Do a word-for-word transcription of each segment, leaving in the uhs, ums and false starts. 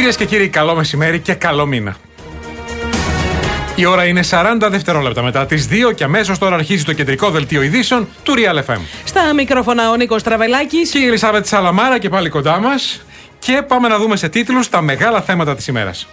Κυρίες και κύριοι, καλό μεσημέρι και καλό μήνα. Η ώρα είναι σαράντα δευτερόλεπτα μετά τις δύο και αμέσως τώρα αρχίζει το κεντρικό δελτίο ειδήσεων του Real εφ εμ. Στα μικρόφωνα ο Νίκος Τραβελάκης και η Ελισάβετ Σαλαμάρα και πάλι κοντά μας. Και πάμε να δούμε σε τίτλους τα μεγάλα θέματα της ημέρας.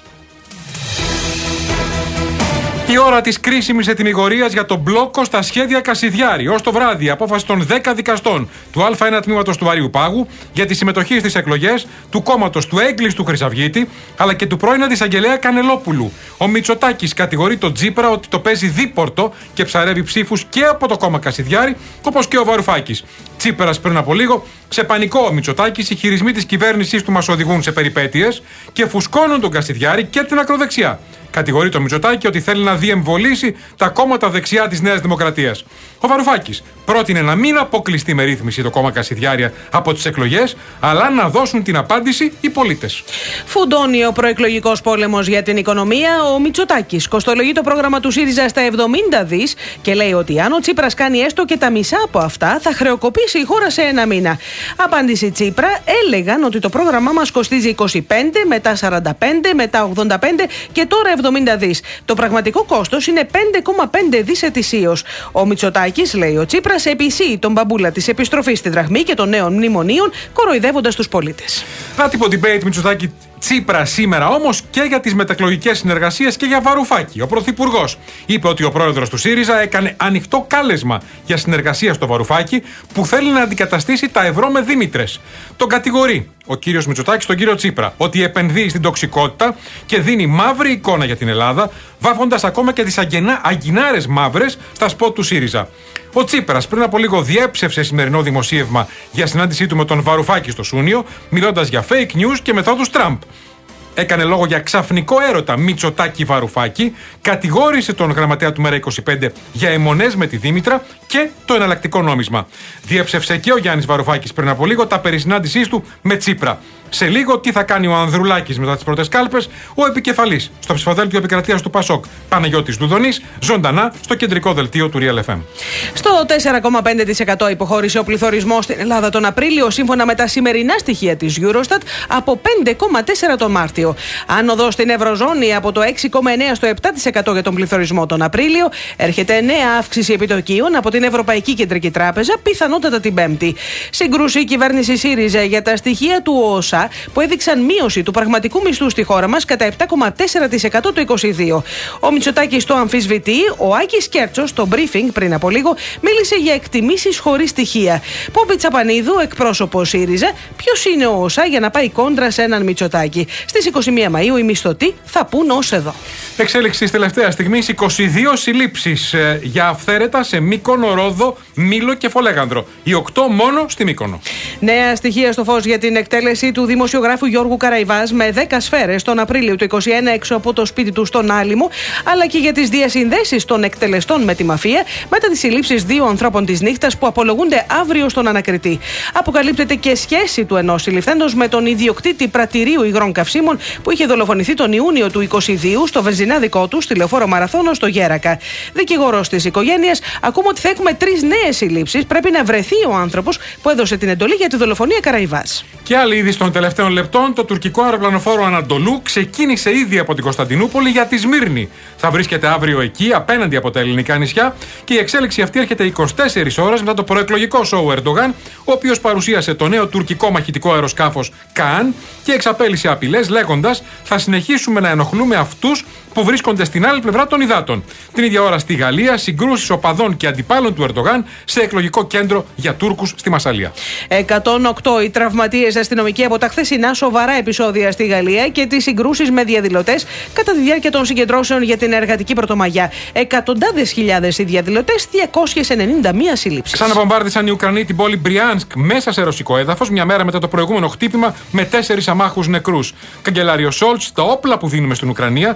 Η ώρα της κρίσιμης ετυμηγορίας για τον μπλόκο στα σχέδια Κασιδιάρη. Ως το βράδυ, η απόφαση των δέκα δικαστών του Α1 τμήματος του Βαρύου Πάγου για τη συμμετοχή στις εκλογές του κόμματος του έγκλειστου Χρυσαυγίτη αλλά και του πρώην αντισαγγελέα Κανελόπουλου. Ο Μητσοτάκης κατηγορεί τον Τσίπρα ότι το παίζει δίπορτο και ψαρεύει ψήφους και από το κόμμα Κασιδιάρη, όπως και ο Βαρουφάκης. Τσίπρας πριν από λίγο, σε πανικό ο Μητσοτάκης, οι χειρισμοί της κυβέρνησης του μας οδηγούν σε περιπέτειες και φουσκώνουν τον Κασιδιάρη και την ακροδεξιά. Κατηγορεί το Μητσοτάκη ότι θέλει να διεμβολήσει τα κόμματα δεξιά της Νέας Δημοκρατίας. Ο Βαρουφάκης πρότεινε να μην αποκλειστεί με ρύθμιση το κόμμα Κασιδιάρια από τις εκλογές, αλλά να δώσουν την απάντηση οι πολίτες. Φουντώνει ο προεκλογικός πόλεμος για την οικονομία. Ο Μητσοτάκης κοστολογεί το πρόγραμμα του ΣΥΡΙΖΑ στα εβδομήντα δις και λέει ότι αν ο Τσίπρας κάνει έστω και τα μισά από αυτά, θα χρεοκοπήσει η χώρα σε ένα μήνα. Απάντηση Τσίπρα: έλεγαν ότι το πρόγραμμά μας κοστίζει είκοσι πέντε, μετά σαράντα πέντε, μετά ογδόντα πέντε και τώρα εβδομήντα δις. Το πραγματικό κόστος είναι πέντε κόμμα πέντε δις ετησίως. Ο Μητσοτάκης, λέει ο Τσίπρας, επισύει τον μπαμπούλα της επιστροφής στη δραχμή και των νέων μνημονίων, κοροϊδεύοντας τους πολίτες. Άτυπο debate Μητσοτάκη Τσίπρα σήμερα όμως και για τις μετακλογικές συνεργασίες και για Βαρουφάκη. Ο Πρωθυπουργός είπε ότι ο πρόεδρος του ΣΥΡΙΖΑ έκανε ανοιχτό κάλεσμα για συνεργασία στο Βαρουφάκη που θέλει να αντικαταστήσει τα ευρώ με Δήμητρες. Τον κατηγορεί ο κύριος Μητσοτάκης τον κύριο Τσίπρα ότι επενδύει στην τοξικότητα και δίνει μαύρη εικόνα για την Ελλάδα, βάφοντας ακόμα και τις αγκινάρες μαύρες στα σποτ του ΣΥΡΙΖΑ. Ο Τσίπρας πριν από λίγο διέψευσε σημερινό δημοσίευμα για συνάντησή του με τον Βαρουφάκη στο Σούνιο, μιλώντας για fake news και μεθόδους Τραμπ. Έκανε λόγο για ξαφνικό έρωτα Μητσοτάκη-Βαρουφάκη, κατηγόρησε τον γραμματέα του Μέρα είκοσι πέντε για αιμονές με τη Δήμητρα και το εναλλακτικό νόμισμα. Διέψευσε και ο Γιάννης Βαρουφάκης πριν από λίγο τα περί συνάντησής του με Τσίπρα. Σε λίγο, τι θα κάνει ο Ανδρουλάκης μετά τις πρώτες κάλπες, ο επικεφαλής στο ψηφοδέλτιο επικρατείας του Πασόκ, Παναγιώτης Δουδονής, ζωντανά στο κεντρικό δελτίο του Real εφ εμ. Στο τέσσερα κόμμα πέντε τοις εκατό υποχώρησε ο πληθωρισμός στην Ελλάδα τον Απρίλιο, σύμφωνα με τα σημερινά στοιχεία της Eurostat, από πέντε κόμμα τέσσερα τον Μάρτιο. Άνοδο στην Ευρωζώνη από το έξι κόμμα εννέα στο επτά τοις εκατό για τον πληθωρισμό τον Απρίλιο. Έρχεται νέα αύξηση επιτοκίων από την Ευρωπαϊκή Κεντρική Τράπεζα, πιθανότατα την Πέμπτη. Συγκρούση κυβέρνηση ΣΥΡΙΖΑ για τα στοιχεία του ΟΣΑ που έδειξαν μείωση του πραγματικού μισθού στη χώρα μας κατά επτά κόμμα τέσσερα τοις εκατό το είκοσι δύο. Ο Μητσοτάκης το αμφισβητεί. Ο Άκης Κέρτσος στο briefing πριν από λίγο μίλησε για εκτιμήσεις χωρίς στοιχεία. Πόπη Τσαπανίδου, εκπρόσωπο ΣΥΡΙΖΑ, ποιος είναι ο ΟΣΑ για να πάει κόντρα σε έναν Μητσοτάκη. Στις είκοσι μία Μαΐου οι μισθωτοί θα πούν ως εδώ. Εξέλιξη της τελευταίας στιγμής, είκοσι δύο συλλήψεις ε, για αυθαίρετα σε Μύκονο, Ρόδο, Μήλο και Φολέγανδρο. Οι οκτώ μόνο στη Μύκονο. Νέα στοιχεία στο φως για την εκτέλεση του δημοσιογράφου Γιώργου Καραϊβάς με δέκα σφαίρες τον Απρίλιο του είκοσι ένα έξω από το σπίτι του στον Άλυμο, αλλά και για τις διασυνδέσεις των εκτελεστών με τη μαφία μετά τις συλλήψεις δύο ανθρώπων της νύχτας που απολογούνται αύριο στον ανακριτή. Αποκαλύπτεται και σχέση του ενός συλληφθέντος με τον ιδιοκτήτη πρατηρίου υγρών καυσίμων που είχε δολοφονηθεί τον Ιούνιο του είκοσι δύο στο βενζινάδικό του στη λεωφόρο Μαραθώνο στο Γέρακα. Δικηγόρος της οικογένειας, ακούμε ότι θα έχουμε τρεις νέες συλλήψεις. Πρέπει να βρεθεί ο άνθρωπος που έδωσε την εντολή για τη δολοφονία Καραϊβάς. Και άλλη είδη των τελευταίων λεπτών, το τουρκικό αεροπλανοφόρο Ανατολού ξεκίνησε ήδη από την Κωνσταντινούπολη για τη Σμύρνη. Θα βρίσκεται αύριο εκεί, απέναντι από τα ελληνικά νησιά, και η εξέλιξη αυτή έρχεται είκοσι τέσσερις ώρες μετά το προεκλογικό σοου Ερντογάν, ο οποίος παρουσίασε το νέο τουρκικό μαχητικό αεροσκάφος Καάν και εξαπέλυσε απειλές λέγοντας: θα συνεχίσουμε να ενοχλούμε αυτούς που βρίσκονται στην άλλη πλευρά των υδάτων. Την ίδια ώρα στη Γαλλία, συγκρούσεις οπαδών και αντιπάλων του Ερντογάν σε εκλογικό κέντρο για Τούρκους στη Μασσαλία. εκατόν οκτώ οι τραυματίες αστυνομικοί από τα χθεσινά σοβαρά επεισόδια στη Γαλλία και τις συγκρούσεις με διαδηλωτές κατά τη διάρκεια των συγκεντρώσεων για την εργατική πρωτομαγιά. Εκατοντάδες χιλιάδες οι διαδηλωτές, διακόσιες ενενήντα μία σύλληψεις. Ξαναβομβάρδισαν οι Ουκρανοί την πόλη Μπριάνσκ μέσα σε ρωσικό έδαφος, μια μέρα μετά το προηγούμενο χτύπημα με τέσσερις αμάχους νεκρούς. Καγκελάριο Σόλτς, τα όπλα που δίνουμε στην Ουκρανία δεν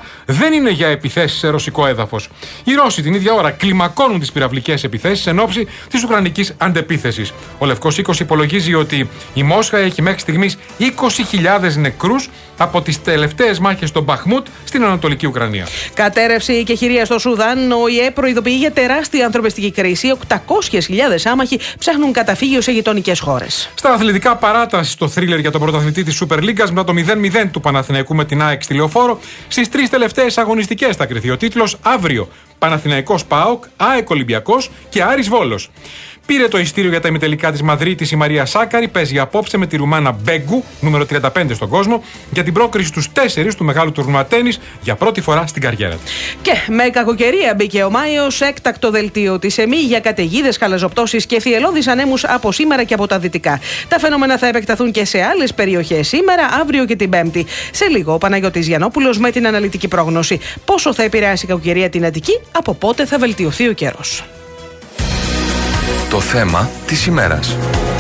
δεν είναι για επιθέσεις σε ρωσικό έδαφος. Οι Ρώσοι την ίδια ώρα κλιμακώνουν τις πυραυλικές επιθέσεις εν ώψη της ουκρανικής αντεπίθεσης. Ο Λευκός Οίκος υπολογίζει ότι η Μόσχα έχει μέχρι στιγμής είκοσι χιλιάδες νεκρούς από τις τελευταίες μάχες στον Μπαχμούτ στην Ανατολική Ουκρανία. Κατέρευση και χειρία στο Σουδάν. Ο ΙΕ προειδοποιεί για τεράστια ανθρωπιστική κρίση. οκτακόσιες χιλιάδες άμαχοι ψάχνουν καταφύγιο σε γειτονικές χώρες. Στα αθλητικά, παράταση στο θρίλερ για τον πρωταθλητή της Super League μετά το μηδέν μηδέν του Παναθηναϊκού με την ΑΕΚ στη Λεωφόρο. Στις τρεις τελευταίες αγωνιστικές θα κριθεί ο τίτλος αύριο. Παναθηναϊκός ΠΑΟΚ, ΑΕΚ Ολυμπιακός και Άρης Βόλος. Πήρε το ειστήριο για τα ημιτελικά της Μαδρίτης η Μαρία Σάκαρη. Παίζει απόψε με τη Ρουμάνα Μπέγκου, νούμερο τριάντα πέντε στον κόσμο, για την πρόκριση στους τέσσερις του μεγάλου τουρνουά τένις για πρώτη φορά στην καριέρα της. Και με κακοκαιρία μπήκε ο Μάιος, έκτακτο δελτίο της ΕΜΗ για καταιγίδες, χαλαζοπτώσεις και θυελλώδεις ανέμους από σήμερα και από τα δυτικά. Τα φαινόμενα θα επεκταθούν και σε άλλες περιοχές σήμερα, αύριο και την Πέμπτη. Σε λίγο ο Παναγιώτης Γιαννόπουλος με την αναλυτική πρόγνωση. Πόσο θα επηρεάσει η κακοκαιρία την Αττική, από πότε θα βελτιωθεί ο καιρός. Το θέμα της ημέρας.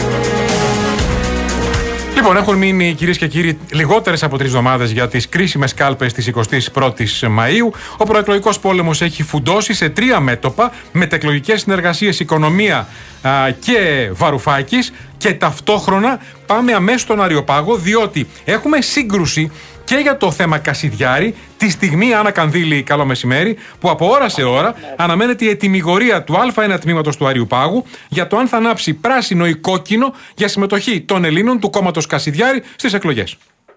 Λοιπόν, έχουν μείνει, κυρίες και κύριοι, λιγότερες από τρεις εβδομάδες για τις κρίσιμες κάλπες της εικοστής πρώτης Μαΐου. Ο προεκλογικός πόλεμος έχει φουντώσει σε τρία μέτωπα: μετεκλογικές συνεργασίες, οικονομία α, και Βαρουφάκης. Και ταυτόχρονα πάμε αμέσως στον Αριοπάγο, διότι έχουμε σύγκρουση και για το θέμα Κασιδιάρη, τη στιγμή, Άννα Κανδύλη, καλό μεσημέρι, που από ώρα σε ώρα αναμένεται η ετυμηγορία του Α1 τμήματος του Αριοπάγου για το αν θα ανάψει πράσινο ή κόκκινο για συμμετοχή των Ελλήνων του κόμματος Κασιδιάρη στις εκλογές.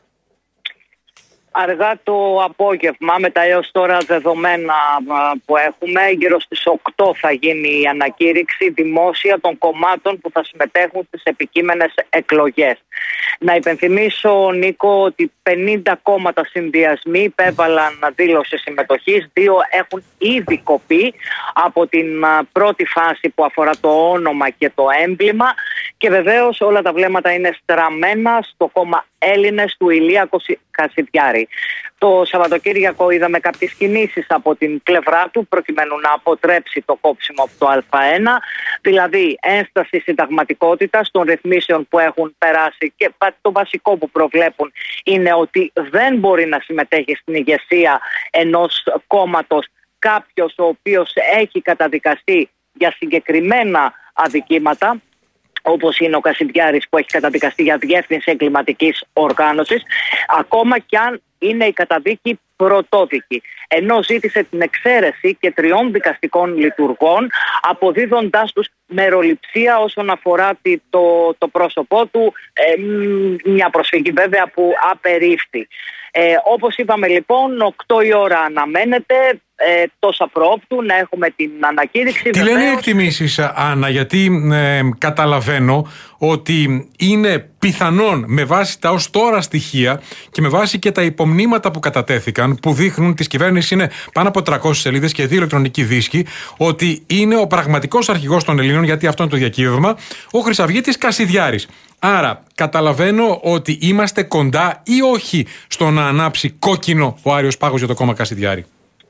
Αργά το απόγευμα, με τα έως τώρα δεδομένα που έχουμε, γύρω στις οκτώ θα γίνει η ανακήρυξη δημόσια των κομμάτων που θα συμμετέχουν στις επικείμενες εκλογές. Να υπενθυμίσω, Νίκο, ότι πενήντα κόμματα συνδυασμοί υπέβαλαν δήλωση συμμετοχής. Δύο έχουν ήδη κοπεί από την πρώτη φάση που αφορά το όνομα και το έμβλημα. Και βεβαίως όλα τα βλέμματα είναι στραμμένα στο κόμμα Έλληνες του Ηλία Κασιδιάρη. Το Σαββατοκύριακο είδαμε κάποιες κινήσεις από την πλευρά του προκειμένου να αποτρέψει το κόψιμο από το Α1, δηλαδή ένσταση συνταγματικότητας των ρυθμίσεων που έχουν περάσει, και το βασικό που προβλέπουν είναι ότι δεν μπορεί να συμμετέχει στην ηγεσία ενός κόμματος κάποιος ο οποίος έχει καταδικαστεί για συγκεκριμένα αδικήματα, όπως είναι ο Κασιδιάρης που έχει καταδικαστεί για διεύθυνση εγκληματικής οργάνωσης, ακόμα κι αν είναι η καταδίκη πρωτόδικη. Ενώ ζήτησε την εξαίρεση και τριών δικαστικών λειτουργών, αποδίδοντάς τους μεροληψία όσον αφορά το, το πρόσωπό του, ε, μια προσφυγή βέβαια που απερίφθη. Ε, όπως είπαμε λοιπόν, οκτώ η ώρα αναμένεται, ε, τόσα προόπτου να έχουμε την ανακήρυξη. Τι λένε οι εκτιμήσεις, Άννα, γιατί ε, καταλαβαίνω ότι είναι πιθανόν με βάση τα ως τώρα στοιχεία και με βάση και τα υπομνήματα που κατατέθηκαν, που δείχνουν της κυβέρνησης είναι πάνω από τριακόσιες σελίδες και δύο ηλεκτρονικοί δίσκοι, ότι είναι ο πραγματικός αρχηγός των Ελλήνων, γιατί αυτό είναι το διακύβευμα, ο Χρυσαυγίτης Κασιδιάρης. Άρα καταλαβαίνω ότι είμαστε κοντά ή όχι στο να ανάψει κόκκινο ο Άριος Πάγος για το κόμμα Κασιδιάρη.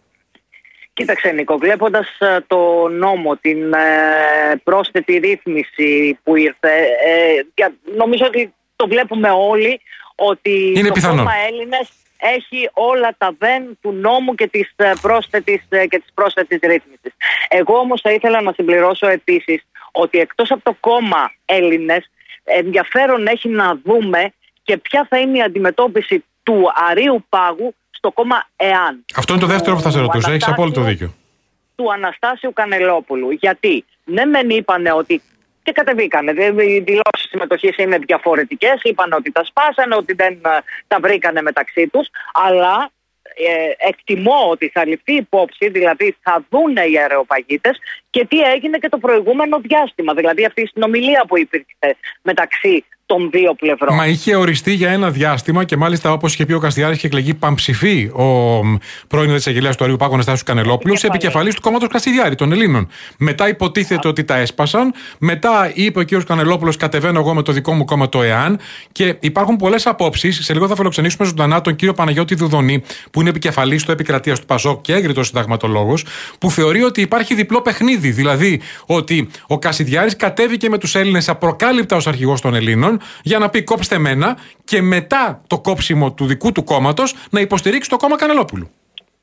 Κοίταξε, Νίκο, βλέποντας το νόμο, την ε, πρόσθετη ρύθμιση που ήρθε, ε, νομίζω ότι το βλέπουμε όλοι, ότι είναι το πιθανό. κόμμα Έλληνες έχει όλα τα δεν του νόμου και της πρόσθετης, και της πρόσθετης ρύθμισης. Εγώ όμως θα ήθελα να συμπληρώσω επίσης ότι εκτός από το κόμμα Έλληνες, ενδιαφέρον έχει να δούμε και ποια θα είναι η αντιμετώπιση του Αρίου Πάγου στο κόμμα ΕΑΝ. Αυτό είναι το δεύτερο που θα σε ρωτούσα. Έχεις απόλυτο δίκιο. Του Αναστάσιου Κανελόπουλου. Γιατί ναι, μεν είπανε ότι. Και κατεβήκανε. Οι δηλώσεις συμμετοχής είναι διαφορετικές. Είπαν ότι τα σπάσανε, ότι δεν τα βρήκανε μεταξύ τους. Αλλά ε, εκτιμώ ότι θα ληφθεί υπόψη, δηλαδή θα δούνε οι αεροπαγίτες και τι έγινε και το προηγούμενο διάστημα. Δηλαδή αυτή η συνομιλία που υπήρξε μεταξύ των δύο πλευρών. Μα είχε οριστεί για ένα διάστημα και μάλιστα, όπως είχε πει ο Κασιδιάρης, είχε εκλεγεί πανψηφί ο πρώην της Αγγελίας του Αρείου Πάγου Αναστάσιου Κανελόπουλου σε επικεφαλής του κόμματος Κασιδιάρη, των Ελλήνων. Μετά υποτίθεται ότι τα έσπασαν. Μετά είπε ο κ. Κανελόπουλος, κατεβαίνω εγώ με το δικό μου κόμμα, το ΕΑΝ. Και υπάρχουν πολλές απόψεις. Σε λίγο θα φιλοξενήσουμε ζωντανά τον κ. Παναγιώτη Δουδονή, που είναι επικεφαλής του επικρατείας του ΠΑΣΟΚ και έγκριτος συνταγματολόγος, που θεωρεί ότι υπάρχει διπλό παιχνίδι. Δηλαδή ότι ο Κασιδιάρης κατέβηκε με τους Έλληνες απροκάλυπτα ως αρχηγός των Ελλήνων, για να πει κόψτε μένα, και μετά το κόψιμο του δικού του κόμματος να υποστηρίξει το κόμμα Κανελόπουλου.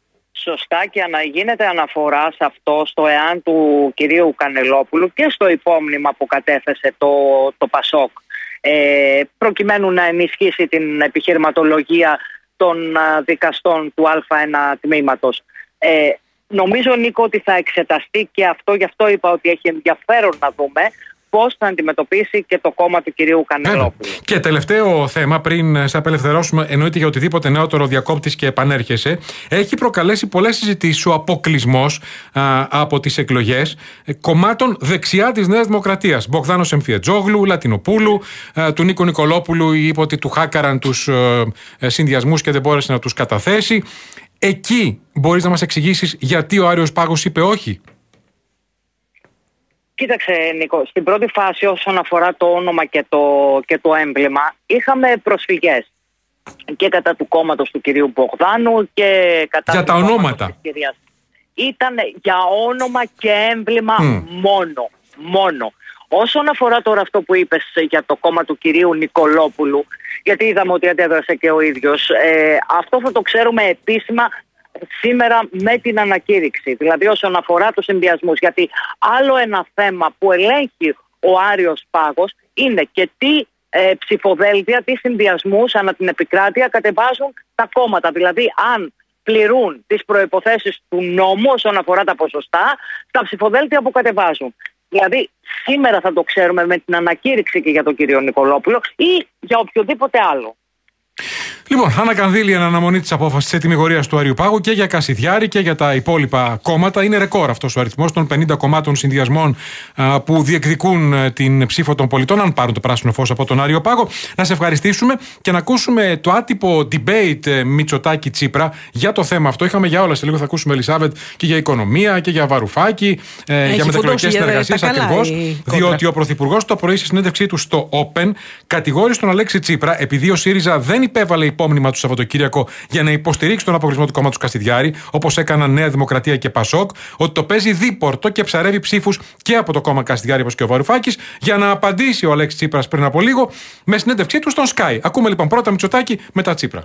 σωστά και να γίνεται αναφορά σε αυτό, στο εάν του κυρίου Κανελόπουλου και στο υπόμνημα που κατέθεσε το, το Πασόκ, ε, προκειμένου να ενισχύσει την επιχειρηματολογία των α, δικαστών του Α1 τμήματος. Ε, νομίζω, Νίκο, ότι θα εξεταστεί και αυτό, γι' αυτό είπα ότι έχει ενδιαφέρον να δούμε πώς θα αντιμετωπίσει και το κόμμα του κυρίου Κανελόπουλου. Και τελευταίο θέμα, πριν σε απελευθερώσουμε, εννοείται για οτιδήποτε νεότερο διακόπτεις και επανέρχεσαι, έχει προκαλέσει πολλές συζητήσεις ο αποκλεισμός α, από τις εκλογές κομμάτων δεξιά της Νέας Δημοκρατίας. Μπογδάνος Εμφιετζόγλου, Λατινοπούλου, α, του Νίκο Νικολόπουλου, είπε ότι του χάκαραν τους α, συνδυασμούς και δεν μπόρεσε να τους καταθέσει. Εκεί μπορείς να μας εξηγήσεις γιατί ο Άριος Πάγος είπε όχι? Κοίταξε, Νίκο, στην πρώτη φάση όσον αφορά το όνομα και το, και το έμβλημα, είχαμε προσφυγές και κατά του κόμματος του κυρίου Μπογδάνου και κατά για του τα ονόματα. Της κυρίας. Ήταν για όνομα και έμβλημα mm. μόνο, μόνο. Όσον αφορά τώρα αυτό που είπες για το κόμμα του κυρίου Νικολόπουλου, γιατί είδαμε ότι αντέδρασε και ο ίδιος, ε, αυτό θα το ξέρουμε επίσημα σήμερα με την ανακήρυξη, δηλαδή όσον αφορά τους συνδυασμούς. Γιατί άλλο ένα θέμα που ελέγχει ο Άριος Πάγος είναι και τι ε, ψηφοδέλτια, τι συνδυασμούς ανά την επικράτεια κατεβάζουν τα κόμματα. Δηλαδή αν πληρούν τις προϋποθέσεις του νόμου όσον αφορά τα ποσοστά, τα ψηφοδέλτια που κατεβάζουν. Δηλαδή σήμερα θα το ξέρουμε με την ανακήρυξη και για τον κύριο Νικολόπουλο ή για οποιοδήποτε άλλο. Λοιπόν, Άννα Κανδύλη, εν αναμονή της απόφασης της ετοιμιγορίας του Αριού Πάγου και για Κασιδιάρη και για τα υπόλοιπα κόμματα. Είναι ρεκόρ αυτός ο αριθμός των πενήντα κομμάτων συνδυασμών α, που διεκδικούν α, την ψήφο των πολιτών, αν πάρουν το πράσινο φως από τον Άριο Πάγο. Να σε ευχαριστήσουμε και να ακούσουμε το άτυπο debate Μητσοτάκη-Τσίπρα για το θέμα αυτό. Είχαμε για όλα. Σε λίγο θα ακούσουμε, Ελισάβετ, και για οικονομία και για Βαρουφάκη, ε, για μετακλογικές συνεργασίες ακριβώς. Διότι ο Πρωθυπουργός το πρωί στη συνέντευξή του στο Open κατηγόρησε τον Αλέξη Τσίπρα, επειδή ο ΣΥΡΙΖΑ δεν υπέβαλε υπόμνημα του Σαββατοκύριακο για να υποστηρίξει τον αποκλεισμό του κόμματος Κασιδιάρη, όπως έκαναν Νέα Δημοκρατία και Πασόκ, ότι το παίζει δίπορτο και ψαρεύει ψήφους και από το κόμμα Κασιδιάρη, όπως και ο Βαρουφάκης, για να απαντήσει ο Αλέξης Τσίπρας πριν από λίγο με συνέντευξή του στον Sky. Ακούμε λοιπόν πρώτα Μητσοτάκη, μετά Τσίπρα.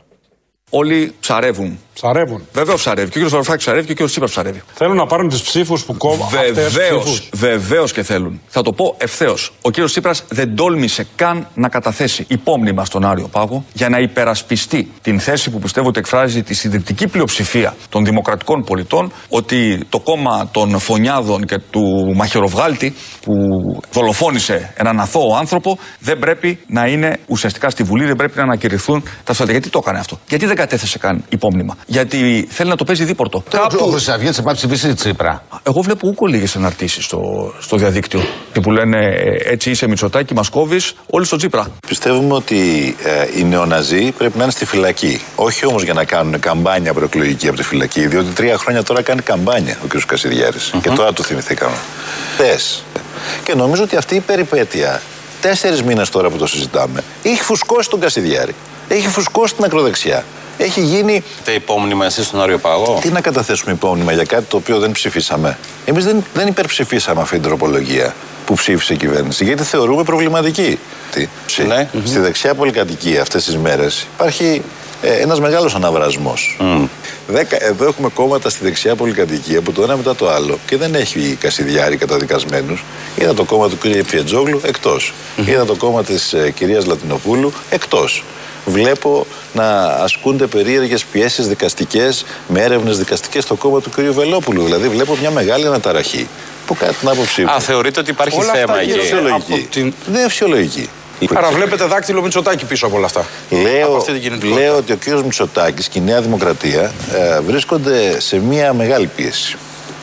Όλοι ψαρεύουν. Ψαρεύουν. Βεβαίως ψαρεύει. Και ο κ. Βαρουφάκης ψαρεύει και ο κ. Τσίπρας ψαρεύει. Θέλουν να πάρουν τις ψήφους που κόβουν. Βεβαίως. Βεβαίως και θέλουν. Θα το πω ευθέως. Ο κ. Τσίπρας δεν τόλμησε καν να καταθέσει υπόμνημα στον Άριο Πάγο για να υπερασπιστεί την θέση που πιστεύω ότι εκφράζει τη συντριπτική πλειοψηφία των δημοκρατικών πολιτών, ότι το κόμμα των φωνιάδων και του μαχαιροβγάλτη που δολοφόνησε έναν αθώο άνθρωπο δεν πρέπει να είναι ουσιαστικά στη Βουλή, δεν πρέπει να ανακηρυχθούν τα στρατηγία. Γιατί το έκανε αυτό? Γιατί δεν κατέθεσε καν υπόμνημα? Γιατί θέλει να το παίζει δίπορτο. Κάπου... Ο Χρυσαυγίτης θα πάει ψηφίσει Τσίπρα. Εγώ βλέπω ούκο λίγες αναρτήσεις στο, στο διαδίκτυο που λένε έτσι είσαι Μητσοτάκη, μας κόβεις, όλοι στο Τσίπρα. Πιστεύουμε ότι ε, οι νεοναζί πρέπει να είναι στη φυλακή. Όχι όμως για να κάνουν καμπάνια προεκλογική από τη φυλακή, διότι τρία χρόνια τώρα κάνει καμπάνια ο κ. Κασιδιάρης. Mm-hmm. Και τώρα το θυμηθήκαμε. Θες. Και νομίζω ότι αυτή η περιπέτεια, τέσσερις μήνες τώρα που το συζητάμε, έχει φουσκώσει τον Κασιδιάρη. Έχει φουσκώσει την ακροδεξιά. Έχει γίνει. Τε υπόμνημα εσείς στον Άριο Πάγο. Τι να καταθέσουμε υπόμνημα για κάτι το οποίο δεν ψηφίσαμε? Εμείς δεν, δεν υπερψηφίσαμε αυτή την τροπολογία που ψήφισε η κυβέρνηση, γιατί θεωρούμε προβληματική. Τι, ναι. Στη δεξιά πολυκατοικία αυτές τις μέρες υπάρχει ε, ένας μεγάλος αναβρασμός. Mm. Δέκα, εδώ έχουμε κόμματα στη δεξιά πολυκατοικία που το ένα μετά το άλλο και δεν έχει Κασιδιάρη καταδικασμένους. Είδα το κόμμα του κ. Εμφιετζόγλου εκτός. Mm. Είδα το κόμμα της ε, κυρίας Λατινοπούλου εκτός. Βλέπω να ασκούνται περίεργες πιέσεις δικαστικές με έρευνες δικαστικές στο κόμμα του κ. Βελόπουλου. Δηλαδή βλέπω μια μεγάλη αναταραχή που κατά την άποψή μου. Α, θεωρείτε ότι υπάρχει όλα θέμα εκεί. Φυσιολογική. Την... Δεν είναι φυσιολογική. Άρα βλέπετε δάκτυλο Μητσοτάκη πίσω από όλα αυτά. Λέω, λέω ότι ο κ. Μητσοτάκης και η Νέα Δημοκρατία ε, βρίσκονται σε μια μεγάλη πίεση.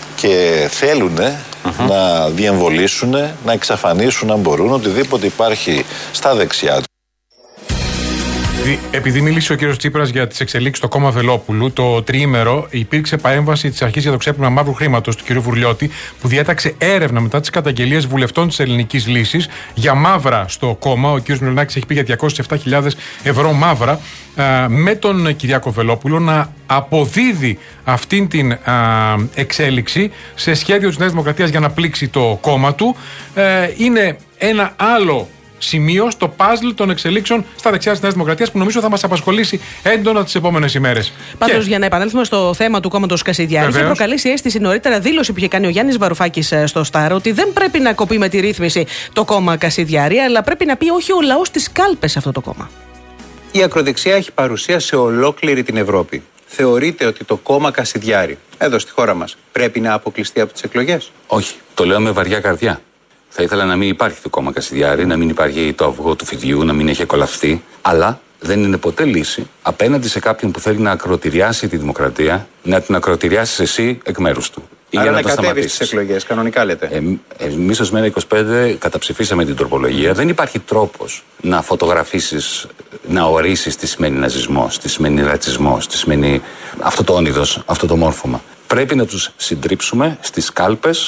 Και θέλουν uh-huh. να διεμβολήσουν, να εξαφανίσουν αν μπορούν οτιδήποτε υπάρχει στα δεξιά του. Επειδή μίλησε ο κύριος Τσίπρας για τις εξελίξεις στο κόμμα Βελόπουλου, το τριήμερο υπήρξε παρέμβαση της αρχής για το ξέπλυμα μαύρου χρήματος του κ. Βουρλιώτη, που διέταξε έρευνα μετά τις καταγγελίες βουλευτών της Ελληνικής Λύσης για μαύρα στο κόμμα. Ο κ. Μιλονάκης έχει πει για διακόσιες επτά χιλιάδες ευρώ μαύρα, με τον Κυριάκο Βελόπουλο να αποδίδει αυτήν την εξέλιξη σε σχέδιο της Νέας Δημοκρατίας για να πλήξει το κόμμα του. Είναι ένα άλλο σημείο στο παζλ των εξελίξεων στα δεξιά της Νέας Δημοκρατίας που νομίζω θα μας απασχολήσει έντονα τις επόμενες ημέρες. Πάντως, Και... για να επανέλθουμε στο θέμα του κόμματος Κασιδιάρη, είχε προκαλέσει αίσθηση νωρίτερα δήλωση που είχε κάνει ο Γιάννης Βαρουφάκης στο Σταρ ότι δεν πρέπει να κοπεί με τη ρύθμιση το κόμμα Κασιδιάρη, αλλά πρέπει να πει όχι ο λαός στις κάλπες σε αυτό το κόμμα. Η ακροδεξιά έχει παρουσία σε ολόκληρη την Ευρώπη. Θεωρείτε ότι το κόμμα Κασιδιάρη, εδώ στη χώρα μας, πρέπει να αποκλειστεί από τις εκλογές? Όχι. Το λέω με βαριά καρδιά. Θα ήθελα να μην υπάρχει το κόμμα Κασιδιάρη, να μην υπάρχει το αυγό του φιδιού, να μην έχει εκολαφθεί. Αλλά δεν είναι ποτέ λύση απέναντι σε κάποιον που θέλει να ακροτηριάσει τη δημοκρατία, να την ακροτηριάσει εσύ εκ μέρους του. Άρα να κατέβει στις εκλογές, κανονικά λέτε. Ε, Εμείς ως ΜΕΡΑ είκοσι πέντε καταψηφίσαμε την τροπολογία. Δεν υπάρχει τρόπος να φωτογραφίσεις, να ορίσεις τι σημαίνει ναζισμός, τι σημαίνει ρατσισμός, τι σημαίνει αυτό το όνειδος, αυτό το μόρφωμα. Πρέπει να τους συντρίψουμε στις κάλπες.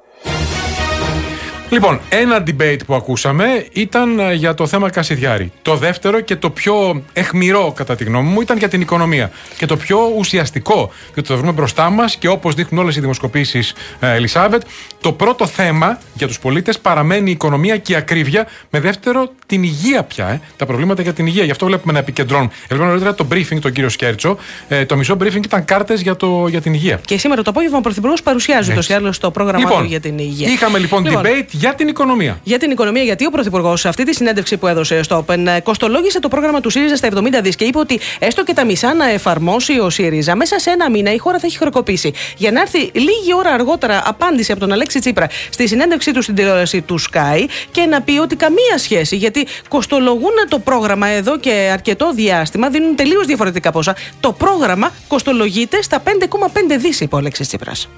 Λοιπόν, ένα debate που ακούσαμε ήταν για το θέμα Κασιδιάρη. Το δεύτερο και το πιο αιχμηρό, κατά τη γνώμη μου, ήταν για την οικονομία. Και το πιο ουσιαστικό, γιατί το βρούμε μπροστά μας και όπως δείχνουν όλες οι δημοσκοπήσεις, Ελισάβετ, το πρώτο θέμα για τους πολίτες παραμένει η οικονομία και η ακρίβεια, με δεύτερο την υγεία πια. Ε, τα προβλήματα για την υγεία. Γι' αυτό βλέπουμε να επικεντρώνουν. Ελπίζω νωρίτερα το briefing, τον κύριο Σκέρτσο. Ε, το μισό briefing ήταν κάρτες για, για την υγεία. Και σήμερα το απόγευμα ο Πρωθυπουργός παρουσιάζει ούτως ή άλλως το πρόγραμμα λοιπόν, του για την υγεία. Είχαμε λοιπόν, λοιπόν debate για την οικονομία. Για την οικονομία, γιατί ο Πρωθυπουργός σε αυτή τη συνέντευξη που έδωσε στο Open κοστολόγησε το πρόγραμμα του ΣΥΡΙΖΑ στα εβδομήντα δις και είπε ότι έστω και τα μισά να εφαρμόσει ο ΣΥΡΙΖΑ, μέσα σε ένα μήνα η χώρα θα έχει χρεοκοπήσει. Για να έρθει λίγη ώρα αργότερα απάντηση από τον Αλέξη Τσίπρα στη συνέντευξή του στην τηλεόραση του Sky και να πει ότι καμία σχέση, γιατί κοστολογούν το πρόγραμμα εδώ και αρκετό διάστημα, δίνουν τελείως διαφορετικά ποσά. Το πρόγραμμα κοστολογείται στα πέντε κόμμα πέντε δις, είπε ο Αλέξης Τσίπρας.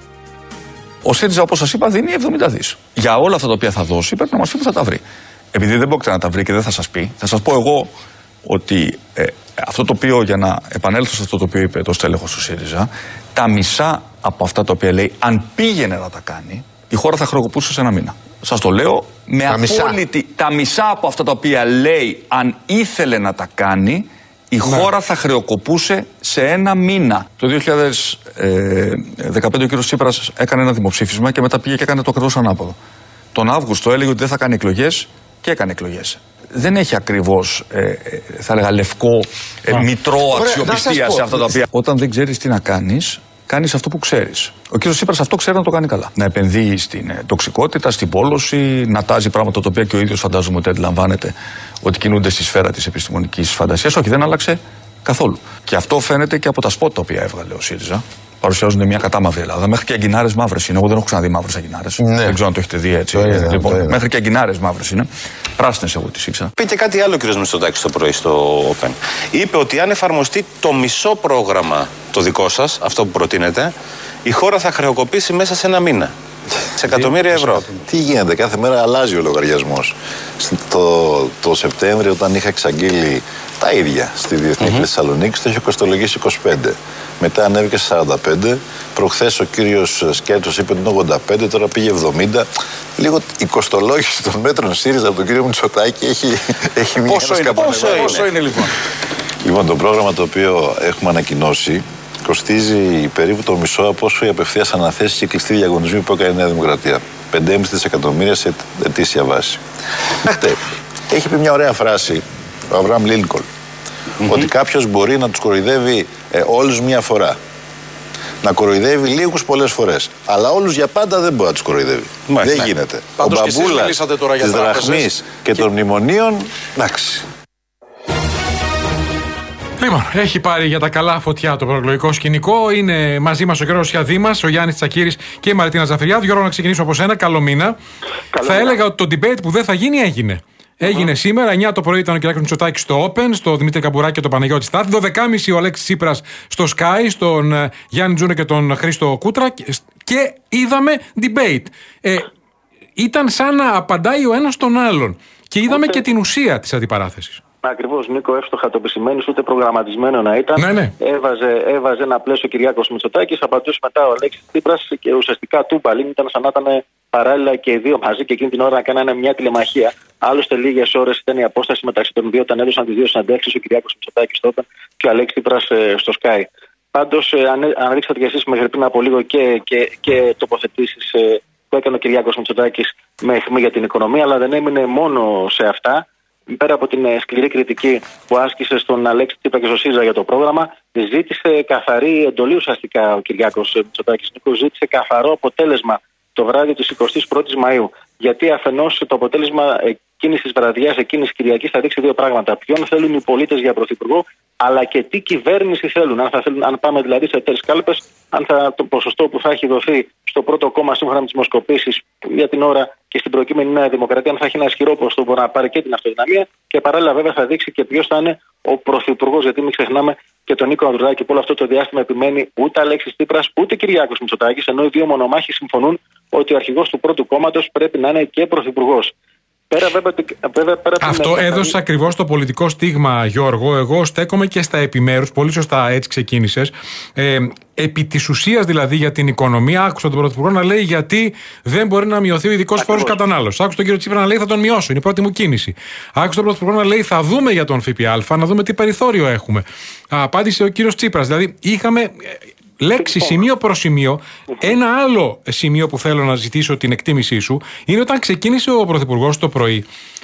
Ο ΣΥΡΙΖΑ, όπως σας είπα, δίνει εβδομήντα δις. Για όλα αυτά τα οποία θα δώσει, πρέπει να μας πει που θα τα βρει. Επειδή δεν πρόκειται να τα βρει και δεν θα σας πει, θα σας πω εγώ ότι ε, αυτό το οποίο, για να επανέλθω σε αυτό το οποίο είπε το στέλεχος του ΣΥΡΙΖΑ, τα μισά από αυτά τα οποία λέει, αν πήγαινε να τα κάνει, η χώρα θα χρεοκοπούσε σε ένα μήνα. Σας το λέω με τα απόλυτη. Μισά. Τα μισά από αυτά τα οποία λέει, αν ήθελε να τα κάνει, η ναι. χώρα θα χρεοκοπούσε σε ένα μήνα. Το δύο χιλιάδες δεκαπέντε ο κ. Τσίπρας έκανε ένα δημοψήφισμα και μετά πήγε και έκανε το ακριβώς ανάποδο. Τον Αύγουστο έλεγε ότι δεν θα κάνει εκλογές και έκανε εκλογές. Δεν έχει ακριβώς, ε, θα έλεγα, λευκό ε, μητρό αξιοπιστία σε αυτά τα οποία. Όταν δεν ξέρεις τι να κάνεις, κάνεις αυτό που ξέρεις. Ο κ. Τσίπρας αυτό ξέρει να το κάνει καλά. Να επενδύει στην ε, τοξικότητα, στην πόλωση, να τάζει πράγματα τα οποία και ο ίδιος φαντάζομαι ότι αντιλαμβάνεται ότι κινούνται στη σφαίρα της επιστημονικής φαντασίας. Όχι, δεν άλλαξε καθόλου. Και αυτό φαίνεται και από τα σπότ τα οποία έβγαλε ο ΣΥΡΙΖΑ. Παρουσιάζουν μια κατάμαυρη Ελλάδα. Μέχρι και αγκινάρες μαύρες είναι. Εγώ δεν έχω ξαναδεί μαύρες αγκινάρες. Ναι. Δεν ξέρω αν το έχετε δει έτσι. Ε, λοιπόν, ε, μέχρι και αγκινάρες μαύρες είναι. Πράσινες εγώ τις ήξερα. Είπε και κάτι άλλο ο κ. Μητσοτάκης το πρωί στο Open. Είπε ότι αν εφαρμοστεί το μισό πρόγραμμα το δικό σας, αυτό που προτείνετε, η χώρα θα χρεοκοπήσει μέσα σε ένα μήνα. Σε εκατομμύρια ευρώ. Τι γίνεται, κάθε μέρα αλλάζει ο λογαριασμός. Το, το Σεπτέμβριο, όταν είχα εξαγγείλει τα ίδια στη Διεθνή mm-hmm. Θεσσαλονίκη, το είχε κοστολογήσει είκοσι πέντε. Μετά ανέβηκε σε σαράντα πέντε. Προχθές ο κύριος Σκέρτσος είπε ότι είναι ογδόντα πέντε, τώρα πήγε εβδομήντα. Λίγο η κοστολόγηση των μέτρων ΣΥΡΙΖΑ από τον κύριο Μητσοτάκη έχει, έχει μια πόσο είναι, πόσο είναι, πόσο είναι λοιπόν. Λοιπόν, το πρόγραμμα το οποίο έχουμε ανακοινώσει κοστίζει περίπου το μισό από όσο οι απευθείας αναθέσεις και κλειστοί διαγωνισμοί που έκανε η Νέα Δημοκρατία. πέντε κόμμα πέντε δισεκατομμύρια σε ετήσια βάση. Έχετε, έχει πει μια ωραία φράση ο Αβραάμ Λίνκολν. Mm-hmm. Ότι κάποιος μπορεί να τους κοροϊδεύει ε, όλους μία φορά. Να κοροϊδεύει λίγους πολλές φορές. Αλλά όλους για πάντα δεν μπορεί να τους κοροϊδεύει. Μάλιστα. Δεν γίνεται. Πάντως ο μπαμπούλας της δραχμής και, και των μνημονίων, εντάξει. Λοιπόν, έχει πάρει για τα καλά φωτιά το προεκλογικό σκηνικό. Είναι μαζί μας ο Γιώργος Χιαδήμας, ο Γιάννης Τσακύρης και η Μαριτίνα Ζαφυριά. Γιώργο, να ξεκινήσουμε από σένα. Καλό μήνα. Καλό θα μήνα. Έλεγα ότι το debate που δεν θα γίνει έγινε. Έγινε mm-hmm. σήμερα, εννιά το πρωί ήταν ο κ. Μητσοτάκης στο Open, στο Δημήτρη Καμπουράκη και τον Παναγιώτη Στάθη, δώδεκα και μισή ο Αλέξης Τσίπρας στο Sky, στον uh, Γιάννη Τζούνο και τον Χρήστο Κούτρα και είδαμε debate. Ε, ήταν σαν να απαντάει ο ένας τον άλλον και είδαμε okay. και την ουσία της αντιπαράθεσης. Ακριβώς, Νίκο, εύστοχα το επισημαίνεις, ούτε προγραμματισμένο να ήταν. Ναι, ναι. Έβαζε, έβαζε ένα πλαίσιο ο Κυριάκος Μητσοτάκης, απαντούσε μετά ο Αλέξης Τσίπρας και ουσιαστικά τούμπαλιν ήταν σαν να ήταν παράλληλα και οι δύο μαζί και εκείνη την ώρα να κάνανε μια τηλεμαχία. Άλλωστε, λίγες ώρες ήταν η απόσταση μεταξύ των δύο όταν έδωσαν τις δύο συναντεύξεις, ο Κυριάκος Μητσοτάκης στο Open και ο Αλέξης Τσίπρας ε, στο Sky. Πάντως, ε, αν, αν ρίξατε κι εσείς μέχρι πριν από λίγο και, και, και τοποθετήσεις ε, που έκανε ο Κυριάκος Μητσοτάκης με αιχμή για την οικονομία, αλλά δεν έμεινε μόνο σε αυτά. Πέρα από την σκληρή κριτική που άσκησε στον Αλέξη Τσίπρα και στο ΣΥΡΙΖΑ για το πρόγραμμα, ζήτησε καθαρή εντολή ουσιαστικά ο Κυριάκος Μητσοτάκης. Ζήτησε καθαρό αποτέλεσμα το βράδυ της εικοστής πρώτης Μαΐου. Γιατί αφενός το αποτέλεσμα εκείνης της βραδιάς, εκείνης της Κυριακής, θα δείξει δύο πράγματα. Ποιον θέλουν οι πολίτες για πρωθυπουργό, αλλά και τι κυβέρνηση θέλουν. Αν, θα θέλουν, αν πάμε δηλαδή σε τέσσερις κάλπες, αν θα, το ποσοστό που θα έχει δοθεί στο πρώτο κόμμα σύμφωνα με τις δημοσκοπήσεις για την ώρα και στην προκείμενη Νέα Δημοκρατία, αν θα έχει ένα ισχυρό ποσοστό που να πάρει και την αυτοδυναμία, και παράλληλα βέβαια θα δείξει και ποιος θα είναι ο πρωθυπουργός. Γιατί μην ξεχνάμε και τον Νίκο Ανδρουλάκη που όλο αυτό το διάστημα επιμένει ούτε Αλέξης Τσίπρας ούτε Κυριάκος Μητσοτάκης, ενώ οι δύο μονομάχοι συμφωνούν ότι ο αρχηγός του πρώτου κόμματος πρέπει να είναι και πρωθυπουργός. Πέρα, βέβαια, βέβαια, πέρα Αυτό την... έδωσε ακριβώς το πολιτικό στίγμα, Γιώργο. Εγώ στέκομαι και στα επιμέρους, πολύ σωστά έτσι ξεκίνησες. Ε, επί της ουσίας δηλαδή για την οικονομία, άκουσα τον Πρωθυπουργό να λέει γιατί δεν μπορεί να μειωθεί ο ειδικός φόρος κατανάλωσης. Άκουσα τον κύριο Τσίπρα να λέει θα τον μειώσω, είναι η πρώτη μου κίνηση. Άκουσα τον Πρωθυπουργό να λέει θα δούμε για τον ΦΠΑ, να δούμε τι περιθώριο έχουμε. Απάντησε ο κύριος Τσίπρας. Δηλαδή είχαμε. Λέξη σημείο προς σημείο. Ένα άλλο σημείο που θέλω να ζητήσω την εκτίμησή σου είναι όταν ξεκίνησε ο Πρωθυπουργός το πρωί,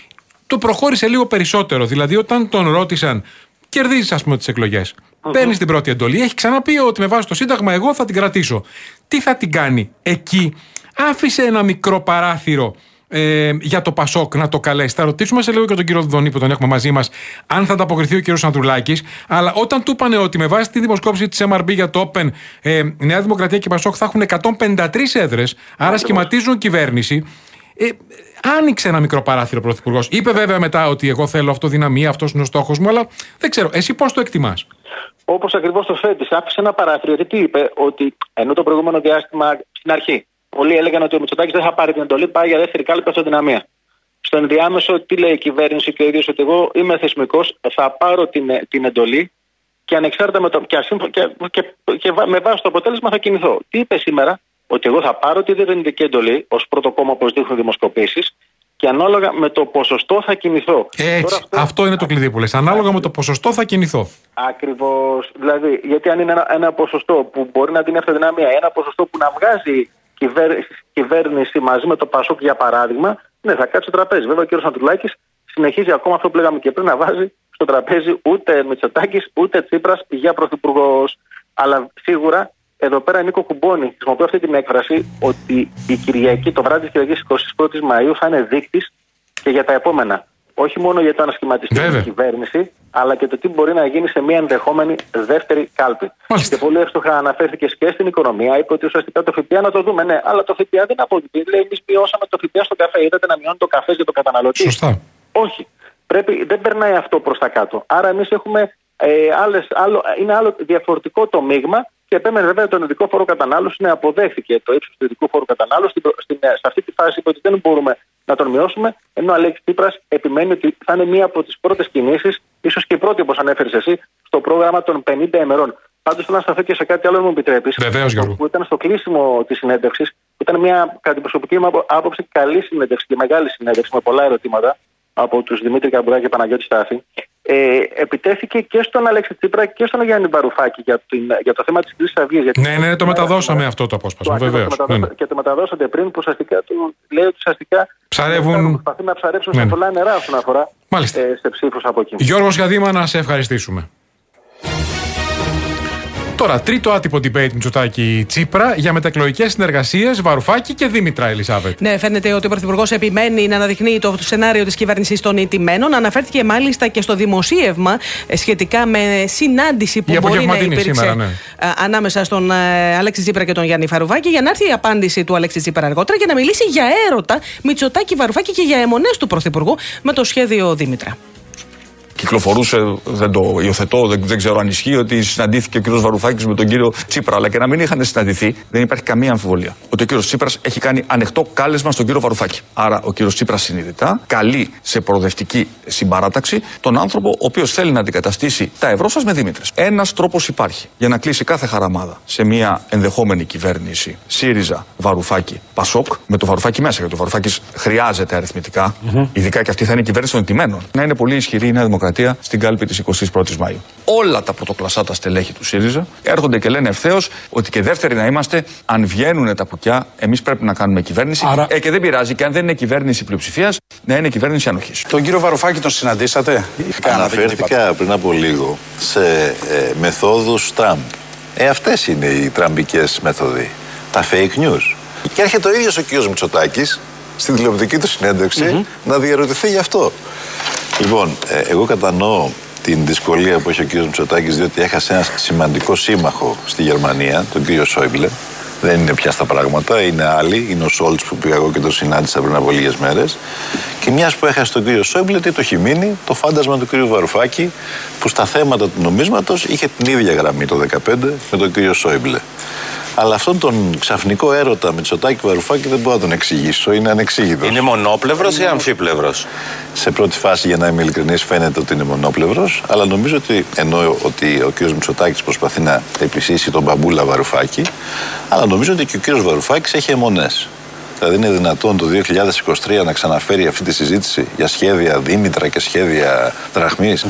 το προχώρησε λίγο περισσότερο. Δηλαδή, όταν τον ρώτησαν, κερδίζεις ας πούμε τις εκλογές, uh-huh. παίρνεις την πρώτη εντολή, έχει ξαναπεί ότι με βάση το Σύνταγμα εγώ θα την κρατήσω. Τι θα την κάνει εκεί, άφησε ένα μικρό παράθυρο. Ε, για το Πασόκ να το καλέσει. Θα ρωτήσουμε σε λίγο και τον κύριο Δονή που τον έχουμε μαζί μας αν θα ανταποκριθεί ο κύριος Ανδρουλάκης. Αλλά όταν του είπανε ότι με βάση τη δημοσκόπηση της εμ αρ μπι για το Open ε, Νέα Δημοκρατία και Πασόκ θα έχουν εκατόν πενήντα τρεις έδρες, άρα σχηματίζουν κυβέρνηση. Ε, άνοιξε ένα μικρό παράθυρο ο Πρωθυπουργός. Είπε βέβαια μετά ότι εγώ θέλω αυτοδυναμία, αυτός είναι ο στόχος μου, αλλά δεν ξέρω. Εσύ πώς το εκτιμάς? Όπως ακριβώς το θέτεις, άφησε ένα παράθυρο. Γιατί τι είπε, ότι ενώ το προηγούμενο διάστημα στην αρχή πολλοί έλεγαν ότι ο Μητσοτάκης δεν θα πάρει την εντολή, πάει για δεύτερη κάλπη αυτοδυναμία. Στο ενδιάμεσο, τι λέει η κυβέρνηση και ο ίδιος, ότι εγώ είμαι θεσμικός, θα πάρω την, την εντολή και ανεξάρτητα με το. Και, και, και, και με βάση το αποτέλεσμα θα κινηθώ. Τι είπε σήμερα, ότι εγώ θα πάρω τη διερευνητική εντολή ως πρώτο κόμμα, όπως δείχνουν δημοσκοπήσεις, και ανάλογα με το ποσοστό θα κινηθώ. Έτσι, αυτό... αυτό είναι το κλειδί που λες. Ανάλογα με το ποσοστό θα κινηθώ. Ακριβώς. Δηλαδή, γιατί αν είναι ένα, ένα ποσοστό που μπορεί να δίνει αυτοδυναμία, ένα ποσοστό που να βγάζει κυβέρνηση μαζί με το Πασόκ για παράδειγμα, ναι, θα κάτσει στο τραπέζι. Βέβαια, ο κ. Ανδρουλάκης συνεχίζει ακόμα αυτό που λέγαμε και πριν, να βάζει στο τραπέζι ούτε Μητσοτάκης ούτε Τσίπρας για πρωθυπουργός. Αλλά σίγουρα εδώ πέρα Νίκο κουμπώνει. Χρησιμοποιώ αυτή την έκφραση ότι η Κυριακή, το βράδυ της Κυριακής εικοστής πρώτης Μαΐου θα είναι δείκτης και για τα επόμενα. Όχι μόνο για το ανασχηματιστή της κυβέρνηση, αλλά και το τι μπορεί να γίνει σε μια ενδεχόμενη δεύτερη κάλπη. Μάλιστα. Και πολύ εύστοχα αναφέρθηκε και στην οικονομία. Είπε ότι ουσιαστικά το ΦΠΑ να το δούμε. Ναι, αλλά το ΦΠΑ δεν αποδεικνύει. Λέει, εμείς μειώσαμε το ΦΠΑ στο καφέ. Είδατε να μειώνει το καφέ για τον καταναλωτή? Σωστά. Όχι. Πρέπει, δεν περνάει αυτό προς τα κάτω. Άρα εμείς έχουμε ε, άλλες, άλλο, είναι άλλο διαφορετικό το μείγμα. Και επέμενε βέβαια τον ειδικό φόρο κατανάλωση, ναι, αποδέχθηκε το ύψος του ειδικού φόρου κατανάλωση. Στην, σε αυτή τη φάση είπε ότι δεν μπορούμε να τον μειώσουμε, ενώ ο Αλέξης Τσίπρας επιμένει ότι θα είναι μία από τις πρώτες κινήσεις, ίσως και η πρώτη όπως ανέφερες εσύ, στο πρόγραμμα των πενήντα ημερών. Πάντως θέλω να σταθώ και σε κάτι άλλο, αν μου επιτρέπεις. Βεβαίως, Γιώργο. Που ήταν στο κλείσιμο της συνέντευξης, που ήταν μια κατά την προσωπική μου άποψη καλή συνέντευξη και μεγάλη συνέντευξη με πολλά ερωτήματα από τους Δημήτρη Καμπουράκη και Παναγιώτη Στάθη. Ε, επιτέθηκε και στον Αλέξη Τσίπρα και στον Γιάννη Βαρουφάκη για, την, για το θέμα της Χρυσής Αυγής. Ναι, ναι, το μεταδώσαμε το, αυτό το απόσπασμα, βεβαίως. Το ναι. Και το μεταδώσατε πριν, που ουσιαστικά του λέει ότι ουσιαστικά ψαρεύουν. Προσπαθεί να ψαρέψουν ναι. σε πολλά νερά όσον αφορά ε, σε ψήφους από εκεί. Γιώργο Γιαδήμα, να σε ευχαριστήσουμε. Τώρα, τρίτο άτυπο debate Μητσοτάκη Τσίπρα για μεταεκλογικές συνεργασίες Βαρουφάκη και Δήμητρα, Ελισάβετ. Ναι, φαίνεται ότι ο Πρωθυπουργός επιμένει να αναδεικνύει το σενάριο της κυβέρνησης των ηττημένων. Αναφέρθηκε μάλιστα και στο δημοσίευμα σχετικά με συνάντηση που μπορεί να υπήρξε σήμερα, ναι. ανάμεσα στον Αλέξη Τσίπρα και τον Γιάννη Βαρουφάκη, για να έρθει η απάντηση του Αλέξη Τσίπρα αργότερα και να μιλήσει για έρωτα Μητσοτάκη Βαρουφάκη και για αιμονές του Πρωθυπουργού με το σχέδιο Δήμητρα. Κυκλοφορούσε, δεν το υιοθετώ, δεν, δεν ξέρω αν ισχύει, ότι συναντήθηκε ο κ. Βαρουφάκης με τον κύριο Τσίπρα. Αλλά και να μην είχαν συναντηθεί, δεν υπάρχει καμία αμφιβολία ότι ο κ. Τσίπρας έχει κάνει ανοιχτό κάλεσμα στον κύριο Βαρουφάκη. Άρα ο κ. Τσίπρας συνειδητά καλεί σε προοδευτική συμπαράταξη τον άνθρωπο ο οποίος θέλει να αντικαταστήσει τα ευρώ σας με Δήμητρες. Ένας τρόπος υπάρχει για να κλείσει κάθε χαραμάδα σε μια ενδεχόμενη κυβέρνηση ΣΥΡΙΖΑ, Βαρουφάκη, Πασόκ, με το Βαρουφάκη μέσα. Γιατί ο Βαρουφάκης χρειάζεται αριθμητικά, mm-hmm. ειδικά και αυτή θα είναι η κυβέρνηση των ηττημένων, να είναι πολύ ισχυρή η Νέα Δημοκρατία. Δημοκρατία στην κάλπη της εικοστής πρώτης Μαΐου. Όλα τα πρωτοκλασσάτα στελέχη του ΣΥΡΙΖΑ έρχονται και λένε ευθέως ότι και δεύτεροι να είμαστε, αν βγαίνουν τα πουκιά, εμείς πρέπει να κάνουμε κυβέρνηση. Άρα... Ε, και δεν πειράζει, και αν δεν είναι κυβέρνηση πλειοψηφίας, να είναι κυβέρνηση ανοχής. Τον κύριο Βαρουφάκη τον συναντήσατε? Αναφέρθηκα πριν από λίγο σε ε, μεθόδους Τραμπ. Ε, αυτές είναι οι τραμπικές μέθοδοι. Τα fake news. Και έρχεται ο ίδιος ο κ. Μητσοτάκης στην τηλεοπτική του συνέντευξη mm-hmm. να διαρωτηθεί γι' αυτό. Λοιπόν, ε, εγώ κατανοώ την δυσκολία που έχει ο κ. Μητσοτάκης, διότι έχασε ένα σημαντικό σύμμαχο στη Γερμανία, τον κ. Σόιμπλε. Δεν είναι πια στα πράγματα, είναι άλλοι. Είναι ο Σόλτς που πήγα εγώ και τον συνάντησα πριν από λίγες μέρες. Και μιας που έχασε τον κύριο Σόιμπλε, τι το έχει μείνει? Το φάντασμα του κύριου Βαρουφάκη, που στα θέματα του νομίσματος είχε την ίδια γραμμή το δύο χιλιάδες δεκαπέντε με τον κύριο Σόιμπλε. Αλλά αυτόν τον ξαφνικό έρωτα Μητσοτάκη Βαρουφάκη δεν μπορώ να τον εξηγήσω, είναι ανεξήγητος. Είναι μονόπλευρος ή αμφίπλευρος? Σε πρώτη φάση, για να είμαι ειλικρινής, φαίνεται ότι είναι μονόπλευρος, αλλά νομίζω ότι ενώ ότι ο κ. Μητσοτάκης προσπαθεί να επισύσει τον μπαμπούλα Βαρουφάκη, αλλά νομίζω ότι και ο κ. Βαρουφάκης έχει αιμονές. Δηλαδή, είναι δυνατόν το δύο χιλιάδες είκοσι τρία να ξαναφέρει αυτή τη συζήτηση για σχέδια Δήμητρα και σχέδια Δραχμής?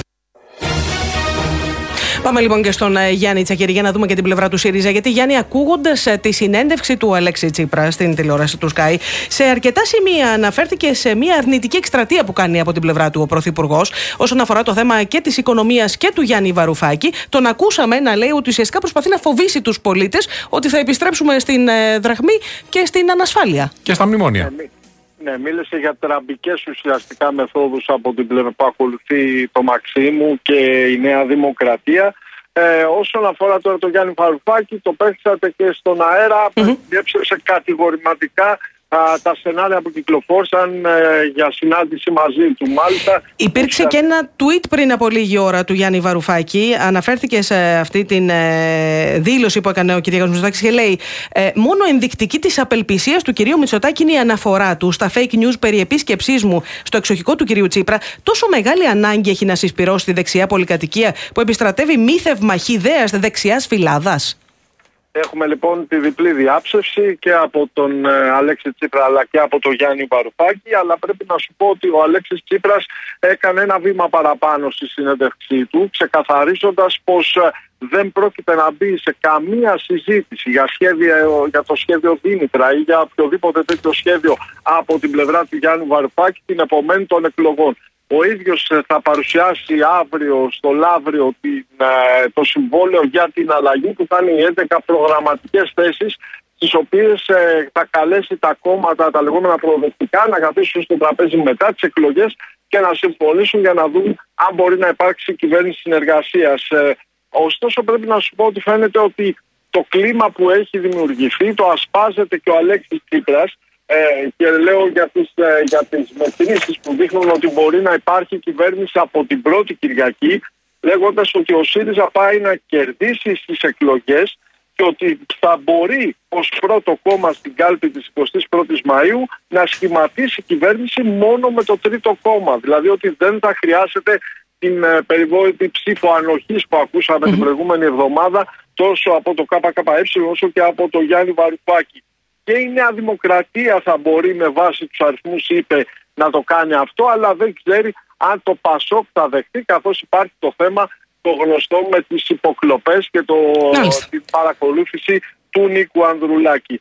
Πάμε λοιπόν και στον uh, Γιάννη Τσακίρη για να δούμε και την πλευρά του ΣΥΡΙΖΑ. Γιατί, Γιάννη, ακούγοντας uh, τη συνέντευξη του Αλέξη Τσίπρα στην τηλεόραση του Sky, σε αρκετά σημεία αναφέρθηκε σε μια αρνητική εκστρατεία που κάνει από την πλευρά του ο Πρωθυπουργός όσον αφορά το θέμα και της οικονομίας και του Γιάννη Βαρουφάκη. Τον ακούσαμε να λέει ότι ουσιαστικά προσπαθεί να φοβήσει τους πολίτες ότι θα επιστρέψουμε στην uh, δραχμή και στην ανασφάλεια. Και στα μνημόνια. Ναι, μίλησε για τραμπικές ουσιαστικά μεθόδους από την πλευρά που ακολουθεί το Μαξίμου και η Νέα Δημοκρατία. Ε, όσον αφορά τώρα τον Γιάννη Βαρουφάκη, το παίξατε και στον αέρα, mm-hmm. διέψευσε κατηγορηματικά α, τα σενάρια που κυκλοφόρησαν ε, για συνάντηση μαζί του. Μάλιστα, υπήρξε και ένα tweet πριν από λίγη ώρα του Γιάννη Βαρουφάκη. Αναφέρθηκε σε αυτή την ε, δήλωση που έκανε ο κ. Μητσοτάκης και λέει ε, μόνο ενδεικτική της απελπισίας του κ. Μητσοτάκη είναι η αναφορά του στα fake news περί επίσκεψής μου στο εξοχικό του κ. Τσίπρα. Τόσο μεγάλη ανάγκη έχει να συσπυρώσει τη δεξιά πολυκατοικία που επιστρατεύει μύθευμα χυδαίας δεξιάς φυλάδας? Έχουμε λοιπόν τη διπλή διάψευση και από τον ε, Αλέξη Τσίπρα αλλά και από τον Γιάννη Βαρουφάκη, αλλά πρέπει να σου πω ότι ο Αλέξης Τσίπρας έκανε ένα βήμα παραπάνω στη συνέντευξή του, ξεκαθαρίζοντας πως ε, δεν πρόκειται να μπει σε καμία συζήτηση για, σχέδια, για το σχέδιο Δήμητρα ή για οποιοδήποτε τέτοιο σχέδιο από την πλευρά του Γιάννη Βαρουφάκη την επομένη των εκλογών. Ο ίδιος θα παρουσιάσει αύριο στο Λαύριο την, το συμβόλαιο για την αλλαγή που κάνει έντεκα προγραμματικές θέσεις, τις οποίες ε, θα καλέσει τα κόμματα, τα λεγόμενα προοδευτικά, να καθίσουν στο τραπέζι μετά τις εκλογές και να συμφωνήσουν για να δουν αν μπορεί να υπάρξει κυβέρνηση συνεργασίας. Ε, ωστόσο πρέπει να σου πω ότι φαίνεται ότι το κλίμα που έχει δημιουργηθεί το ασπάζεται και ο Αλέξης Τσίπρας. Ε, και λέω για τις, ε, για τις μετρήσεις που δείχνουν ότι μπορεί να υπάρχει κυβέρνηση από την πρώτη Κυριακή, λέγοντας ότι ο ΣΥΡΙΖΑ πάει να κερδίσει στις εκλογές και ότι θα μπορεί ως πρώτο κόμμα στην κάλπη της εικοστής πρώτης Μαΐου να σχηματίσει κυβέρνηση μόνο με το τρίτο κόμμα. Δηλαδή ότι δεν θα χρειάζεται την ε, περιβόητη ψήφο ανοχής που ακούσαμε mm-hmm. την προηγούμενη εβδομάδα τόσο από το ΚΚΕ όσο και από το Γιάννη Βαρουφάκη. Και η Νέα Δημοκρατία θα μπορεί με βάση τους αριθμούς, είπε, να το κάνει αυτό, αλλά δεν ξέρει αν το ΠΑΣΟΚ θα δεχτεί, καθώς υπάρχει το θέμα το γνωστό με τις υποκλοπές και το, την παρακολούθηση του Νίκου Ανδρουλάκη.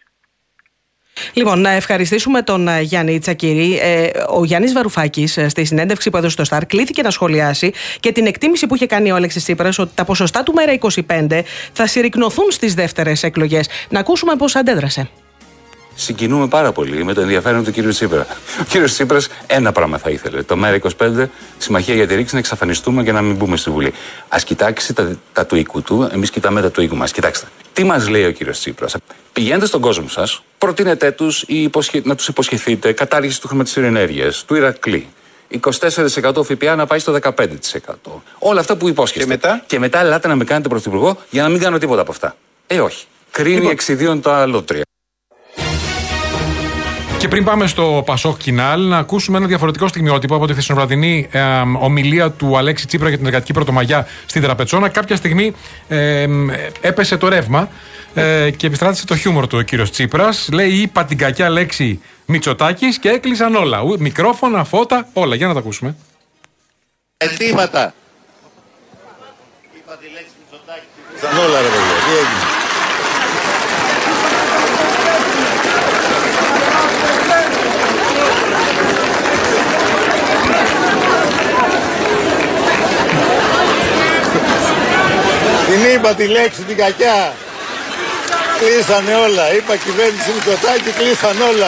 Λοιπόν, να ευχαριστήσουμε τον Γιάννη Τσακίρη. Ε, ο Γιάννης Βαρουφάκης, στη συνέντευξη που έδωσε στο Σταρ, κλήθηκε να σχολιάσει και την εκτίμηση που είχε κάνει ο Αλέξης Τσίπρας ότι τα ποσοστά του Μέρα είκοσι πέντε θα συρρικνωθούν στις δεύτερες εκλογές. Να ακούσουμε πώς αντέδρασε. Συγκινούμε πάρα πολύ με το ενδιαφέρον του κ. Τσίπρα. Ο κ. Τσίπρας ένα πράγμα θα ήθελε. Το Μέρα είκοσι πέντε, συμμαχία για τη ρήξη, να εξαφανιστούμε και να μην μπούμε στη Βουλή. Ας κοιτάξει τα, τα του οίκου του, εμείς κοιτάμε τα του οίκου μας. Κοιτάξτε, τι μας λέει ο κ. Τσίπρας? Πηγαίνετε στον κόσμο σας, προτείνετε τους υποσχε... να τους υποσχεθείτε κατάργηση του χρηματιστήριου ενέργειας, του Ηρακλή. είκοσι τέσσερα τοις εκατό ΦΠΑ να πάει στο δεκαπέντε τοις εκατό. Όλα αυτά που υπόσχεστε. Και μετά, και μετά ελάτε να με κάνετε πρωθυπουργό για να μην κάνω τίποτα από αυτά. Ε, όχι. Κρίνει λοιπόν εξιδίων τα αλότρια. Και πριν πάμε στο Πασόκ Κινάλ, να ακούσουμε ένα διαφορετικό στιγμιότυπο από τη χθεσινοβραδινή ε, ομιλία του Αλέξη Τσίπρα για την εργατική πρωτομαγιά στην Τραπετσόνα. Κάποια στιγμή ε, έπεσε το ρεύμα ε, και επιστράτησε το χιούμορ του ο κύριος Τσίπρας. Λέει, είπα την κακιά λέξη Μητσοτάκης και έκλεισαν όλα. Μικρόφωνα, φώτα, όλα. Για να τα ακούσουμε. Αιτήματα. Είπα τη λέξη Μητσοτάκη. Σαν όλα ρε παιδιά, τι έγινε. Την είπα τη λέξη την κακιά. Κλείσανε όλα. Είπα κυβέρνηση Μητσοτάκη, κλείσαν όλα.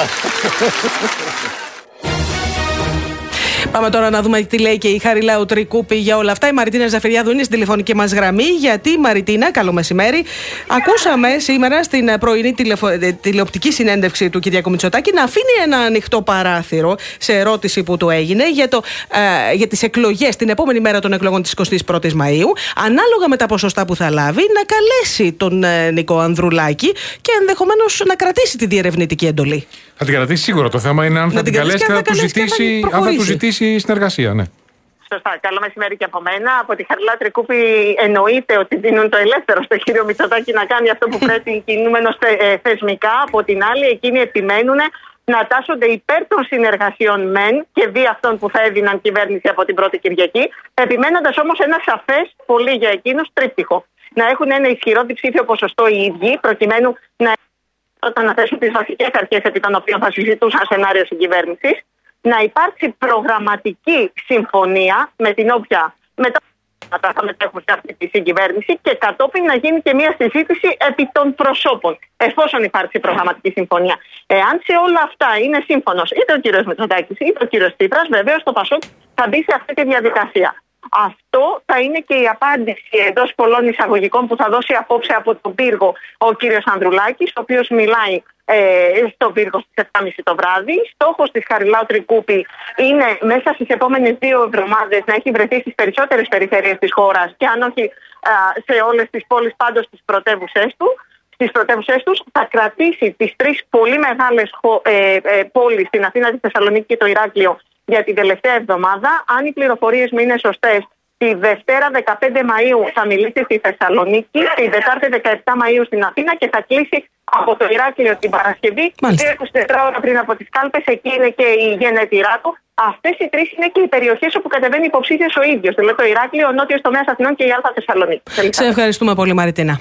Πάμε τώρα να δούμε τι λέει και η Χαριλάου Τρικούπη για όλα αυτά. Η Μαριτίνα Ζαφυριάδου είναι στην τηλεφωνική μας γραμμή. Γιατί, Μαριτίνα, καλό μεσημέρι. Ακούσαμε σήμερα στην πρωινή τηλεφο... τηλεοπτική συνέντευξη του Κυριάκου Μητσοτάκη να αφήνει ένα ανοιχτό παράθυρο σε ερώτηση που του έγινε για, το, ε, για τις εκλογές την επόμενη μέρα των εκλογών της εικοστής πρώτης Μαΐου. Ανάλογα με τα ποσοστά που θα λάβει, να καλέσει τον ε, Νίκο Ανδρουλάκη και ενδεχομένως να κρατήσει τη διερευνητική εντολή. Θα την κρατήσει σίγουρα. Το θέμα είναι αν θα την καλέσει και αν θα του ζητήσει, αν θα του ζητήσει συνεργασία. Ναι. Σωστά. Καλό μεσημέρι και από μένα. Από τη Χαριλάου Τρικούπη εννοείται ότι δίνουν το ελεύθερο στο κύριο Μητσοτάκη να κάνει αυτό που πρέπει κινούμενο θεσμικά. Από την άλλη, εκείνοι επιμένουν να τάσσονται υπέρ των συνεργασιών μεν και δι' αυτών που θα έδιναν κυβέρνηση από την πρώτη Κυριακή, επιμένοντας όμως ένα σαφές, πολύ για εκείνους, τρίπτυχο. Να έχουν ένα ισχυρό διψήφιο ποσοστό οι ίδιοι, προκειμένου να όταν να θέσουν τις βασικές αρχές επί των οποίων θα συζητούσαν σενάριο συγκυβέρνησης, να υπάρξει προγραμματική συμφωνία με την όποια μετά θα μετέχουν σε αυτή τη συγκυβέρνηση και κατόπιν να γίνει και μια συζήτηση επί των προσώπων, εφόσον υπάρξει προγραμματική συμφωνία. Εάν σε όλα αυτά είναι σύμφωνος είτε ο κύριος Μητσοτάκης είτε ο κύριος Τσίπρας, βεβαίως το Πασόκ θα μπει σε αυτή τη διαδικασία. Αυτό θα είναι και η απάντηση εντός πολλών εισαγωγικών που θα δώσει απόψε από τον πύργο ο κύριος Ανδρουλάκης, ο οποίος μιλάει ε, στον πύργο στις επτά και μισή το βράδυ. Στόχος της Χαριλάου Τρικούπη είναι μέσα στις επόμενες δύο εβδομάδες να έχει βρεθεί στις περισσότερες περιφέρειες της χώρας και αν όχι α, σε όλες τις πόλεις, πάντως στις πρωτεύουσές του. Στις πρωτεύουσές τους θα κρατήσει τις τρεις πολύ μεγάλες ε, ε, πόλεις, την Αθήνα, τη Θεσσαλονίκη και το Ηράκλειο, για την τελευταία εβδομάδα. Αν οι πληροφορίες μου είναι σωστές, τη Δευτέρα δεκαπέντε Μαΐου θα μιλήσει στη Θεσσαλονίκη, τη Δετάρτη δεκαεπτά Μαΐου στην Αθήνα και θα κλείσει από το Ηράκλειο την Παρασκευή. είκοσι τέσσερις ώρα πριν από τις κάλπες, εκεί είναι και η γενετηρά του. Αυτές οι τρεις είναι και οι περιοχές όπου κατεβαίνει υποψήφιος ο ίδιος. Δηλαδή το Ηράκλειο, ο Νότιος τομέας Αθηνών και η Α Θεσσαλονίκη. Σε ευχαριστούμε πολύ, Μαριτίνα.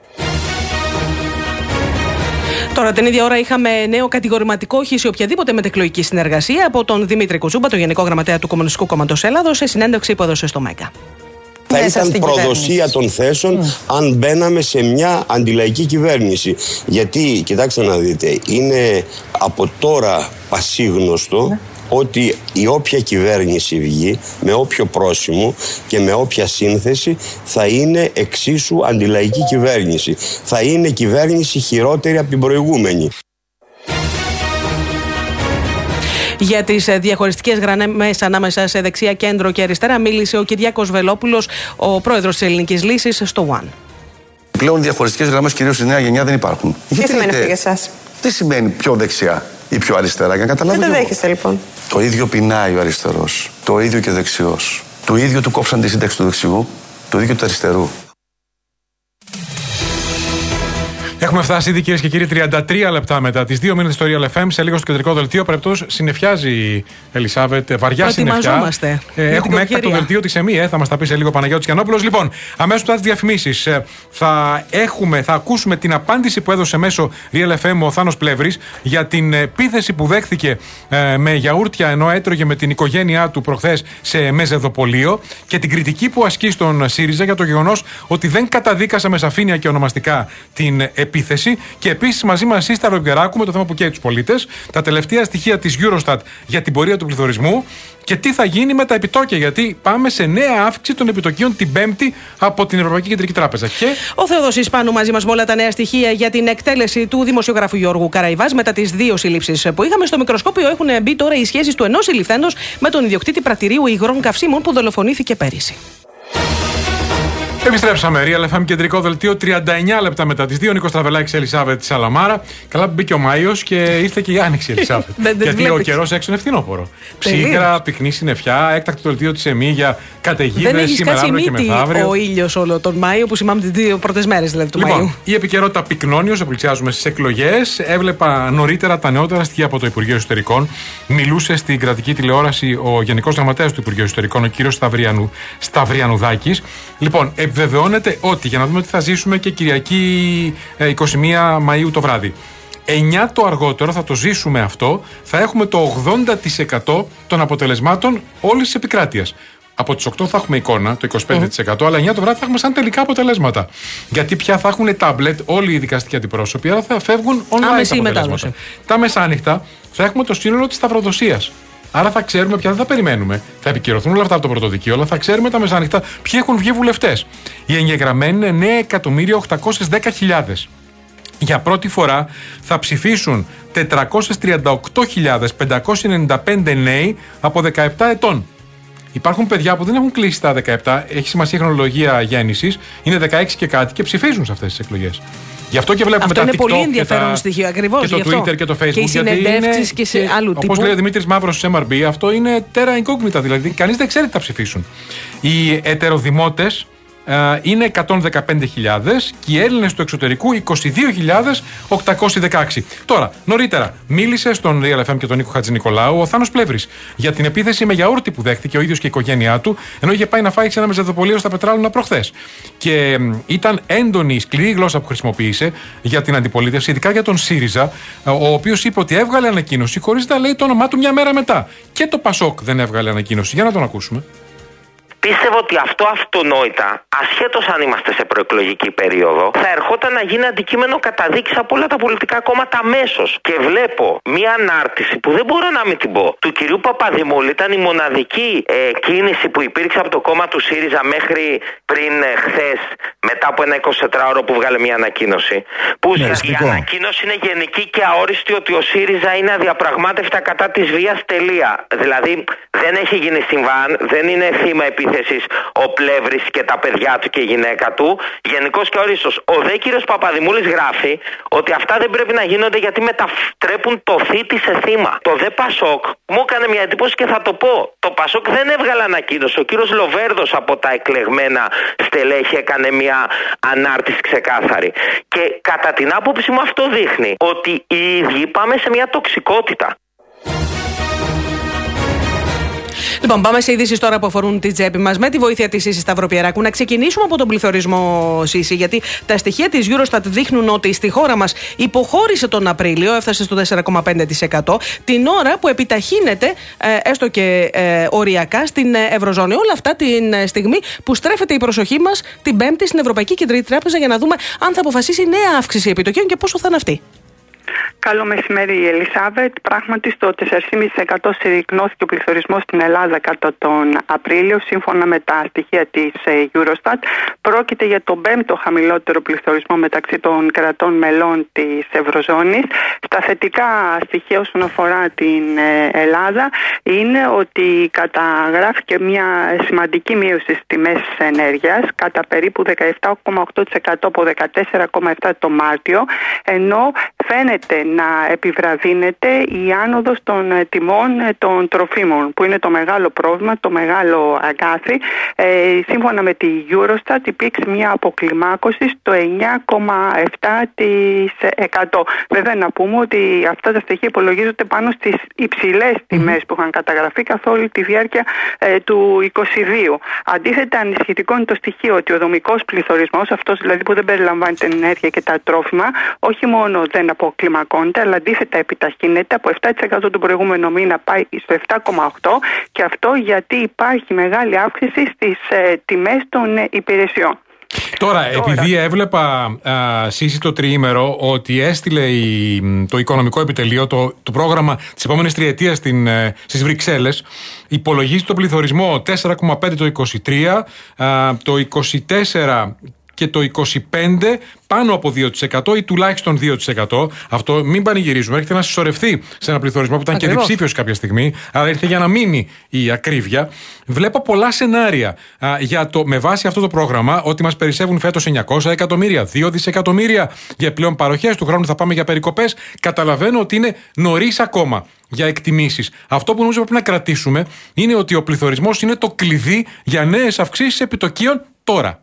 Τώρα, την ίδια ώρα, είχαμε νέο κατηγορηματικό όχι σε οποιαδήποτε μετεκλογική συνεργασία από τον Δημήτρη Κουτσούμπα, τον Γενικό Γραμματέα του Κομμουνιστικού Κόμματος Ελλάδος, σε συνέντευξη που έδωσε στο ΜΕΚΑ. Θα ήταν προδοσία των θέσεων mm. αν μπαίναμε σε μια αντιλαϊκή κυβέρνηση. Γιατί, κοιτάξτε να δείτε, είναι από τώρα πασίγνωστο mm. ότι η όποια κυβέρνηση βγει, με όποιο πρόσημο και με όποια σύνθεση, θα είναι εξίσου αντιλαϊκή κυβέρνηση. Θα είναι κυβέρνηση χειρότερη από την προηγούμενη. Για τις διαχωριστικές γραμμές ανάμεσα σε δεξιά, κέντρο και αριστερά μίλησε ο Κυριάκος Βελόπουλος, ο πρόεδρος της Ελληνικής Λύσης, στο One. Πλέον διαχωριστικές γραμμές, κυρίως στη νέα γενιά, δεν υπάρχουν. Τι Γιατί σημαίνει αυτό για εσάς? Τι σημαίνει πιο δεξιά ή πιο αριστερά, για να καταλάβω. Δεν το δέχεστε λοιπόν? Το ίδιο πεινάει ο αριστερός, το ίδιο και ο δεξιός. Το ίδιο του κόψαν τη σύνταξη του δεξιού, το ίδιο του αριστερού. Έχουμε φτάσει ήδη, κυρίες και κύριοι, τριάντα τρία λεπτά μετά τις δύο μήνες ιστορία Real εφ εμ. Σε λίγο στο κεντρικό δελτίο. Παρεπτός συννεφιάζει η Ελισάβετ, βαριά συννεφιά. Ε, έχουμε έκτακτο δελτίο της ΕΜΗ, θα μας τα πει σε λίγο Παναγιώτης Γιαννόπουλος. Λοιπόν, αμέσως μετά τις διαφημίσεις ε, θα, έχουμε, θα ακούσουμε την απάντηση που έδωσε μέσω Real εφ εμ ο Θάνος Πλεύρης για την επίθεση που δέχθηκε ε, με γιαούρτια ενώ έτρωγε με την οικογένειά του προχθές σε μεζεδοπολείο και την κριτική που ασκεί στον ΣΥΡΙΖΑ για το γεγονός ότι δεν καταδίκασε με σαφήνεια και ονομαστικά την επίθεση. Και επίσης μαζί μας είστε αεροπτεράκου με το θέμα που καίει τους πολίτες, τα τελευταία στοιχεία της Eurostat για την πορεία του πληθωρισμού και τι θα γίνει με τα επιτόκια. Γιατί πάμε σε νέα αύξηση των επιτοκίων την Πέμπτη από την Ευρωπαϊκή Κεντρική Τράπεζα. Και... Ο Θεόδος Ισπάνου μαζί μας με όλα τα νέα στοιχεία για την εκτέλεση του δημοσιογράφου Γιώργου Καραϊβάς. Μετά τις δύο συλλήψεις που είχαμε στο μικροσκόπιο, έχουν μπει τώρα οι σχέσεις του ενός συλληφθέντος με τον ιδιοκτήτη πρατηρίου υγρών καυσίμων που δολοφονήθηκε πέρυσι. Επιστρέψαμε. Real εφ εμ κεντρικό δελτίο, τριάντα εννιά λεπτά μετά τις δύο. Νίκος Τραβελάκης, Ελισάβετ Σαλαμάρα. Καλά που μπήκε ο Μάιος και ήρθε και η Άνοιξη, Ελισάβετ. Γιατί ο καιρός έξω είναι φθινόπορο. Ψύχρα, πυκνή συννεφιά, έκτακτο δελτίο της ΕΜΗ για καταιγίδες σήμερα, αύριο και μεθαύριο. Ο ήλιος όλο τον Μάιο, που σημάμε τις δύο πρώτες μέρες δηλαδή του λοιπόν, Μαΐου. Η επικαιρότητα πυκνώνει όσο πλησιάζουμε στις εκλογές. Έβλεπα νωρίτερα τα νεότερα στοιχεία από το Υπουργείο Εσωτερικών. Μιλούσε στην κρατική τηλεόραση ο Γενικός Γραμματέας του Υπουργείου Εσωτερικών, ο κύριος Σταυριανουδάκης. Λοιπόν, επιβεβαιώνεται ότι, για να δούμε τι θα ζήσουμε και Κυριακή εικοστή πρώτη Μαΐου το βράδυ. εννιά το αργότερο θα το ζήσουμε αυτό, θα έχουμε το ογδόντα τοις εκατό των αποτελεσμάτων όλης της επικράτειας. Από τις οκτώ θα έχουμε εικόνα, το είκοσι πέντε τοις εκατό, mm. αλλά εννιά το βράδυ θα έχουμε σαν τελικά αποτελέσματα. Γιατί πια θα έχουν τάμπλετ όλοι οι δικαστικοί αντιπρόσωποι, άρα θα φεύγουν online τα αποτελέσματα. Τα μεσάνυχτα θα έχουμε το σύνολο της σταυροδοσίας. Άρα θα ξέρουμε πια, δεν θα περιμένουμε. Θα επικυρωθούν όλα αυτά από το πρωτοδικείο, αλλά θα ξέρουμε τα μεσάνυχτα ποιοι έχουν βγει βουλευτές. Οι εγγεγραμμένοι είναι εννέα εκατομμύρια οκτακόσιες δέκα χιλιάδες. Για πρώτη φορά θα ψηφίσουν τετρακόσιες τριάντα οκτώ χιλιάδες πεντακόσιοι ενενήντα πέντε νέοι από δεκαεπτά ετών. Υπάρχουν παιδιά που δεν έχουν κλείσει τα δεκαεπτά, έχει σημασία η χρονολογία γέννησης, είναι δεκαέξι και κάτι και ψηφίζουν σε αυτές τις εκλογές. Γι' αυτό και βλέπουμε αυτό τα είναι TikTok πολύ ενδιαφέρον τα... στοιχείο, ακριβώς. Και το Twitter και το Facebook. Και οι συνεντεύξεις και σε άλλου τύπου. Όπως λέει ο Δημήτρης Μαύρος στους εμ αρ μπι, αυτό είναι terra incognita, δηλαδή κανείς δεν ξέρει τι θα ψηφίσουν. Οι ετεροδημότες Uh, είναι εκατόν δεκαπέντε χιλιάδες και οι Έλληνες του εξωτερικού είκοσι δύο χιλιάδες οκτακόσιοι δεκαέξι. Τώρα, νωρίτερα, μίλησε στον Real εφ εμ και τον Νίκο Χατζηνικολάου ο Θάνος Πλεύρης για την επίθεση με γιαούρτι που δέχτηκε ο ίδιος και η οικογένειά του, ενώ είχε πάει να φάει σε ένα μεζεδοπολείο στα Πετράλωνα προχθές. Και μ, ήταν έντονη η σκληρή γλώσσα που χρησιμοποίησε για την αντιπολίτευση, ειδικά για τον ΣΥΡΙΖΑ, ο οποίος είπε ότι έβγαλε ανακοίνωση χωρίς να λέει το όνομά του μια μέρα μετά. Και το ΠΑΣΟΚ δεν έβγαλε ανακοίνωση. Για να τον ακούσουμε. Πίστευα ότι αυτό αυτονόητα, ασχέτως αν είμαστε σε προεκλογική περίοδο, θα ερχόταν να γίνει αντικείμενο καταδίκης από όλα τα πολιτικά κόμματα αμέσως. Και βλέπω μία ανάρτηση που δεν μπορώ να μην την πω, του κυρίου Παπαδημούλη. Ήταν η μοναδική ε, κίνηση που υπήρξε από το κόμμα του ΣΥΡΙΖΑ μέχρι πριν ε, χθες, μετά από ένα εικοσιτετράωρο που βγάλε μία ανακοίνωση. Που ναι, η ανακοίνωση είναι γενική και αόριστη ότι ο ΣΥΡΙΖΑ είναι αδιαπραγμάτευτα κατά της βίας. Τελεία. Δηλαδή δεν έχει γίνει συμβάν, δεν είναι θύμα επίθεσης ο Πλεύρης και τα παιδιά του και η γυναίκα του, γενικός και ορίστος. Ο δε κύριος Παπαδημούλης γράφει ότι αυτά δεν πρέπει να γίνονται γιατί μετατρέπουν το θήτη σε θύμα. Το δε Πασόκ μου έκανε μια εντύπωση και θα το πω. Το Πασόκ δεν έβγαλε ανακοίνωση. Ο κύριος Λοβέρδος από τα εκλεγμένα στελέχη έκανε μια ανάρτηση ξεκάθαρη. Και κατά την άποψη μου αυτό δείχνει ότι οι ίδιοι πάμε σε μια τοξικότητα. Λοιπόν, πάμε σε ειδήσεις τώρα που αφορούν τη τσέπη μας με τη βοήθεια της Σύση Σταυροπιεράκου. Να ξεκινήσουμε από τον πληθωρισμό, Σύση, γιατί τα στοιχεία της Eurostat δείχνουν ότι στη χώρα μας υποχώρησε τον Απρίλιο, έφτασε στο τέσσερα κόμμα πέντε τοις εκατό, την ώρα που επιταχύνεται, ε, έστω και ε, οριακά, στην Ευρωζώνη. Όλα αυτά την στιγμή που στρέφεται η προσοχή μας την Πέμπτη στην Ευρωπαϊκή Κεντρική Τράπεζα για να δούμε αν θα αποφασίσει νέα αύξηση επιτοκίων και πόσο θα είναι αυτή. Καλό μεσημέρι, Ελισάβετ. Πράγματι, στο τέσσερα κόμμα πέντε τοις εκατό συρρυκνώθηκε ο πληθωρισμός στην Ελλάδα κατά τον Απρίλιο, σύμφωνα με τα στοιχεία της Eurostat. Πρόκειται για τον πέμπτο χαμηλότερο πληθωρισμό μεταξύ των κρατών μελών της Ευρωζώνης. Στα θετικά στοιχεία όσον αφορά την Ελλάδα είναι ότι καταγράφηκε μια σημαντική μείωση στις τιμές ενέργειας κατά περίπου δεκαεπτά κόμμα οκτώ τοις εκατό από δεκατέσσερα κόμμα επτά τοις εκατό το Μάρτιο, ενώ φαίνεται να επιβραδύνεται η άνοδος των τιμών των τροφίμων, που είναι το μεγάλο πρόβλημα, το μεγάλο αγκάθι. Ε, σύμφωνα με τη Eurostat υπήρξε μια αποκλιμάκωση στο εννιά κόμμα επτά τοις εκατό. Βέβαια να πούμε ότι αυτά τα στοιχεία υπολογίζονται πάνω στις υψηλές τιμές που είχαν καταγραφεί καθ' όλη τη διάρκεια ε, του είκοσι δύο. Αντίθετα, ανησυχητικό είναι το στοιχείο ότι ο δομικός πληθωρισμός, αυτός δηλαδή που δεν περιλαμβάνει την ενέργεια και τα τρόφιμα, όχι μόνο δεν αποκλιμακώνεται, αλλά αντίθετα επιταχύνεται από επτά τοις εκατό τον προηγούμενο μήνα πάει στο επτά κόμμα οκτώ τοις εκατό, και αυτό γιατί υπάρχει μεγάλη αύξηση στις ε, τιμές των ε, υπηρεσιών. Τώρα, Τώρα, επειδή έβλεπα, Σύση, το τριήμερο ότι έστειλε η, το οικονομικό επιτελείο το, το πρόγραμμα της επόμενης τριετίας στην, στις Βρυξέλλες, υπολογίζει το πληθωρισμό τέσσερα κόμμα πέντε το είκοσι τρία, το είκοσι τέσσερα και το είκοσι πέντε τοις εκατό πάνω από δύο τοις εκατό ή τουλάχιστον δύο τοις εκατό. Αυτό μην πανηγυρίζουμε. Έρχεται να συσσωρευτεί σε ένα πληθωρισμό που ήταν Ακριβώς. και διψήφιος κάποια στιγμή, αλλά ήρθε για να μείνει η ακρίβεια. Βλέπω πολλά σενάρια α, για το, με βάση αυτό το πρόγραμμα ότι μας περισσεύουν φέτος εννιακόσια εκατομμύρια, δύο δισεκατομμύρια για πλέον παροχές. Του χρόνου θα πάμε για περικοπές. Καταλαβαίνω ότι είναι νωρίς ακόμα για εκτιμήσεις. Αυτό που νομίζω πρέπει να κρατήσουμε είναι ότι ο πληθωρισμός είναι το κλειδί για νέες αυξήσεις επιτοκίων τώρα.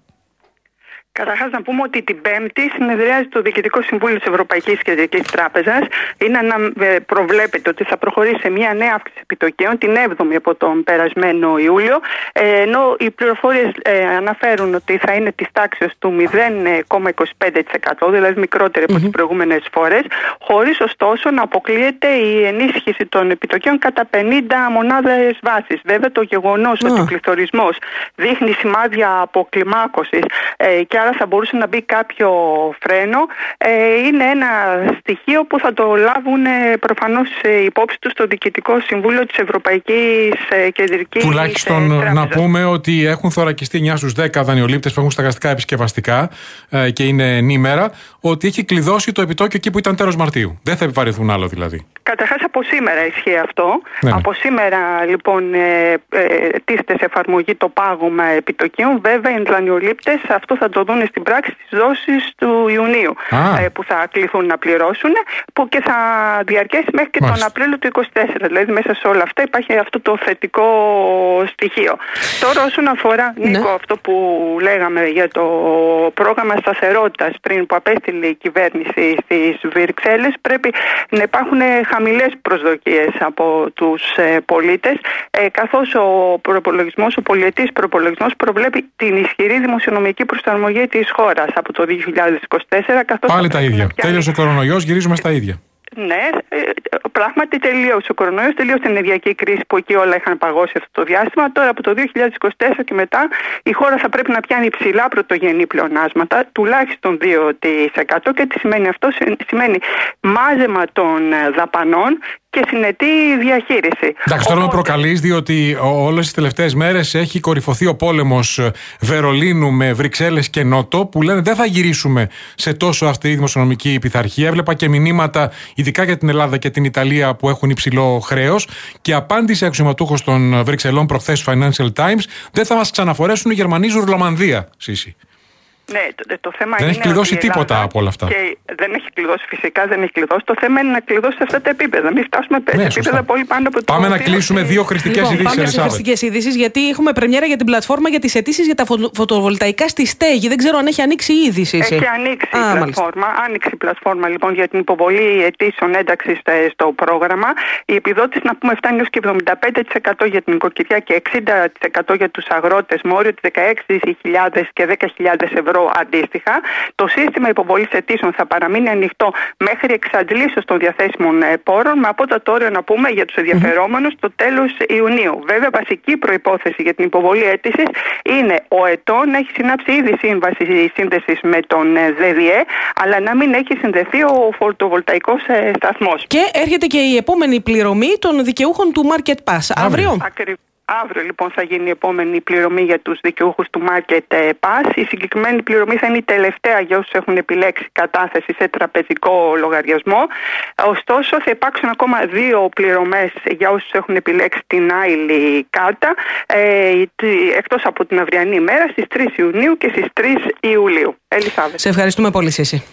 Καταρχάς να πούμε ότι την Πέμπτη συνεδριάζει το Διοικητικό Συμβούλιο της Ευρωπαϊκής Κεντρικής Τράπεζας. Είναι να προβλέπεται ότι θα προχωρήσει σε μια νέα αύξηση επιτοκίων την έβδομη από τον περασμένο Ιούλιο, ενώ οι πληροφορίες αναφέρουν ότι θα είναι της τάξης του μηδέν κόμμα είκοσι πέντε τοις εκατό, δηλαδή μικρότερη από mm-hmm. τις προηγούμενες φορές, χωρίς ωστόσο να αποκλείεται η ενίσχυση των επιτοκίων κατά πενήντα μονάδες βάσης. Βέβαια το γεγονός oh. ότι ο πληθωρισμός δείχνει σημάδια αποκλιμάκωσης και άρα θα μπορούσε να μπει κάποιο φρένο, ε, είναι ένα στοιχείο που θα το λάβουν ε, προφανώς ε, υπόψη του στο Διοικητικό Συμβούλιο της Ευρωπαϊκής ε, Κεντρικής Τουλάχιστον ε, να πούμε ότι έχουν θωρακιστεί εννιά στους δέκα δανειολήπτες που έχουν στεγαστικά επισκευαστικά ε, και είναι ενήμερα, ότι έχει κλειδώσει το επιτόκιο εκεί που ήταν τέλος Μαρτίου. Δεν θα επιβαρυνθούν άλλο δηλαδή. Καταρχάς από σήμερα ισχύει αυτό. Ναι, ναι. Από σήμερα λοιπόν ε, ε, τίθεται σε εφαρμογή το πάγωμα επιτοκίων. Βέβαια οι δανειολήπτες αυτό θα το δουν στην πράξη στις δόσεις του Ιουνίου ε, που θα κληθούν να πληρώσουν, που και θα διαρκέσει μέχρι και Μάλιστα. τον Απρίλιο του είκοσι τέσσερα. Δηλαδή μέσα σε όλα αυτά υπάρχει αυτό το θετικό στοιχείο. Τώρα όσον αφορά, ναι. Νίκο, αυτό που λέγαμε για το πρόγραμμα σταθερότητας πριν που απέστειλε η κυβέρνηση στις Βρυξέλλες, πρέπει να υπάρχουν χαμηλές προσδοκίες από τους ε, πολίτες, ε, καθώς ο προπολογισμός, ο πολυετής προπολογισμός προβλέπει την ισχυρή δημοσιονομική προσαρμογή της χώρας από το δύο χιλιάδες είκοσι τέσσερα. Πάλι τα ίδια. Πιάνει... Τέλειωσε ο κορονοϊός, γυρίζουμε στα ίδια. Ναι, πράγματι τελείωσε ο κορονοϊός, τελείωσε την ενεργειακή κρίση που εκεί όλα είχαν παγώσει αυτό το διάστημα. Τώρα από το δύο χιλιάδες είκοσι τέσσερα και μετά η χώρα θα πρέπει να πιάνει υψηλά πρωτογενή πλεονάσματα, τουλάχιστον δύο τοις εκατό, και τι σημαίνει αυτό? Σημαίνει μάζεμα των δαπανών και συνετή διαχείριση. Εντάξει, τώρα με προκαλείς, διότι όλες τις τελευταίες μέρες έχει κορυφωθεί ο πόλεμος Βερολίνου με Βρυξέλλες και Νότο, που λένε δεν θα γυρίσουμε σε τόσο αυστηρή δημοσιονομική πειθαρχία. Έβλεπα και μηνύματα, ειδικά για την Ελλάδα και την Ιταλία, που έχουν υψηλό χρέος. Και απάντησε αξιωματούχος των Βρυξελών προχθές στο Financial Times, δεν θα μας ξαναφορέσουν οι Γερμανοί Ζουρλομανδία, Σύση. Ναι, το, το θέμα δεν είναι έχει κλειδώσει ότι τίποτα από όλα αυτά. Και δεν έχει κλειδώσει, φυσικά δεν έχει κλειδώσει. Το θέμα είναι να κλειδώσει σε αυτά τα επίπεδα. Μην φτάσουμε σε ναι, επίπεδα πολύ πάνω από το. Πάμε να κλείσουμε και... δύο χρηστικές λοιπόν, ειδήσεις. Πάμε σε χρηστικές ειδήσεις, γιατί έχουμε πρεμιέρα για την πλατφόρμα για τις αιτήσεις για τα φω... φωτοβολταϊκά στη στέγη. Δεν ξέρω αν έχει ανοίξει ήδη. Έχει ανοίξει Α, η πλατφόρμα. Άνοιξε η πλατφόρμα λοιπόν για την υποβολή αιτήσεων ένταξης στο πρόγραμμα. Η επιδότηση, να πούμε, φτάνει έως και εβδομήντα πέντε τοις εκατό για την οικοκυριά και εξήντα τοις εκατό για τους αγρότες, με όριο δεκαέξι χιλιάδες και δέκα χιλιάδες ευρώ αντίστοιχα. Το σύστημα υποβολής αιτήσεων θα παραμείνει ανοιχτό μέχρι εξαντλήσεως των διαθέσιμων πόρων, με απότατο όριο, να πούμε, για τους ενδιαφερόμενους το τέλος Ιουνίου. Βέβαια, βασική προϋπόθεση για την υποβολή αίτησης είναι ο ετών να έχει συνάψει ήδη σύμβαση σύνδεσης με τον ΔΔΕ, αλλά να μην έχει συνδεθεί ο φωτοβολταϊκός σταθμός. Και έρχεται και η επόμενη πληρωμή των δικαιούχων του Market Pass. Αύριο. Ακριβώς. Αύριο λοιπόν θα γίνει η επόμενη πληρωμή για τους δικαιούχους του Market Pass. Η συγκεκριμένη πληρωμή θα είναι η τελευταία για όσους έχουν επιλέξει κατάθεση σε τραπεζικό λογαριασμό. Ωστόσο θα υπάρξουν ακόμα δύο πληρωμές για όσους έχουν επιλέξει την άειλη κάρτα, ε, εκτός από την αυριανή ημέρα, στις τρεις Ιουνίου και στις τρεις Ιουλίου. Ελισάβετ. Σε ευχαριστούμε πολύ, Σύση.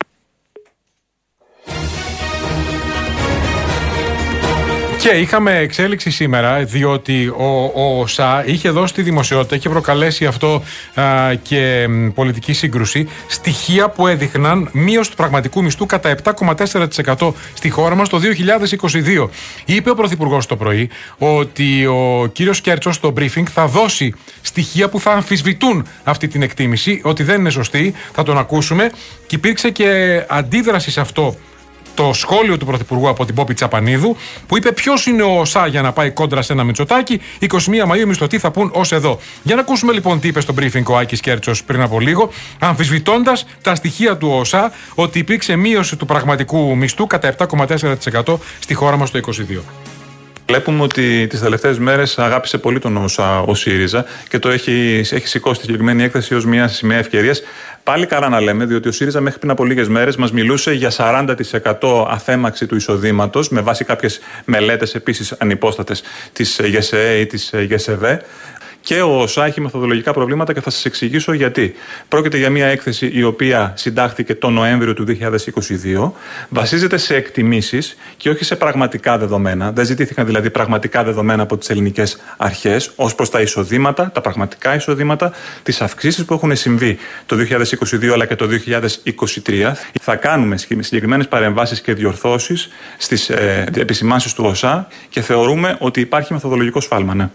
Και είχαμε εξέλιξη σήμερα, διότι ο, ο ΟΣΑ είχε δώσει τη δημοσιότητα, είχε προκαλέσει αυτό α, και μ, πολιτική σύγκρουση, στοιχεία που έδειχναν μείωση του πραγματικού μισθού κατά επτά κόμμα τέσσερα τοις εκατό στη χώρα μας το δύο χιλιάδες είκοσι δύο. Είπε ο Πρωθυπουργός το πρωί ότι ο κύριος Κέρτσος στο briefing θα δώσει στοιχεία που θα αμφισβητούν αυτή την εκτίμηση, ότι δεν είναι σωστή, θα τον ακούσουμε, και υπήρξε και αντίδραση σε αυτό το σχόλιο του Πρωθυπουργού από την Πόπη Τσαπανίδου, που είπε ποιος είναι ο ΟΣΑ για να πάει κόντρα σε ένα Μητσοτάκη. εικοστή πρώτη Μαΐου οι μισθωτοί θα πούν ως εδώ. Για να ακούσουμε λοιπόν τι είπε στο briefing ο Άκης Κέρτσος πριν από λίγο, αμφισβητώντας τα στοιχεία του ΟΣΑ ότι υπήρξε μείωση του πραγματικού μισθού κατά επτά κόμμα τέσσερα τοις εκατό στη χώρα μας το είκοσι δύο. Βλέπουμε ότι τις τελευταίες μέρες αγάπησε πολύ τον ΩΣΑ ο ΣΥΡΙΖΑ και το έχει, έχει σηκώσει τη συγκεκριμένη έκθεση ως μια σημαία ευκαιρίας. Πάλι καλά να λέμε, διότι ο ΣΥΡΙΖΑ μέχρι πριν από λίγες μέρες μας μιλούσε για σαράντα τοις εκατό αθέμαξη του εισοδήματος, με βάση κάποιες μελέτες επίσης ανυπόστατες της ΓΕΣΕΕ ή της ΓΕΣΕΒΕ. Και ο ΩΣΑ έχει μεθοδολογικά προβλήματα και θα σας εξηγήσω γιατί. Πρόκειται για μια έκθεση η οποία συντάχθηκε τον Νοέμβριο του δύο χιλιάδες είκοσι δύο, βασίζεται σε εκτιμήσεις και όχι σε πραγματικά δεδομένα. Δεν ζητήθηκαν δηλαδή πραγματικά δεδομένα από τις ελληνικές αρχές ως προς τα εισοδήματα, τα πραγματικά εισοδήματα, τις αυξήσεις που έχουν συμβεί το δύο χιλιάδες είκοσι δύο αλλά και το δύο χιλιάδες είκοσι τρία. Θα κάνουμε συγκεκριμένες παρεμβάσεις και διορθώσεις στις ε, επισημάνσεις του ΩΣΑ και θεωρούμε ότι υπάρχει μεθοδολογικό σφάλμα. Ναι.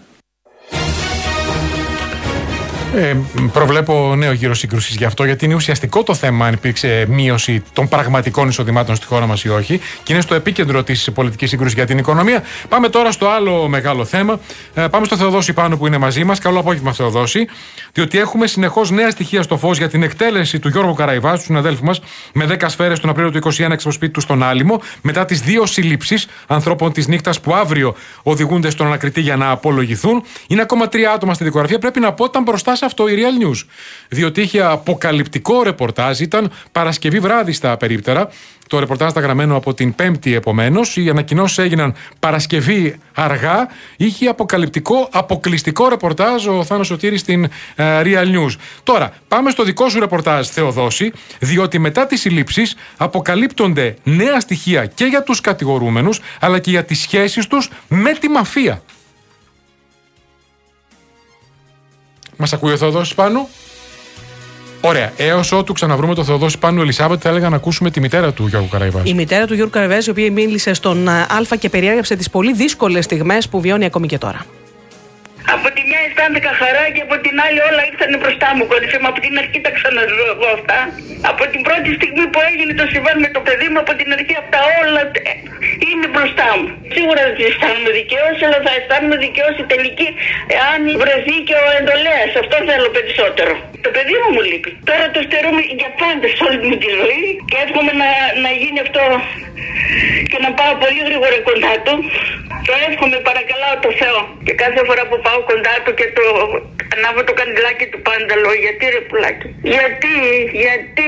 Ε, προβλέπω νέο γύρο σύγκρουσης γι' αυτό, γιατί είναι ουσιαστικό το θέμα αν υπήρξε μείωση των πραγματικών εισοδημάτων στη χώρα μας ή όχι, και είναι στο επίκεντρο της πολιτικής σύγκρουσης για την οικονομία. Πάμε τώρα στο άλλο μεγάλο θέμα. Ε, πάμε στο Θεοδόση Πάνου που είναι μαζί μας. Καλό απόγευμα, Θεοδόση. Διότι έχουμε συνεχώς νέα στοιχεία στο φως για την εκτέλεση του Γιώργου Καραϊβά, του συναδέλφου μας, με δέκα σφαίρες τον Απρίλιο του είκοσι ένα έξω από σπίτι του στον Άλυμο, μετά τις δύο συλλήψεις ανθρώπων της νύχτας που αύριο οδηγούνται στον ανακριτή για να απολογηθούν. Είναι ακόμα τρία άτομα στη δικογραφία. Πρέπει να πω ήταν μπροστά αυτό η Real News, διότι είχε αποκαλυπτικό ρεπορτάζ. Ήταν Παρασκευή βράδυ στα περίπτερα. Το ρεπορτάζ ήταν γραμμένο από την Πέμπτη, επομένως. Οι ανακοινώσεις έγιναν Παρασκευή αργά. Είχε αποκαλυπτικό, αποκλειστικό ρεπορτάζ ο Θάνος Σωτήρης στην uh, Real News. Τώρα, πάμε στο δικό σου ρεπορτάζ, Θεοδόση, διότι μετά τις συλλήψεις αποκαλύπτονται νέα στοιχεία και για τους κατηγορούμενους, αλλά και για τις σχέσεις τους με τη μαφία. Μας ακούει ο Θεοδόσης Πάνου? Ωραία. Έως ότου ξαναβρούμε το Θεοδόση Πάνου, Ελισάβετ, θα έλεγα να ακούσουμε τη μητέρα του Γιώργου Καραϊβά. Η μητέρα του Γιώργου Καραϊβά, η οποία μίλησε στον Α και περιέγραψε τις πολύ δύσκολες στιγμές που βιώνει ακόμη και τώρα. Από τη μια αισθάνθηκα χαρά και από την άλλη όλα ήρθαν μπροστά μου, κορυφή μου. Από την αρχή τα ξαναζώ εγώ αυτά. Από την πρώτη στιγμή που έγινε το συμβάν με το παιδί μου, από την αρχή αυτά όλα είναι μπροστά μου. Σίγουρα δεν αισθάνομαι δικαίωση, αλλά θα αισθάνομαι δικαίωση τελική εάν βρεθεί και ο εντολέας. Αυτό θέλω περισσότερο. Το παιδί μου μου λείπει. Τώρα το στερούμε για πάντα σε όλη μου τη ζωή και εύχομαι να, να γίνει αυτό και να πάω πολύ γρήγορα κοντά του. Το εύχομαι, παρακαλάω το Θεό. Και κάθε φορά που πάω κοντά του και το ανάβω το καντιλάκι του πάντα λέω, γιατί ρε πουλάκι, γιατί, γιατί.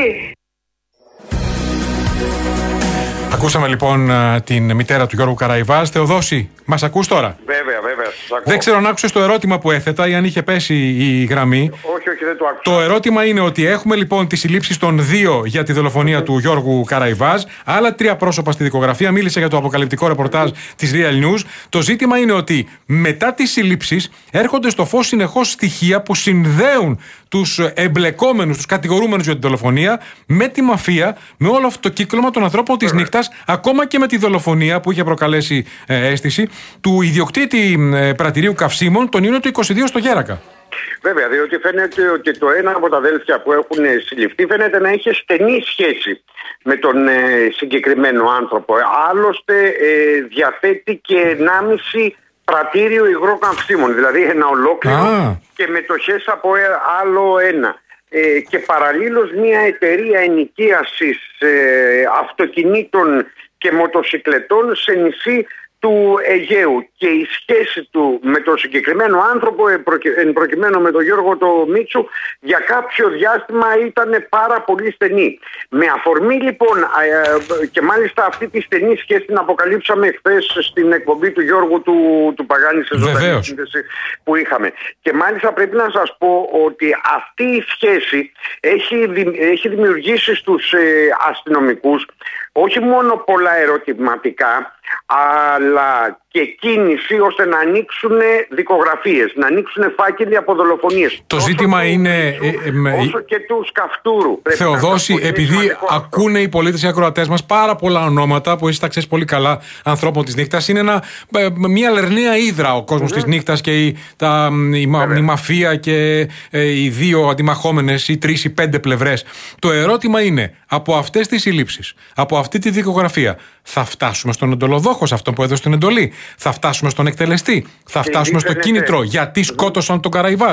Ακούσαμε λοιπόν την μητέρα του Γιώργου Καραϊβά. Θεοδόση, μας ακούς τώρα? Βέβαια, βέβαια, σας ακούω. Δεν ξέρω αν άκουσες το ερώτημα που έθετα ή αν είχε πέσει η γραμμή. Όχι, όχι, δεν το άκουσα. Το ερώτημα είναι ότι έχουμε λοιπόν τις συλλήψεις των δύο για τη δολοφονία mm-hmm. του Γιώργου Καραϊβάζ. Άλλα τρία πρόσωπα στη δικογραφία. Μίλησε για το αποκαλυπτικό ρεπορτάζ mm-hmm. της Real News. Το ζήτημα είναι ότι μετά τις συλλήψεις έρχονται στο φως συνεχώς στοιχεία που συνδέουν τους εμπλεκόμενους, τους κατηγορούμενους για την δολοφονία με τη μαφία, με όλο αυτό το κύκλωμα των ανθρώπων της νύχτας, ακόμα και με τη δολοφονία που είχε προκαλέσει ε, αίσθηση του ιδιοκτήτη ε, πρατηρίου καυσίμων τον Ιούνιο του είκοσι δύο στο Γέρακα. Βέβαια, διότι φαίνεται ότι το ένα από τα αδέλφια που έχουν συλληφθεί φαίνεται να έχει στενή σχέση με τον ε, συγκεκριμένο άνθρωπο. Άλλωστε ε, διαθέτει και ενάμιση πρατήριο υγρό καυσίμων, δηλαδή ένα ολόκληρο ah. και μετοχές από άλλο ένα. Ε, και παραλλήλως μια εταιρεία ενοικίασης ε, αυτοκινήτων και μοτοσυκλετών σε νησί του Αιγαίου, και η σχέση του με τον συγκεκριμένο άνθρωπο, εν προκειμένου με τον Γιώργο το Μίτσου, για κάποιο διάστημα ήταν πάρα πολύ στενή. Με αφορμή λοιπόν, και μάλιστα αυτή τη στενή σχέση την αποκαλύψαμε χθες στην εκπομπή του Γιώργου του, του Παγάνη σε ζωντανή σύνδεση που είχαμε. Και μάλιστα πρέπει να σας πω ότι αυτή η σχέση έχει, έχει δημιουργήσει στους ε, αστυνομικούς όχι μόνο πολλά ερωτηματικά, αλλά και κίνηση ώστε να ανοίξουν δικογραφίες, να ανοίξουν φάκελοι από δολοφονίες. Το ζήτημα του, είναι... Του, ε, όσο και του Σκαφτούρου. Θεοδόση, επειδή ακούνε οι πολίτες και οι ακροατές μας πάρα πολλά ονόματα που εσύ τα ξέρεις πολύ καλά, ανθρώπων της νύχτας, είναι ένα, μια λερναία ύδρα ο κόσμος mm-hmm. της νύχτας και η, τα, η, η μαφία και ε, οι δύο αντιμαχόμενες, οι τρεις ή πέντε πλευρές. Το ερώτημα είναι, από αυτές τις συλλήψεις, από αυτή τη δικογραφία, θα φτάσουμε στον εντολοδόχο, σε αυτόν που έδωσε την εντολή? Θα φτάσουμε στον εκτελεστή? Θα φτάσουμε στο κίνητρο γιατί σκότωσαν τον Καραϊβάζ?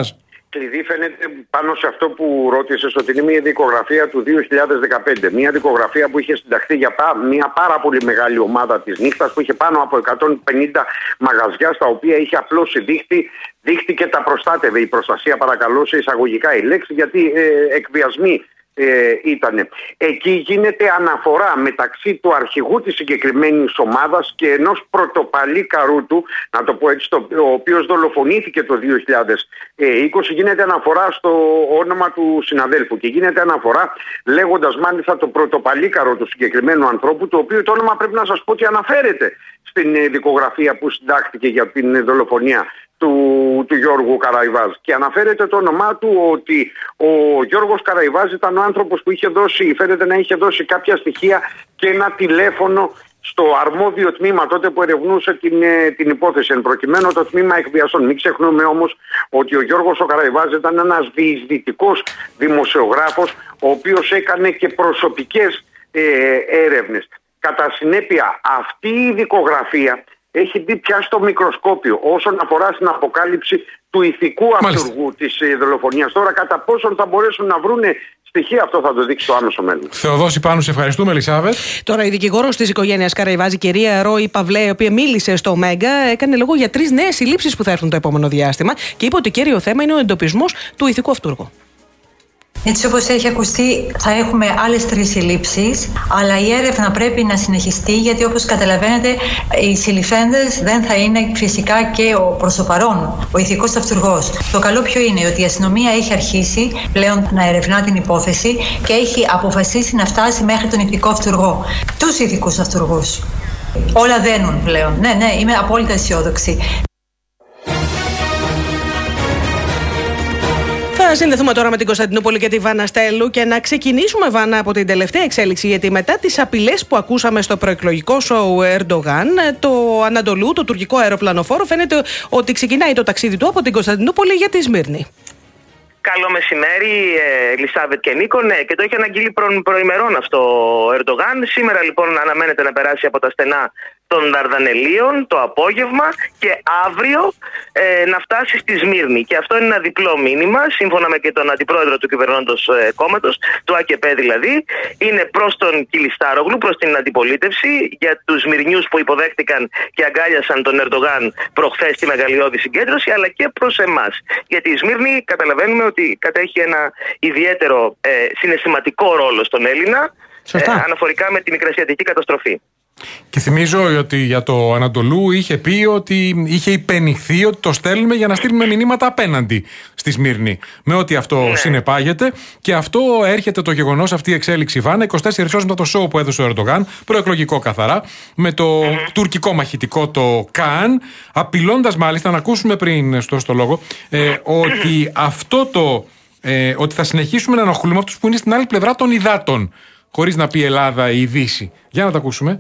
κλειδί φαίνεται πάνω σε αυτό που ρώτησες, ότι είναι μια δικογραφία του δύο χιλιάδες δεκαπέντε. Μια δικογραφία που είχε συνταχθεί για μια πάρα πολύ μεγάλη ομάδα της νύχτας, που είχε πάνω από εκατόν πενήντα μαγαζιά, στα οποία είχε απλώσει δίχτυ, δίχτυ και τα προστάτευε. Η προστασία, παρακαλώ, σε εισαγωγικά η λέξη, γιατί ε, εκβιασμοί Ε, ήτανε. Εκεί γίνεται αναφορά μεταξύ του αρχηγού της συγκεκριμένης ομάδας και ενός πρωτοπαλή καρούτου, να το πω έτσι, το, ο οποίος δολοφονήθηκε το δύο χιλιάδες είκοσι. Γίνεται αναφορά στο όνομα του συναδέλφου και γίνεται αναφορά λέγοντας μάλιστα το πρωτοπαλίκαρο του συγκεκριμένου ανθρώπου, το οποίο το όνομα πρέπει να σας πω ότι αναφέρεται στην ε, δικογραφία που συντάχθηκε για την δολοφονία Του, του Γιώργου Καραϊβάζ, και αναφέρεται το όνομά του, ότι ο Γιώργος Καραϊβάζ ήταν ο άνθρωπος που είχε δώσει, φαίνεται να είχε δώσει κάποια στοιχεία και ένα τηλέφωνο στο αρμόδιο τμήμα τότε που ερευνούσε την, την υπόθεση, εν προκειμένου το τμήμα εκβιαστών. Μην ξεχνούμε όμως ότι ο Γιώργος ο Καραϊβάζ ήταν ένας διεισδυτικός δημοσιογράφος, ο οποίος έκανε και προσωπικές ε, έρευνες. Κατά συνέπεια, αυτή η δικογραφία έχει μπει πια στο μικροσκόπιο όσον αφορά στην αποκάλυψη του ηθικού αυτούργου της δολοφονίας. Τώρα, κατά πόσον θα μπορέσουν να βρούνε στοιχεία, αυτό θα το δείξει το άμεσο μέλλον. Θεοδόση Πάνου, σε ευχαριστούμε, Ελισάβετ. Τώρα, η δικηγόρος της οικογένειας Καραϊβάζη, κυρία Ρώη Παυλέ, η οποία μίλησε στο Μέγκα, έκανε λόγο για τρεις νέες συλλήψεις που θα έρθουν το επόμενο διάστημα και είπε ότι κύριο θέμα είναι ο εντοπισμός του ηθικού αυτούργου. Έτσι όπως έχει ακουστεί, θα έχουμε άλλες τρεις συλλήψεις, αλλά η έρευνα πρέπει να συνεχιστεί, γιατί όπως καταλαβαίνετε οι συλληφθέντες δεν θα είναι φυσικά και ο προς το παρόν ο ηθικός αυτούργος. Το καλό ποιο είναι, ότι η αστυνομία έχει αρχίσει πλέον να ερευνά την υπόθεση και έχει αποφασίσει να φτάσει μέχρι τον ηθικό αυτούργο. Τους ηθικούς αυτούργους. Όλα δένουν πλέον. Ναι, ναι, είμαι απόλυτα αισιόδοξη. Θα συνδεθούμε τώρα με την Κωνσταντινούπολη και τη Βάνα Στέλου και να ξεκινήσουμε, Βάνα, από την τελευταία εξέλιξη. Γιατί μετά τις απειλές που ακούσαμε στο προεκλογικό σοου Ερντογάν, το Ανατολού, το τουρκικό αεροπλανοφόρο, φαίνεται ότι ξεκινάει το ταξίδι του από την Κωνσταντινούπολη για τη Σμύρνη. Καλό μεσημέρι, Ελισάβετ και Νίκο. Ναι, και το έχει αναγγείλει προ, προημερών αυτό ο Ερντογάν. Σήμερα λοιπόν αναμένεται να περάσει από τα στενά των Δαρδανελίων το απόγευμα και αύριο ε, να φτάσει στη Σμύρνη. Και αυτό είναι ένα διπλό μήνυμα, σύμφωνα με και τον αντιπρόεδρο του κυβερνώντος ε, κόμματος, του ΑΚΕΠΕ δηλαδή. Είναι προς τον Κιλιστάρογλου, προς την αντιπολίτευση, για τους Σμυρνιούς που υποδέχτηκαν και αγκάλιασαν τον Ερντογάν προχθές στη μεγαλειώδη συγκέντρωση, αλλά και προς εμάς. Γιατί η Σμύρνη, καταλαβαίνουμε ότι κατέχει ένα ιδιαίτερο ε, συναισθηματικό ρόλο στον Έλληνα, ε, αναφορικά με την μικρασιατική καταστροφή. Και θυμίζω ότι για το Ανατολού είχε πει ότι είχε υπενηχθεί ότι το στέλνουμε για να στείλουμε μηνύματα απέναντι στη Σμύρνη. Με ό,τι αυτό ναι. συνεπάγεται. Και αυτό έρχεται το γεγονός, αυτή η εξέλιξη, Βάνα, είκοσι τέσσερις ώρες μετά το σοου που έδωσε ο Ερντογάν, προεκλογικό καθαρά, με το mm-hmm. τουρκικό μαχητικό το Καν, απειλώντας μάλιστα, να ακούσουμε πριν στο, στο λόγο, ε, ότι αυτό το. Ε, ότι θα συνεχίσουμε να ενοχλούμε αυτούς που είναι στην άλλη πλευρά των υδάτων. Χωρίς να πει Ελλάδα ή Δύση. Για να τα ακούσουμε.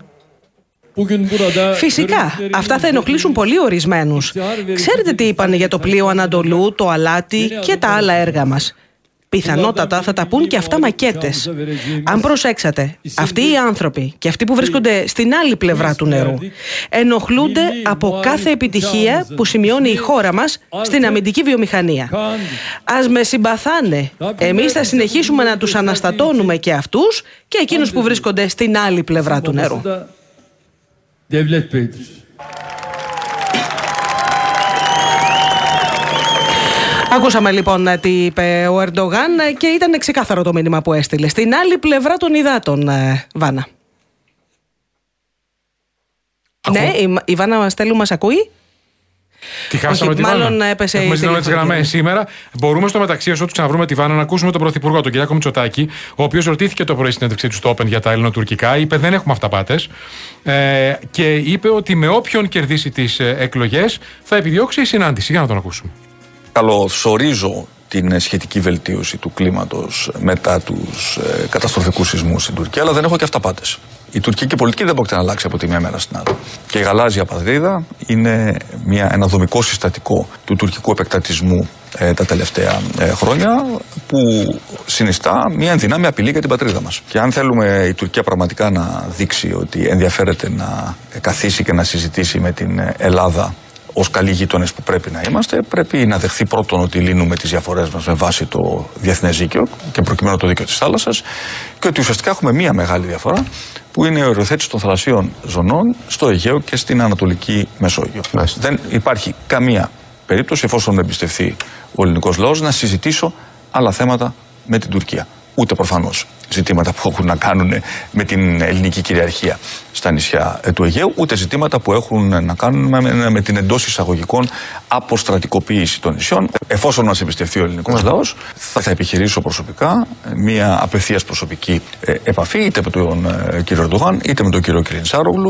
Φυσικά, αυτά θα ενοχλήσουν πολύ ορισμένους. Ξέρετε τι είπαν για το πλοίο Ανατολού, το Αλάτι και τα άλλα έργα μας. Πιθανότατα θα τα πούν και αυτά μακέτες. Αν προσέξατε, αυτοί οι άνθρωποι και αυτοί που βρίσκονται στην άλλη πλευρά του νερού ενοχλούνται από κάθε επιτυχία που σημειώνει η χώρα μας στην αμυντική βιομηχανία. Ας με συμπαθάνε. Εμείς θα συνεχίσουμε να τους αναστατώνουμε και αυτούς και εκείνους που βρίσκονται στην άλλη πλευρά του νερού. Ακούσαμε λοιπόν τι είπε ο Ερντογάν και ήταν ξεκάθαρο το μήνυμα που έστειλε. Στην άλλη πλευρά των υδάτων, Βάνα. Ακού. Ναι, η, η Βάνα Στέλου μας ακούει. Τη χάσαμε. Όχι, τη μάλλον Βάνα. Έπεσε Έχουμε ζητήσει τις γραμμές σήμερα. Μπορούμε στο μεταξύ, όσο του ξαναβρούμε τη Βάνα, να ακούσουμε τον Πρωθυπουργό, τον Κυριάκο Μητσοτάκη, ο οποίος ρωτήθηκε το πρωί στην συνέντευξή του στο Open για τα ελληνοτουρκικά. Είπε: δεν έχουμε αυταπάτες. Ε, και είπε ότι με όποιον κερδίσει τις εκλογές θα επιδιώξει η συνάντηση. Για να τον ακούσουμε. Καλωσορίζω την σχετική βελτίωση του κλίματος μετά τους ε, καταστροφικούς σεισμούς στην Τουρκία, αλλά δεν έχω και αυταπάτες. Η τουρκική πολιτική δεν πρόκειται να αλλάξει από τη μία μέρα στην άλλη. Και η γαλάζια πατρίδα είναι μια, ένα δομικό συστατικό του τουρκικού επεκτατισμού ε, τα τελευταία ε, χρόνια, που συνιστά μια ενδυνάμει απειλή για την πατρίδα μας. Και αν θέλουμε η Τουρκία πραγματικά να δείξει ότι ενδιαφέρεται να καθίσει και να συζητήσει με την Ελλάδα ως καλοί γείτονες που πρέπει να είμαστε, πρέπει να δεχθεί πρώτον ότι λύνουμε τις διαφορές μας με βάση το διεθνές δίκαιο και προκειμένου το δίκαιο της θάλασσας, και ότι ουσιαστικά έχουμε μία μεγάλη διαφορά που είναι η οριοθέτηση των θαλασσίων ζωνών στο Αιγαίο και στην Ανατολική Μεσόγειο. Μάλιστα. Δεν υπάρχει καμία περίπτωση, εφόσον με εμπιστευτεί ο ελληνικός λαός, να συζητήσω άλλα θέματα με την Τουρκία. Ούτε προφανώς ζητήματα που έχουν να κάνουν με την ελληνική κυριαρχία στα νησιά του Αιγαίου, ούτε ζητήματα που έχουν να κάνουν με, με την εντός εισαγωγικών αποστρατικοποίηση των νησιών. Εφόσον μας εμπιστευτεί ο ελληνικός λαός, θα, θα επιχειρήσω προσωπικά μια απευθείας προσωπική ε, επαφή, είτε με τον ε, κύριο Ερντογάν, είτε με τον κύριο Κιλιντσάρογλου.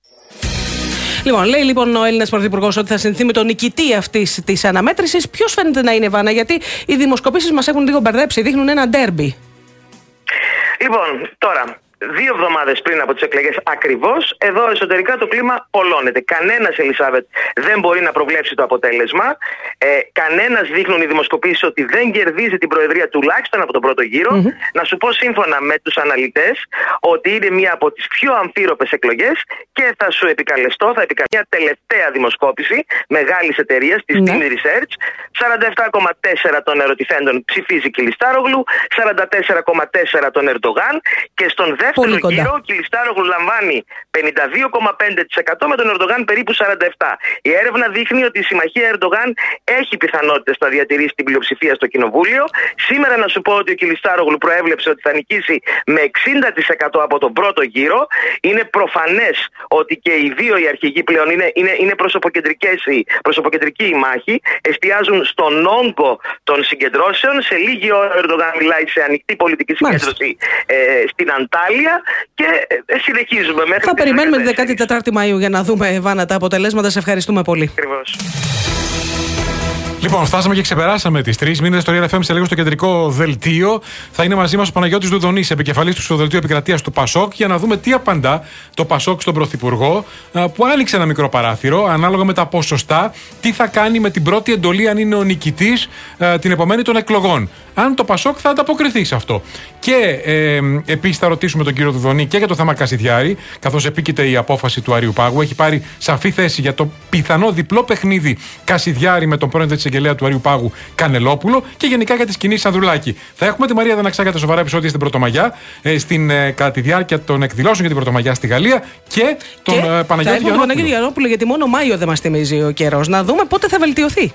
Λοιπόν, λέει λοιπόν ο Έλληνας Πρωθυπουργός ότι θα συνθεί με τον νικητή αυτής της αναμέτρησης. Ποιος φαίνεται να είναι, Βάνα, γιατί οι δημοσκοπήσεις μας έχουν λίγο μπερδέψει, δείχνουν ένα ντέρμπι. Λοιπόν, τώρα, δύο εβδομάδες πριν από τις εκλογές ακριβώς, εδώ εσωτερικά το κλίμα πολλώνεται. Κανένας, Ελισάβετ, δεν μπορεί να προβλέψει το αποτέλεσμα. Ε, κανένας, δείχνουν οι δημοσκοπήσεις, ότι δεν κερδίζει την προεδρία τουλάχιστον από τον πρώτο γύρο. Mm-hmm. Να σου πω σύμφωνα με τους αναλυτές ότι είναι μία από τις πιο αμφίροπες εκλογές, και θα σου επικαλεστώ, θα επικαλεστώ μια τελευταία δημοσκόπηση μεγάλης εταιρείας, της mm-hmm. Team Research. σαράντα επτά κόμμα τέσσερα τοις εκατό των ερωτηθέντων ψηφίζει Κιλιστάρογλου, σαράντα τέσσερα κόμμα τέσσερα τοις εκατό τον Ερντογάν, και στον δεύτερο γύρο ο Κιλιστάρογλου λαμβάνει πενήντα δύο κόμμα πέντε τοις εκατό με τον Ερντογάν περίπου σαράντα επτά τοις εκατό. Η έρευνα δείχνει ότι η συμμαχία Ερντογάν έχει πιθανότητες να διατηρήσει την πλειοψηφία στο κοινοβούλιο. Σήμερα να σου πω ότι ο Κιλιστάρογλου προέβλεψε ότι θα νικήσει με εξήντα τοις εκατό από τον πρώτο γύρο. Είναι προφανές ότι και οι δύο οι αρχηγοί πλέον είναι, είναι, είναι προσωποκεντρική η μάχη. Εστιάζουν στον όγκο των συγκεντρώσεων. Σε λίγη ώρα ο Ερντογάν μιλάει σε ανοιχτή πολιτική συγκέντρωση ε, στην Αντάλια, και ε, συνεχίζουμε μέχρι. Θα περιμένουμε τη δεκάτη τέταρτη Μαΐου για να δούμε, Βάνα, τα αποτελέσματα. Σε ευχαριστούμε πολύ. Ακριβώς. Λοιπόν, φτάσαμε και ξεπεράσαμε τις τρεις. Μείνετε στο Real εφ εμ, σε λίγο στο κεντρικό δελτίο. Θα είναι μαζί μας ο Παναγιώτης Δουδονής, επικεφαλής του Ψηφοδελτίου Επικρατείας του Πασόκ, για να δούμε τι απαντά το Πασόκ στον Πρωθυπουργό, που άνοιξε ένα μικρό παράθυρο ανάλογα με τα ποσοστά, τι θα κάνει με την πρώτη εντολή, αν είναι ο νικητής την επομένη των εκλογών. Αν το Πασόκ θα ανταποκριθεί σε αυτό. Και ε, επίσης θα ρωτήσουμε τον κύριο Δουδονή και για το θέμα Κασιδιάρη, καθώς επίκειται η απόφαση του Αριού Πάγου. Έχει πάρει σαφή θέση για το πιθανό διπλό παιχνίδι Κασιδιάρη με τον πρώην εισαγγελέα του Αριού Πάγου Κανελόπουλο, και γενικά για τις κινήσεις Ανδρουλάκη. Θα έχουμε τη Μαρία Δαναξά για τα σοβαρά επεισόδια στην Πρωτομαγιά, ε, στην, ε, κατά τη διάρκεια των εκδηλώσεων για την Πρωτομαγιά στη Γαλλία, και τον και ε, Παναγιώτη Γιαννόπουλο. Γιαννόπουλο, γιατί μόνο Μάιο δεν μας θυμίζει ο καιρός. Να δούμε πότε θα βελτιωθεί.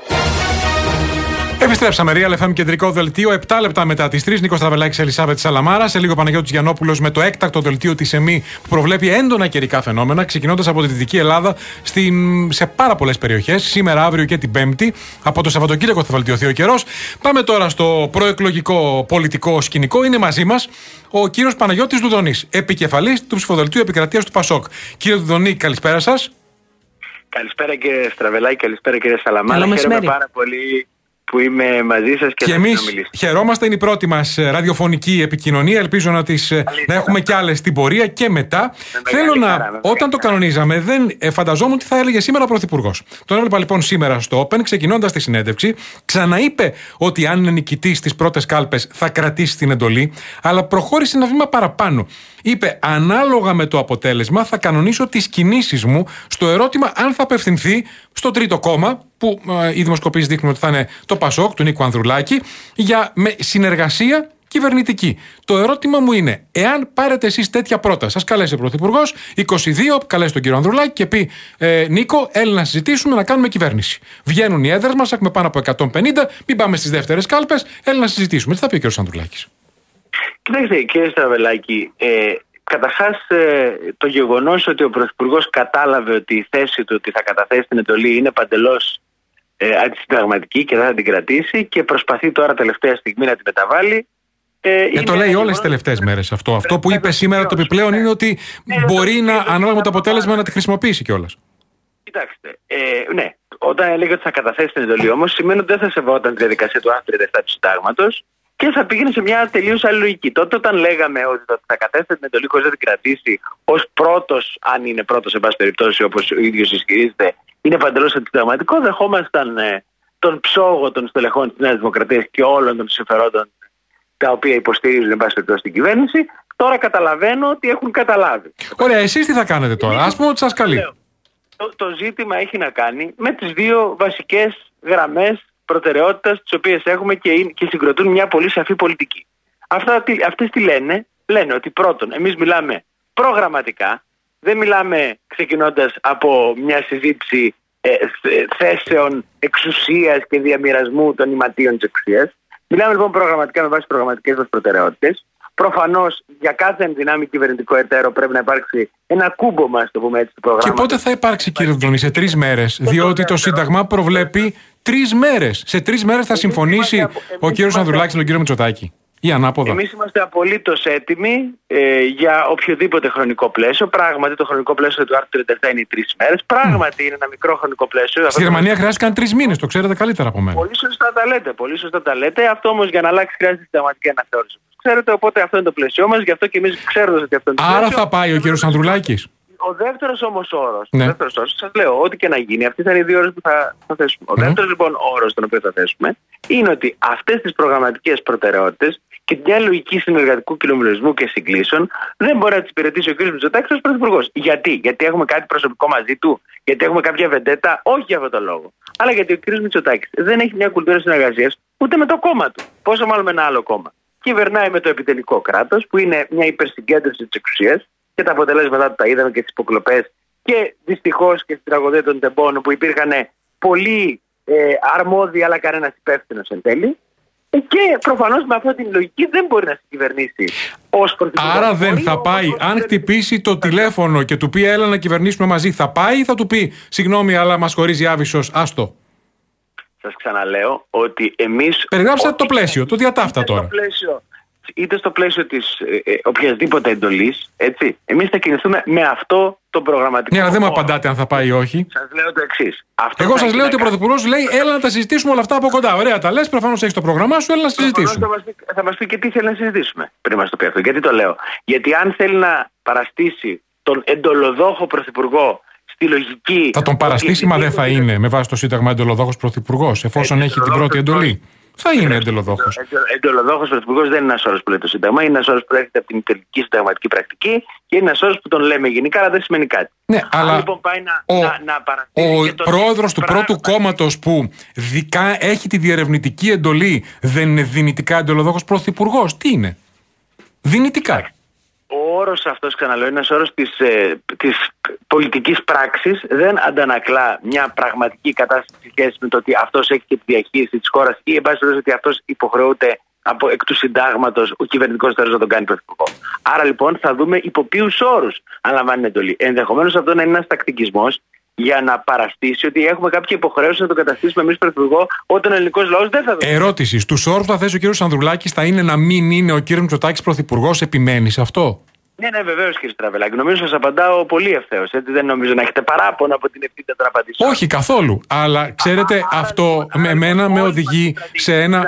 Επιστρέψαμε. Real εφ εμ κεντρικό δελτίο, επτά λεπτά μετά τις τρεις. Νίκος Τραβελάκης, Ελισάβετ Σαλαμάρα. Σε λίγο Παναγιώτης Γιαννόπουλος με το έκτακτο δελτίο της ΕΜΗ, που προβλέπει έντονα καιρικά φαινόμενα, ξεκινώντας από τη Δυτική Ελλάδα στην, σε πάρα πολλές περιοχές. Σήμερα, αύριο και την Πέμπτη. Από το Σαββατοκύριακο θα βελτιωθεί ο καιρός. Πάμε τώρα στο προεκλογικό πολιτικό σκηνικό. Είναι μαζί μας ο κύριος Παναγιώτης Δουδονής, επικεφαλής του Ψηφοδελτίου Επικρατείας του Πασόκ. Κύριε Δουδονή, καλησπέρα σας. Καλησπέρα κύριε Στραβελάκη, καλησπέρα κύριε Σαλαμάρα. Χαίρομαι πάρα πολύ που είμαι μαζί σας και, και θα εμείς χαιρόμαστε. Είναι η πρώτη μας ραδιοφωνική επικοινωνία. Ελπίζω να, τις, να έχουμε κι άλλες στην πορεία και μετά. Θέλω να, χαρά, όταν το κανονίζαμε, δεν φανταζόμουν ότι θα έλεγε σήμερα ο Πρωθυπουργός. Τον έβλεπα λοιπόν σήμερα στο Open, ξεκινώντας τη συνέντευξη. Ξαναείπε ότι αν είναι νικητής στις πρώτες κάλπες θα κρατήσει την εντολή, αλλά προχώρησε ένα βήμα παραπάνω. Είπε, ανάλογα με το αποτέλεσμα θα κανονίσω τις κινήσεις μου στο ερώτημα αν θα απευθυνθεί στο τρίτο κόμμα, που ε, οι δημοσκοπήσεις δείχνουν ότι θα είναι το Πασόκ, του Νίκου Ανδρουλάκη, για με συνεργασία κυβερνητική. Το ερώτημα μου είναι, εάν πάρετε εσείς τέτοια πρόταση, σας καλέσει ο Πρωθυπουργός, είκοσι δύο, καλέσει τον κύριο Ανδρουλάκη και πει, ε, Νίκο, έλα να συζητήσουμε να κάνουμε κυβέρνηση. Βγαίνουν οι έδρες μας, έχουμε πάνω από εκατόν πενήντα, μην πάμε στις δεύτερες κάλπες, έλα να συζητήσουμε. Τι θα πει ο κύριος Ανδρουλάκης? Κοιτάξτε, κύριε Στραβελάκη, ε, καταρχάς ε, το γεγονός ότι ο Πρωθυπουργός κατάλαβε ότι η θέση του ότι θα καταθέσει την εντολή είναι παντελώς ε, αντισυνταγματική και δεν θα την κρατήσει, και προσπαθεί τώρα τελευταία στιγμή να την μεταβάλει. Ε, ε, το λέει όλες τις τελευταίες μέρες αυτό. Αυτό που είπε σήμερα το επιπλέον είναι ότι μπορεί να, ανάλογα με το αποτέλεσμα, να τη χρησιμοποιήσει κιόλας. Κοιτάξτε, ε, ναι, όταν έλεγε ότι θα καταθέσει την εντολή όμως, σημαίνει ότι δεν θα σεβόταν τη διαδικασία του άρθρου τριάντα επτά του Συντάγματος και θα πήγαινε σε μια τελείως άλλη λογική. Τότε, όταν λέγαμε ότι θα κατέθετε την εντολή χωρίς να την κρατήσει, ως πρώτος, αν είναι πρώτος, σε πάση περιπτώσει, όπως ο ίδιος ισχυρίζεται, είναι παντελώς αντισυνταγματικό, δεχόμασταν ε, τον ψόγο των στελεχών της Νέας Δημοκρατίας και όλων των συμφερόντων τα οποία υποστηρίζουν, εν πάση περιπτώσει, την κυβέρνηση. Τώρα καταλαβαίνω ότι έχουν καταλάβει. Ωραία, εσείς τι θα κάνετε τώρα? Ας πούμε ότι σας καλεί. Το, το ζήτημα έχει να κάνει με τις δύο βασικές γραμμές προτεραιότητας τις οποίες έχουμε και, και συγκροτούν μια πολύ σαφή πολιτική. Αυτά, αυτές τι λένε? Λένε ότι πρώτον, εμείς μιλάμε προγραμματικά, δεν μιλάμε ξεκινώντας από μια συζήτηση ε, θέσεων εξουσίας και διαμοιρασμού των ηματίων της εξουσίας. Μιλάμε λοιπόν προγραμματικά με βάση προγραμματικές μας προτεραιότητες. Προφανώς για κάθε ενδυνάμει κυβερνητικό εταίρο πρέπει να υπάρξει ένα κούμπομα, ας το πούμε έτσι, του προγράμματος. Και πότε θα υπάρξει, κύριε Δονή, σε τρεις μέρες? Διότι το Σύνταγμα προβλέπει τρεις μέρες. Σε τρεις μέρες θα συμφωνήσει ο κύριος Ανδρουλάκης με τον κύριο Μητσοτάκη. Ή ανάποδα. Εμείς είμαστε απολύτως έτοιμοι ε, για οποιοδήποτε χρονικό πλαίσιο. Πράγματι, το χρονικό πλαίσιο του άρθρου τριάντα επτά είναι οι τρεις μέρες. Πράγματι, mm. είναι ένα μικρό χρονικό πλαίσιο. Στη Γερμανία το... χρειάστηκαν τρεις μήνες, το ξέρετε καλύτερα από μένα. Πολύ σωστά τα λέτε. Πολύ σωστά τα λέτε. Αυτό όμως για να αλλάξει χρειάζεται συνταγματική αναθεώρηση. Ξέρετε, οπότε αυτό είναι το πλαίσιο μας, γι' αυτό και εμείς ξέρουμε ότι αυτό είναι το πλαίσιο. Άρα θα πάει ο κύριος Ανδρουλάκης. Ο δεύτερος όμως όρος, ναι. ο δεύτερος όρος, σας λέω, ό,τι και να γίνει, αυτοί θα είναι οι δύο ώρες που θα, θα θέσουμε. Ο mm. δεύτερος λοιπόν όρος, τον οποίο θα θέσουμε, είναι ότι αυτές τις προγραμματικές προτεραιότητες και μια λογική συνεργατικού κοινοβουλευτισμού και συγκλήσεων δεν μπορεί να τις υπηρετήσει ο κ. Μητσοτάκης ως πρωθυπουργός. Γιατί? Γιατί έχουμε κάτι προσωπικό μαζί του, γιατί έχουμε κάποια βεντέτα, όχι για αυτόν τον λόγο. Αλλά γιατί ο κ. Μητσοτάκης δεν έχει μια κουλτούρα συνεργασίας ούτε με το κόμμα του. Πόσο μάλλον με ένα άλλο κόμμα. Κυβερνάει με το επιτελικό κράτος, που είναι μια υπερσυγκέντρωση της εξουσίας. Και τα αποτελέσματα του τα είδαμε και στις υποκλοπές και δυστυχώς και στην τραγωδία των τεμπών, που υπήρχαν πολλοί ε, αρμόδιοι αλλά κανένας υπεύθυνος εν τέλει. Ε, και προφανώς με αυτή την λογική δεν μπορεί να συγκυβερνήσει ως πρωθυπουργός. Άρα δεν θα πάει. Αν χτυπήσει το τηλέφωνο και του πει έλα να κυβερνήσουμε μαζί, θα πάει ή θα του πει συγγνώμη αλλά μας χωρίζει Άβυσσος, άστο? Σας ξαναλέω ότι εμείς... Περιγράψτε το πλαίσιο, το διατάφτα τώρα. Το πλαίσιο, είτε στο πλαίσιο της ε, ε, οποιασδήποτε εντολής, έτσι, εμείς θα κινηθούμε με αυτό το προγραμματικό. Ναι, αλλά δεν μου απαντάτε αν θα πάει ή όχι. Σας λέω το εξής. Εγώ σας λέω ότι ο Πρωθυπουργός λέει έλα να τα συζητήσουμε όλα αυτά από κοντά. Ωραία, τα λες, προφανώς έχεις το πρόγραμμά σου, έλα να συζητήσουμε. Θα μας, πει, θα μας πει και τι θέλει να συζητήσουμε πριν μας το πει αυτό. Γιατί το λέω? Γιατί αν θέλει να παραστήσει τον εντολοδόχο Πρωθυπουργό στη λογική. Θα τον παραστήσει, μα δεν θα είναι με βάση το Σύνταγμα εντολοδόχος Πρωθυπουργός, εφόσον έχει την πρώτη εντολή. Θα είναι εντολοδόχος. Εντολοδόχος πρωθυπουργός δεν είναι ένας όρος που λέει το Σύνταγμα, είναι ένας όρος που έρχεται από την τελική συνταγματική πρακτική και είναι ένας όρος που τον λέμε γενικά, αλλά δεν σημαίνει κάτι. Ναι, αλλά αν λοιπόν πάει να, ο, να, να παρατηρήσει. Ο πρόεδρος του πράγμα. πρώτου κόμματος που δικά έχει τη διερευνητική εντολή δεν είναι δυνητικά εντολοδόχος πρωθυπουργός. Τι είναι? Δυνητικά. Ο όρος αυτός, ξαναλέω, είναι ένας όρος της, ε, της πολιτικής πράξης. Δεν αντανακλά μια πραγματική κατάσταση σε σχέση με το ότι αυτός έχει και τη διαχείριση της χώρας ή εν πάση περιπτώσει ότι αυτός υποχρεούται από εκ του συντάγματος ο κυβερνητικός εταίρος να τον κάνει πρωθυπουργό. Άρα λοιπόν θα δούμε υπό ποιους όρους αναλαμβάνει εντολή. Ενδεχομένως αυτό να είναι ένας τακτικισμός για να παραστήσει ότι έχουμε κάποια υποχρέωση να τον καταστήσουμε εμείς πρωθυπουργό όταν ο ελληνικός λαός δεν θα δώσει. Ερώτηση. Στους όρους που θα θέσει ο κύριος Ανδρουλάκης θα είναι να μην είναι ο κύριος Μητσοτάκης πρωθυπουργός? Επιμένει σε αυτό? Ναι, ναι, βεβαίως κύριε Στραβελάκη. Νομίζω σας απαντάω πολύ ευθέως. Έτσι, δεν νομίζω να έχετε παράπονο από την ευθύνη να απαντήσω. Όχι καθόλου. Αλλά ξέρετε, α, αυτό με εμένα με οδηγεί σε ένα.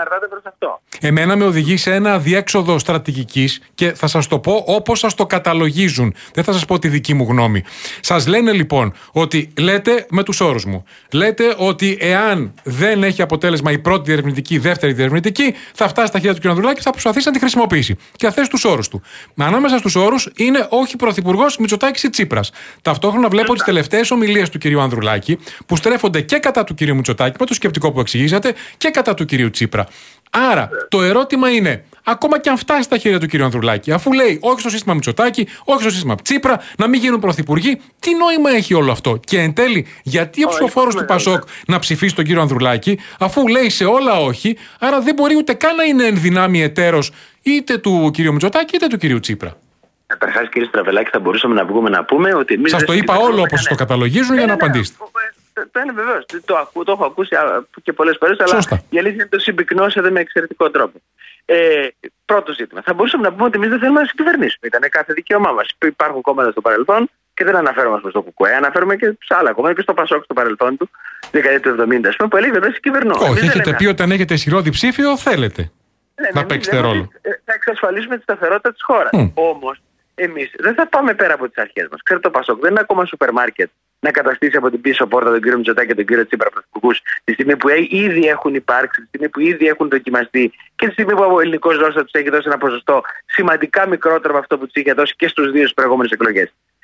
Εμένα με οδηγεί σε ένα αδιέξοδο στρατηγικής και θα σας το πω όπως σας το καταλογίζουν. Δεν θα σας πω τη δική μου γνώμη. Σας λένε λοιπόν ότι λέτε με τους όρους μου. Λέτε ότι εάν δεν έχει αποτέλεσμα η πρώτη διερευνητική, η δεύτερη διερευνητική, θα φτάσει στα χέρια του κ. Ανδρουλάκη, θα προσπαθήσει να τη χρησιμοποιήσει. Και θα θέσει τους όρους του. Ανάμεσα στους όρους είναι όχι πρωθυπουργός Μητσοτάκης ή Τσίπρας. Ταυτόχρονα βλέπω τις τελευταίες ομιλίες του κ. Ανδρουλάκη που στρέφονται και κατά του κ. Μητσοτάκη με το σκεπτικό που εξηγήσατε και κατά του κ. Τσίπρα. Άρα το ερώτημα είναι, ακόμα και αν φτάσει στα χέρια του κ. Ανδρουλάκη, αφού λέει όχι στο σύστημα Μητσοτάκη, όχι στο σύστημα Τσίπρα, να μην γίνουν πρωθυπουργοί, τι νόημα έχει όλο αυτό? Και εν τέλει, γιατί ο ψηφοφόρος του Πασόκ να ψηφίσει τον κ. Ανδρουλάκη, αφού λέει σε όλα όχι, άρα δεν μπορεί ούτε καν να είναι εν δυνάμει εταίρος είτε του κ. Μητσοτάκη είτε του κ. Τσίπρα. Καταρχάς, κύριε Στραβελάκη, θα μπορούσαμε να βγούμε να πούμε ότι εμείς. Σας το είπα όλο όπως το καταλογίζουν για να απαντήσετε. Το είναι βεβαίως. Το, το έχω ακούσει και πολλές φορές, αλλά η αλήθεια είναι το συμπυκνώσατε με εξαιρετικό τρόπο. Ε, πρώτο ζήτημα. Θα μπορούσαμε να πούμε ότι εμείς δεν θέλουμε να συγκυβερνήσουμε. Ήταν κάθε δικαίωμά μας. Υπάρχουν κόμματα στο παρελθόν και δεν αναφέρομαι στο ΚΚΕ. Αναφέρομαι και σε άλλα κόμματα και στο Πασόκ στο παρελθόν του, δεκαετία του εβδομήντα, που έλεγε δεν συγκυβερνώ. Όχι, έχετε πει όταν έχετε ισχυρό διψήφιο, θέλετε ναι, να παίξετε ρόλο. Θα εξασφαλίσουμε τη σταθερότητα της χώρας. Mm. Όμως, εμείς δεν θα πάμε πέρα από τις αρχές μας. Ξέρετε, το Πασόκ δεν είναι ακόμα σούπερ μάρκετ να καταστήσει από την πίσω πόρτα τον κύριο Μητσοτάκη και τον κύριο Τσίπρα πρωθυπουργούς τη στιγμή που ήδη έχουν υπάρξει, τη στιγμή που ήδη έχουν δοκιμαστεί και τη στιγμή που ο ελληνικός λαός θα τους έχει δώσει ένα ποσοστό σημαντικά μικρότερο από αυτό που τους είχε δώσει και στους δύο προηγούμενες εκλογές.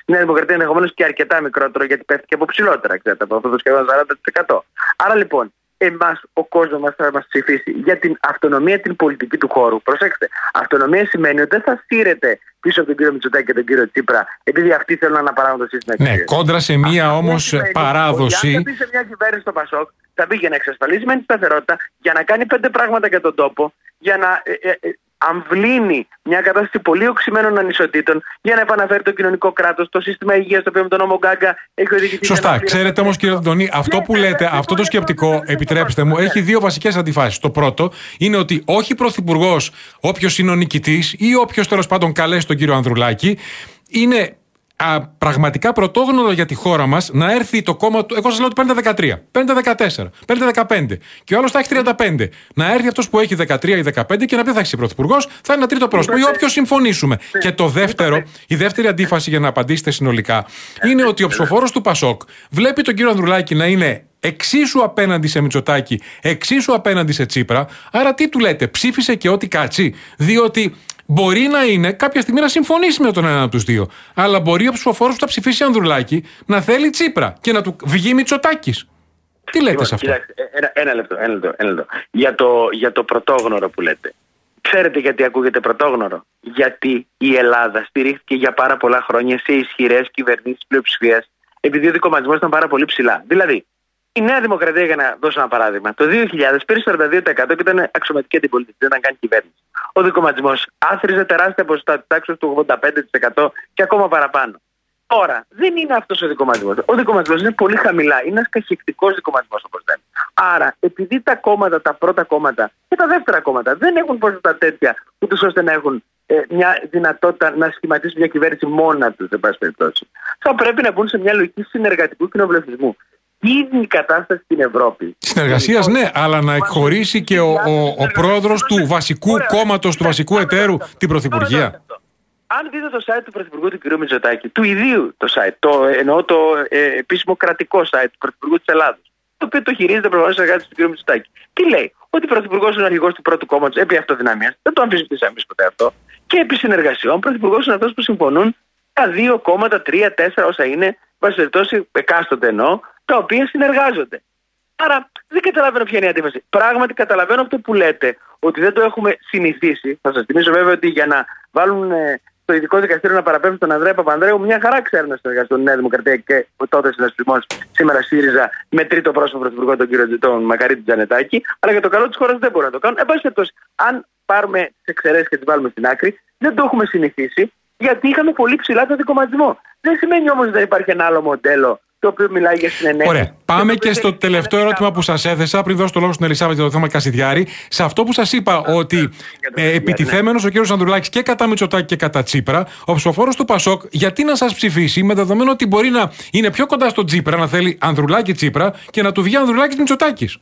Η Νέα Δημοκρατία ενδεχομένως και αρκετά μικρότερο, γιατί πέφτει και από ψηλότερα, ξέρετε, από αυτό το σχεδόν σαράντα τοις εκατό. Άρα λοιπόν, εμάς ο κόσμος μας θα μας ψηφίσει για την αυτονομία την πολιτική του χώρου. Προσέξτε, αυτονομία σημαίνει ότι δεν θα στήρεται πίσω από τον κύριο Μητσοτάκη και τον κύριο Τσίπρα, επειδή αυτοί θέλουν να αναπαράγουν το σύστημα. Ναι, κόντρα σε μία όμως παράδοση. Αν θα μπει σε μια κυβέρνηση στο Πασόκ, θα μπει για να εξασφαλίσει με τη σταθερότητα, για να κάνει πέντε πράγματα για τον τόπο, για να ε, ε, αμβλύνει μια κατάσταση πολύ οξυμένων ανισοτήτων, για να επαναφέρει το κοινωνικό κράτος, το σύστημα υγείας, το οποίο με τον νόμο Γκάγκα έχει οδηγηθεί. Σωστά. Ξέρετε όμως, κύριε Αντωνή, αυτό που λέτε, αυτό το σκεπτικό, επιτρέψτε μου, έχει δύο βασικές αντιφάσεις. Το πρώτο είναι ότι όχι πρωθυπουργός, όποιος είναι ο νικητής ή όποιος τέλος πάντων καλέσει τον κύριο Ανδρουλάκη, είναι α, πραγματικά πρωτόγνωρο για τη χώρα μας να έρθει το κόμμα του. Εγώ σας λέω ότι παίρνετε δεκατρία, παίρνετε δεκατέσσερα, παίρνετε δεκαπέντε και ο άλλος θα έχει τριάντα πέντε. Να έρθει αυτός που έχει δεκατρία ή δεκαπέντε και να πει θα έχει πρωθυπουργός, θα είναι ένα τρίτο πρόσωπο ή όποιο συμφωνήσουμε. Και το δεύτερο, η δεύτερη αντίφαση για να απαντήσετε συνολικά, είναι ότι ο ψηφοφόρος του Πασόκ βλέπει τον κύριο Ανδρουλάκη να είναι εξίσου απέναντι σε Μητσοτάκη, εξίσου απέναντι σε Τσίπρα. Άρα τι του λέτε, ψήφισε και ό,τι κάτσει. Διότι μπορεί να είναι κάποια στιγμή να συμφωνήσει με τον ένα από τους δύο. Αλλά μπορεί ο ψηφοφόρος που θα ψηφίσει Ανδρουλάκη να θέλει Τσίπρα και να του βγει Μητσοτάκης. Τι λέτε λοιπόν, σε αυτό? Κοιτάξτε, ένα, ένα, λεπτό, ένα, λεπτό, ένα λεπτό. Για το, για το πρωτόγνωρο που λέτε. Ξέρετε γιατί ακούγεται πρωτόγνωρο? Γιατί η Ελλάδα στηρίχθηκε για πάρα πολλά χρόνια σε ισχυρές κυβερνήσεις πλειοψηφίας, επειδή ο δικομματισμός ήταν πάρα πολύ ψηλά. Δηλαδή, η Νέα Δημοκρατία, για να δώσω ένα παράδειγμα, το δύο χιλιάδες πήρε σαράντα δύο τοις εκατό και ήταν αξιωματική αντιπολίτευση, δεν ήταν καν κυβέρνηση. Ο δικομματισμός άθροιζε τεράστια ποσοστά της τάξης του ογδόντα πέντε τοις εκατό και ακόμα παραπάνω. Τώρα, δεν είναι αυτός ο δικομματισμός. Ο δικομματισμός είναι πολύ χαμηλά. Είναι ένας καχεκτικός δικομματισμός, όπως λέμε. Άρα, επειδή τα κόμματα, τα πρώτα κόμματα και τα δεύτερα κόμματα δεν έχουν ποσοστά τέτοια, ούτως ώστε να έχουν ε, μια δυνατότητα να σχηματίσουν μια κυβέρνηση μόνα τους, εν πάση περιπτώσει, θα πρέπει να μπουν σε μια λογική συνεργατικού κοινοβουλευτισμού. Ήδη η κατάσταση στην Ευρώπη. Συνεργασίας, ναι, αλλά να εκχωρήσει και ο, ο, ο πρόεδρος του βασικού κόμματος, του βασικού εταίρου, την πρωθυπουργία. Αν δείτε το site του πρωθυπουργού του κ. Μητσοτάκη, του ιδίου το site, το, εννοώ το ε, επίσημο κρατικό site του πρωθυπουργού της Ελλάδος, το οποίο το χειρίζεται προφανώς εργάτης του κ. Μητσοτάκη. Τι λέει? Ότι ο πρωθυπουργός είναι ο αρχηγός του πρώτου κόμματος επί αυτοδυναμίας, δεν το αμφισβητήσαμε εμείς ποτέ αυτό, και επί συνεργασιών. Ο πρωθυπουργός είναι αυτός που συμφωνούν τα δύο κόμματα, τρία, τέσσερα, όσα είναι, βάσει περιπτώσει, εκάστοτε εννοώ, τα οποία συνεργάζονται. Άρα δεν καταλαβαίνω ποια είναι η αντίφαση. Πράγματι καταλαβαίνω αυτό που λέτε, ότι δεν το έχουμε συνηθίσει. Θα σας θυμίσω βέβαια ότι για να βάλουν ε, το ειδικό δικαστήριο να παραπέμψει τον Ανδρέα Παπανδρέου, μια χαρά ξέρουν να συνεργαστούν η Νέα Δημοκρατία και τότε συνασπισμός σήμερα ΣΥΡΙΖΑ με τρίτο πρόσωπο πρωθυπουργό τον κύριο τον Μακαρίτη Τζανετάκη. Αλλά για το καλό της χώρας δεν μπορούν να το κάνουν. Εν πάση περιπτώσει, αν πάρουμε τις εξαιρέσεις και τις βάλουμε στην άκρη, δεν το έχουμε συνηθίσει, γιατί είχαμε πολύ ψηλά το δικομματισμό. Δεν σημαίνει όμως ότι δεν υπάρχει ένα άλλο μοντέλο το οποίο μιλάει για συνενέσεις. Ωραία. Πάμε και στο τελευταίο ερώτημα που σας έθεσα, πριν δώσω το λόγο στην Ελισάβετ για το θέμα Κασιδιάρη. Σε αυτό που σας είπα, ότι ε, επιτιθέμενος ο κύριος Ανδρουλάκης και κατά Μητσοτάκη και κατά Τσίπρα, ο ψηφοφόρος του Πασόκ, γιατί να σας ψηφίσει, με δεδομένο ότι μπορεί να είναι πιο κοντά στον Τσίπρα, να θέλει Ανδρουλάκη Τσίπρα και να του βγει Ανδρουλάκης Μητσοτάκης?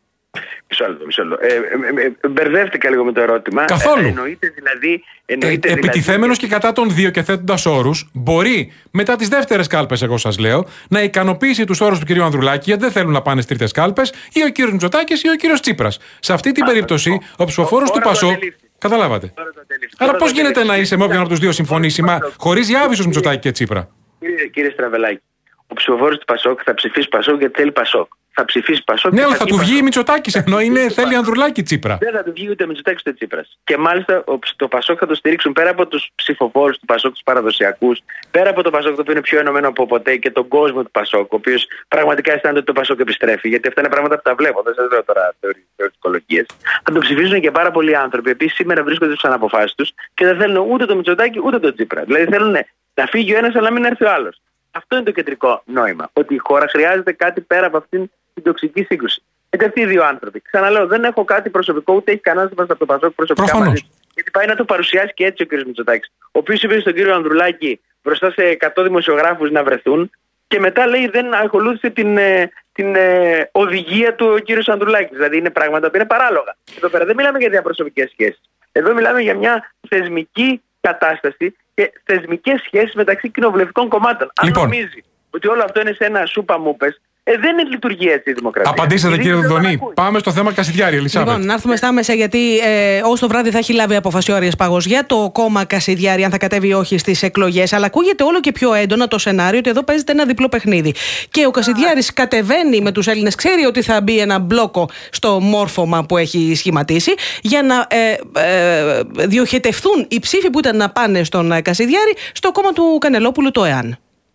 Μισό λεπτό, μισό λεπτό. Ε, ε, ε, μπερδεύτηκα λίγο με το ερώτημα. Καθόλου. Ε, εννοείται δηλαδή. Εννοείται ε, επιτιθέμενος δηλαδή... και κατά των δύο και θέτοντας όρους, μπορεί μετά τις δεύτερες κάλπες, εγώ σας λέω, να ικανοποιήσει τους όρους του κυρίου Ανδρουλάκη, γιατί δεν θέλουν να πάνε στις τρίτες κάλπες, ή ο κύριος Μητσοτάκης ή ο κύριος Τσίπρας. Σε αυτή την Α, περίπτωση, ο, ο ψηφοφόρος του Πασόκ. Καταλάβατε. Άρα πώς γίνεται να είσαι με όποιον από τους δύο συμφωνήσει, μα χωρίς διάβησος Μητσοτάκη και Τσίπρα? Κύριε, κύριε Στραβελάκη, ο ψηφοφόρος του Πασόκ θα ψηφίσει Πασόκ γιατί θέλει Πασόκ. Θα ψηφίσει Πασόκ. Ναι, αλλά θα του βγει Μητσοτάκης, ενώ είναι, θέλει Ανδρουλάκη Τσίπρα. Δεν θα του βγει ούτε Μητσοτάκης ούτε Τσίπρας. Και μάλιστα το Πασόκ θα το στηρίξουν πέρα από τους ψηφοφόρους του Πασόκ, τους παραδοσιακούς, πέρα από το Πασόκ το οποίο είναι πιο ενωμένο από ποτέ και τον κόσμο του Πασόκ, ο οποίος πραγματικά αισθάνεται ότι το Πασόκ επιστρέφει. Γιατί αυτά είναι πράγματα που τα βλέπω, δεν σας λέω τώρα θεωρητικολογίες. Θα το ψηφίσουν και πάρα πολλοί άνθρωποι, οι οποίοι σήμερα βρίσκονται στις αναποφάσεις τους και δεν θέλουν ούτε το Μητσοτάκη ούτε το Τσίπρα. Δηλαδή θέλουν να φύγει ο ένας αλλά να μην έρθει ο άλλος. Αυτό είναι το κεντρικό νόημα. Ότι η χώρα χρειάζεται κάτι πέρα από αυτήν την τοξική σύγκρουση. Γιατί αυτοί οι δύο άνθρωποι, ξαναλέω, δεν έχω κάτι προσωπικό, ούτε έχει κανένα από το Πασόκ προσωπικά μαζί. Γιατί πάει να το παρουσιάσει και έτσι ο κ. Μητσοτάκης. Ο οποίος είπε στον κύριο Ανδρουλάκη μπροστά σε εκατό δημοσιογράφους να βρεθούν και μετά λέει δεν ακολούθησε την, την ε, οδηγία του ο κ. Ανδρουλάκης. Δηλαδή είναι πράγματα που είναι παράλογα. Εδώ πέρα δεν μιλάμε για διαπροσωπικές σχέσεις. Εδώ μιλάμε για μια θεσμική κατάσταση και θεσμικές σχέσεις μεταξύ κοινοβουλευτικών κομμάτων. Λοιπόν. Αν νομίζει ότι όλο αυτό είναι σε ένα σούπα μούπες, Ε, δεν λειτουργεί έτσι η δημοκρατία. Απαντήσατε, κύριε Δουδονή. Πάμε στο θέμα Κασιδιάρη, Ελισάβετ. Λοιπόν, να έρθουμε στα άμεσα, γιατί ε, ως το βράδυ θα έχει λάβει απόφαση ο Άρης Πάγος για το κόμμα Κασιδιάρη, αν θα κατέβει ή όχι στις εκλογές. Αλλά ακούγεται όλο και πιο έντονα το σενάριο ότι εδώ παίζεται ένα διπλό παιχνίδι. Και ο Κασιδιάρης κατεβαίνει με τους Έλληνες, ξέρει ότι θα μπει ένα μπλόκο στο μόρφωμα που έχει σχηματίσει, για να ε, ε, διοχετευθούν οι ψήφοι που ήταν να πάνε στον Κασιδιάρη στο κόμμα του Κανελόπουλου, το ΕΑΝ.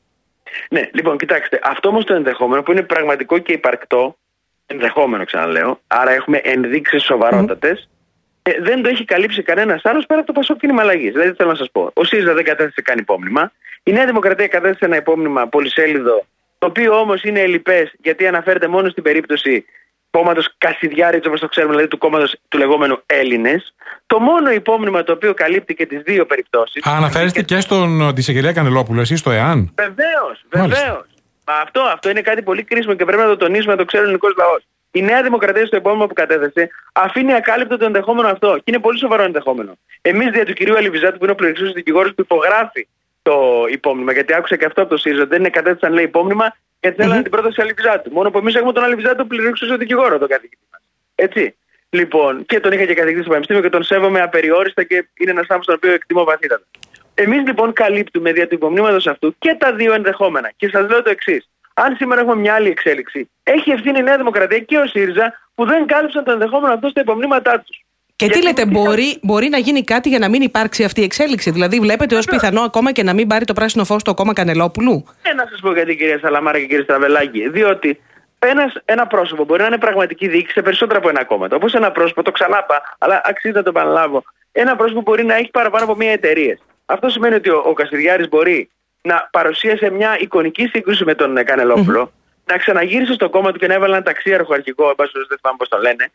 Ναι, λοιπόν, κοιτάξτε, αυτό όμως το ενδεχόμενο που είναι πραγματικό και υπαρκτό, ενδεχόμενο ξαναλέω, άρα έχουμε ενδείξεις σοβαρότατες, mm. ε, δεν το έχει καλύψει κανένας άλλος πέρα από το Πασόκ Κίνημα Αλλαγής. Δηλαδή, θέλω να σας πω, ο ΣΥΡΙΖΑ δεν κατέθεσε καν υπόμνημα, η Νέα Δημοκρατία κατέθεσε ένα υπόμνημα πολυσέλιδο, το οποίο όμως είναι ελλιπές, γιατί αναφέρεται μόνο στην περίπτωση κόμματος Κασιδιάρη, όπως το ξέρουμε, δηλαδή του κόμματος του λεγόμενου Έλληνες. Το μόνο υπόμνημα το οποίο καλύπτει και τις δύο περιπτώσεις. Αναφέρεστε και, και στον εισαγγελέα Κανελόπουλο, εσείς στο ΕΑΝ. Βεβαίως, βεβαίως. Μα αυτό, αυτό είναι κάτι πολύ κρίσιμο και πρέπει να το τονίσουμε, να το ξέρει ο ελληνικός λαός. Η Νέα Δημοκρατία στο υπόμνημα που κατέθεσε αφήνει ακάλυπτο το ενδεχόμενο αυτό. Και είναι πολύ σοβαρό ενδεχόμενο. Εμείς δια του κυρίου Αλιβιζάτου, που είναι ο προεξούσιος δικηγόρος που υπογράφει το υπόμνημα, γιατί άκουσα και αυτό από το ΣΥΡΙΖΑ, δεν είναι κατέθεσαν λέει υπόμνημα, γιατί θέλανε mm-hmm. την πρόταση Αλιβιζάτου. Μόνο που εμείς έχουμε τον Αλιβιζάτου πληροεξούσιο δικηγόρο, τον καθηγητή μας. Έτσι. Λοιπόν, και τον είχα και καθηγητή στο Πανεπιστήμιο και τον σέβομαι απεριόριστα και είναι ένας άνθρωπος τον οποίο εκτιμώ βαθύτατα. Εμείς λοιπόν καλύπτουμε δια του υπομνήματος αυτού και τα δύο ενδεχόμενα. Και σας λέω το εξής. Αν σήμερα έχουμε μια άλλη εξέλιξη, έχει ευθύνη η Νέα Δημοκρατία και ο ΣΥΡΙΖΑ που δεν κάλυψαν το ενδεχόμενο αυτό στα υπομνήματά τους. Και τι λέτε, μπορεί, μπορεί να γίνει κάτι για να μην υπάρξει αυτή η εξέλιξη? Δηλαδή, βλέπετε ως πιθανό ακόμα και να μην πάρει το πράσινο φως το κόμμα Κανελόπουλου? Ε, να σας πω γιατί, κυρία Σαλαμάρα και κύριε Στραβελάκη. Διότι ένας, ένα πρόσωπο μπορεί να είναι πραγματική διοίκηση σε περισσότερα από ένα κόμμα. Όπως ένα πρόσωπο, το ξανάπα, αλλά αξίζει να το επαναλάβω. Ένα πρόσωπο μπορεί να έχει παραπάνω από μία εταιρεία. Αυτό σημαίνει ότι ο, ο Κασιδιάρης μπορεί να παρουσίασε μια εικονική σύγκρουση με τον Κανελόπουλο, mm-hmm. να ξαναγύρισε στο κόμμα του και να έβαλε ένα ταξίαρχο αρχικό, εν πάση δεν θυμάμαι πώς το λένε.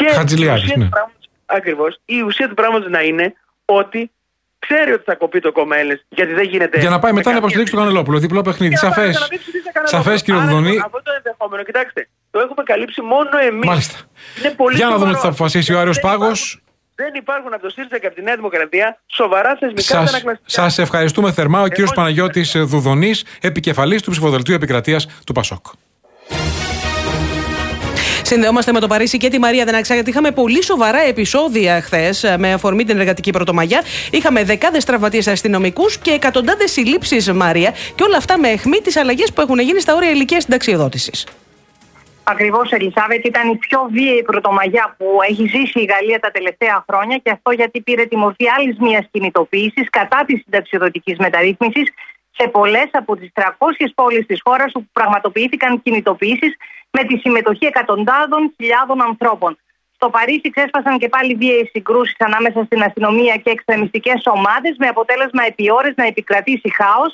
Και ναι. Ακριβώς, η ουσία του πράγματος να είναι ότι ξέρει ότι θα κοπεί το κόμμα Έλληνες, γιατί δεν γίνεται. Για να πάει μετά να υποστηρίξει τον Κανελόπουλο. Διπλό παιχνίδι. Σαφές. Σαφές, κύριε Δουδονή. Αυτό το ενδεχόμενο, κοιτάξτε, το έχουμε καλύψει μόνο εμείς. Μάλιστα. Για να δούμε τι θα αποφασίσει ο Άρης Πάγος. Δεν υπάρχουν από το ΣΥΡΙΖΑ και από τη Νέα Δημοκρατία σοβαρά θεσμικά αντανακλαστικά. Σας ευχαριστούμε θερμά. Ο κύριος Παναγιώτης Δουδονής, επικεφαλής του ψηφοδελτίου επικρατείας του Πασόκ. Συνδεόμαστε με το Παρίσι και τη Μαρία Δεναξά, γιατί είχαμε πολύ σοβαρά επεισόδια χθες με αφορμή την εργατική πρωτομαγιά. Είχαμε δεκάδες τραυματίες αστυνομικούς και εκατοντάδες συλλήψεις, Μαρία, και όλα αυτά με αιχμή τις αλλαγές που έχουν γίνει στα όρια ηλικίας συνταξιοδότησης. Ακριβώς, Ελισάβετ, ήταν η πιο βίαιη πρωτομαγιά που έχει ζήσει η Γαλλία τα τελευταία χρόνια, και αυτό γιατί πήρε τη μορφή άλλης μιας κινητοποίησης κατά της συνταξιοδοτικής μεταρρύθμισης σε πολλές από τις τριακόσιες πόλεις της χώρας, όπου πραγματοποιήθηκαν κινητοποιήσεις με τη συμμετοχή εκατοντάδων χιλιάδων ανθρώπων. Στο Παρίσι ξέσπασαν και πάλι βίαιες συγκρούσεις ανάμεσα στην αστυνομία και εξτρεμιστικές ομάδες, με αποτέλεσμα επί ώρες να επικρατήσει χάος.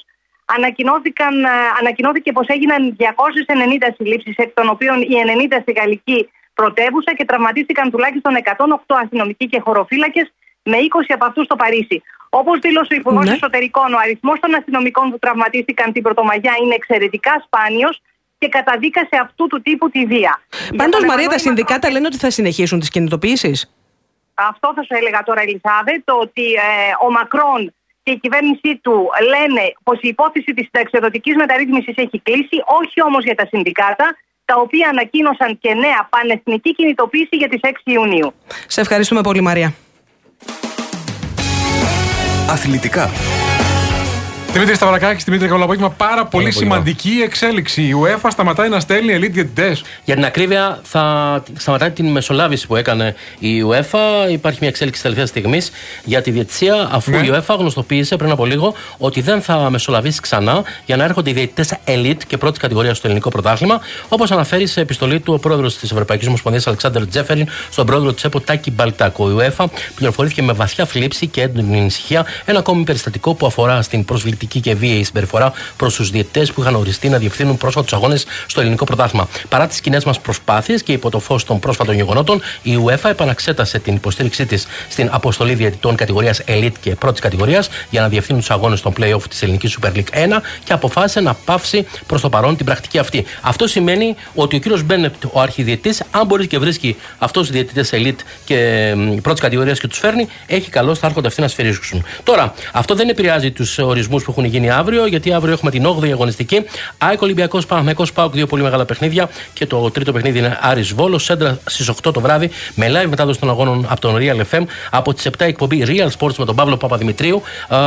Ανακοινώθηκε πως έγιναν διακόσιες ενενήντα συλλήψεις, εκ των οποίων οι ενενήντα στη γαλλική πρωτεύουσα, και τραυματίστηκαν τουλάχιστον εκατόν οκτώ αστυνομικοί και χωροφύλακες, με είκοσι από αυτούς στο Παρίσι. Όπως δήλωσε ο Υπουργός ναι. Εσωτερικών, ο αριθμός των αστυνομικών που τραυματίστηκαν την πρωτομαγιά είναι εξαιρετικά σπάνιος και καταδίκασε αυτού του τύπου τη βία. Πάντως, Μαρία, τα συνδικάτα λένε ότι θα συνεχίσουν τις κινητοποιήσεις. Αυτό θα σου έλεγα τώρα, Ελισάβετ, το ότι ε, ο Μακρόν και η κυβέρνησή του λένε πως η υπόθεση της συνταξιοδοτικής μεταρρύθμισης έχει κλείσει, όχι όμως για τα συνδικάτα, τα οποία ανακοίνωσαν και νέα πανεθνική κινητοποίηση για τις έξι Ιουνίου. Σε ευχαριστούμε πολύ, Μαρία. Αθλητικά. Δημήτρη Σταυρακάκη, Δημήτρη Καλαπόγευμα, πάρα πολύ, πολύ σημαντική πολύ. εξέλιξη. Η UEFA σταματάει να στέλνει elite διαιτητές. Για την ακρίβεια, θα σταματάει την μεσολάβηση που έκανε η UEFA. Υπάρχει μια εξέλιξη τελευταία στιγμή για τη διαιτησία, αφού ναι. η UEFA γνωστοποίησε πριν από λίγο ότι δεν θα μεσολαβήσει ξανά για να έρχονται οι διαιτητές elite και πρώτη κατηγορία στο ελληνικό πρωτάθλημα, όπως αναφέρει σε επιστολή του ο πρόεδρος της Ευρωπαϊκής Ομοσπονδίας Αλεξάνδερ Τζέφεριν στον πρόεδρο της ΕΠΟ Τάκη Μπαλτάκο. Η UEFA πληροφορήθηκε με βαθιά θλίψη και έντονη ανησυχία ένα ακόμη περιστατικό που αφορά στην προσβλητική και βίαιη συμπεριφορά προς τους διαιτητές που είχαν οριστεί να διευθύνουν πρόσφατα τους αγώνες στο ελληνικό πρωτάθλημα. Παρά τις κοινές μας προσπάθειες και υπό το φως των πρόσφατων γεγονότων, η UEFA επαναξέτασε την υποστήριξή της στην αποστολή διαιτητών κατηγορίας Elite και πρώτης κατηγορίας για να διευθύνουν τους αγώνες των play-off της ελληνικής Super League ένα και αποφάσισε να πάυσει προς το παρόν την πρακτική αυτή. Αυτό σημαίνει ότι ο κύριος Μπένετ, ο αρχιδιαιτητής, αν μπορεί και βρίσκει αυτούς τους διαιτητές Elite και πρώτης κατηγορίας και τους φέρνει, έχει καλώς θα έρχονται αυτοί να σφυρίζουν. Τώρα, αυτό δεν επηρεάζει τους ορισμούς που έχουν γίνει αύριο, γιατί αύριο έχουμε την όγδοη αγωνιστική. ΑΕΚ Ολυμπιακός, Παναθηναϊκός, ΠΑΟΚ, δύο πολύ μεγάλα παιχνίδια. Και το τρίτο παιχνίδι είναι Άρης Βόλος, Σέντρα στις οκτώ το βράδυ, με live μετάδοση των αγώνων από τον Real εφ εμ. Από τις επτά η εκπομπή Real Sports με τον Παύλο Παπαδημητρίου.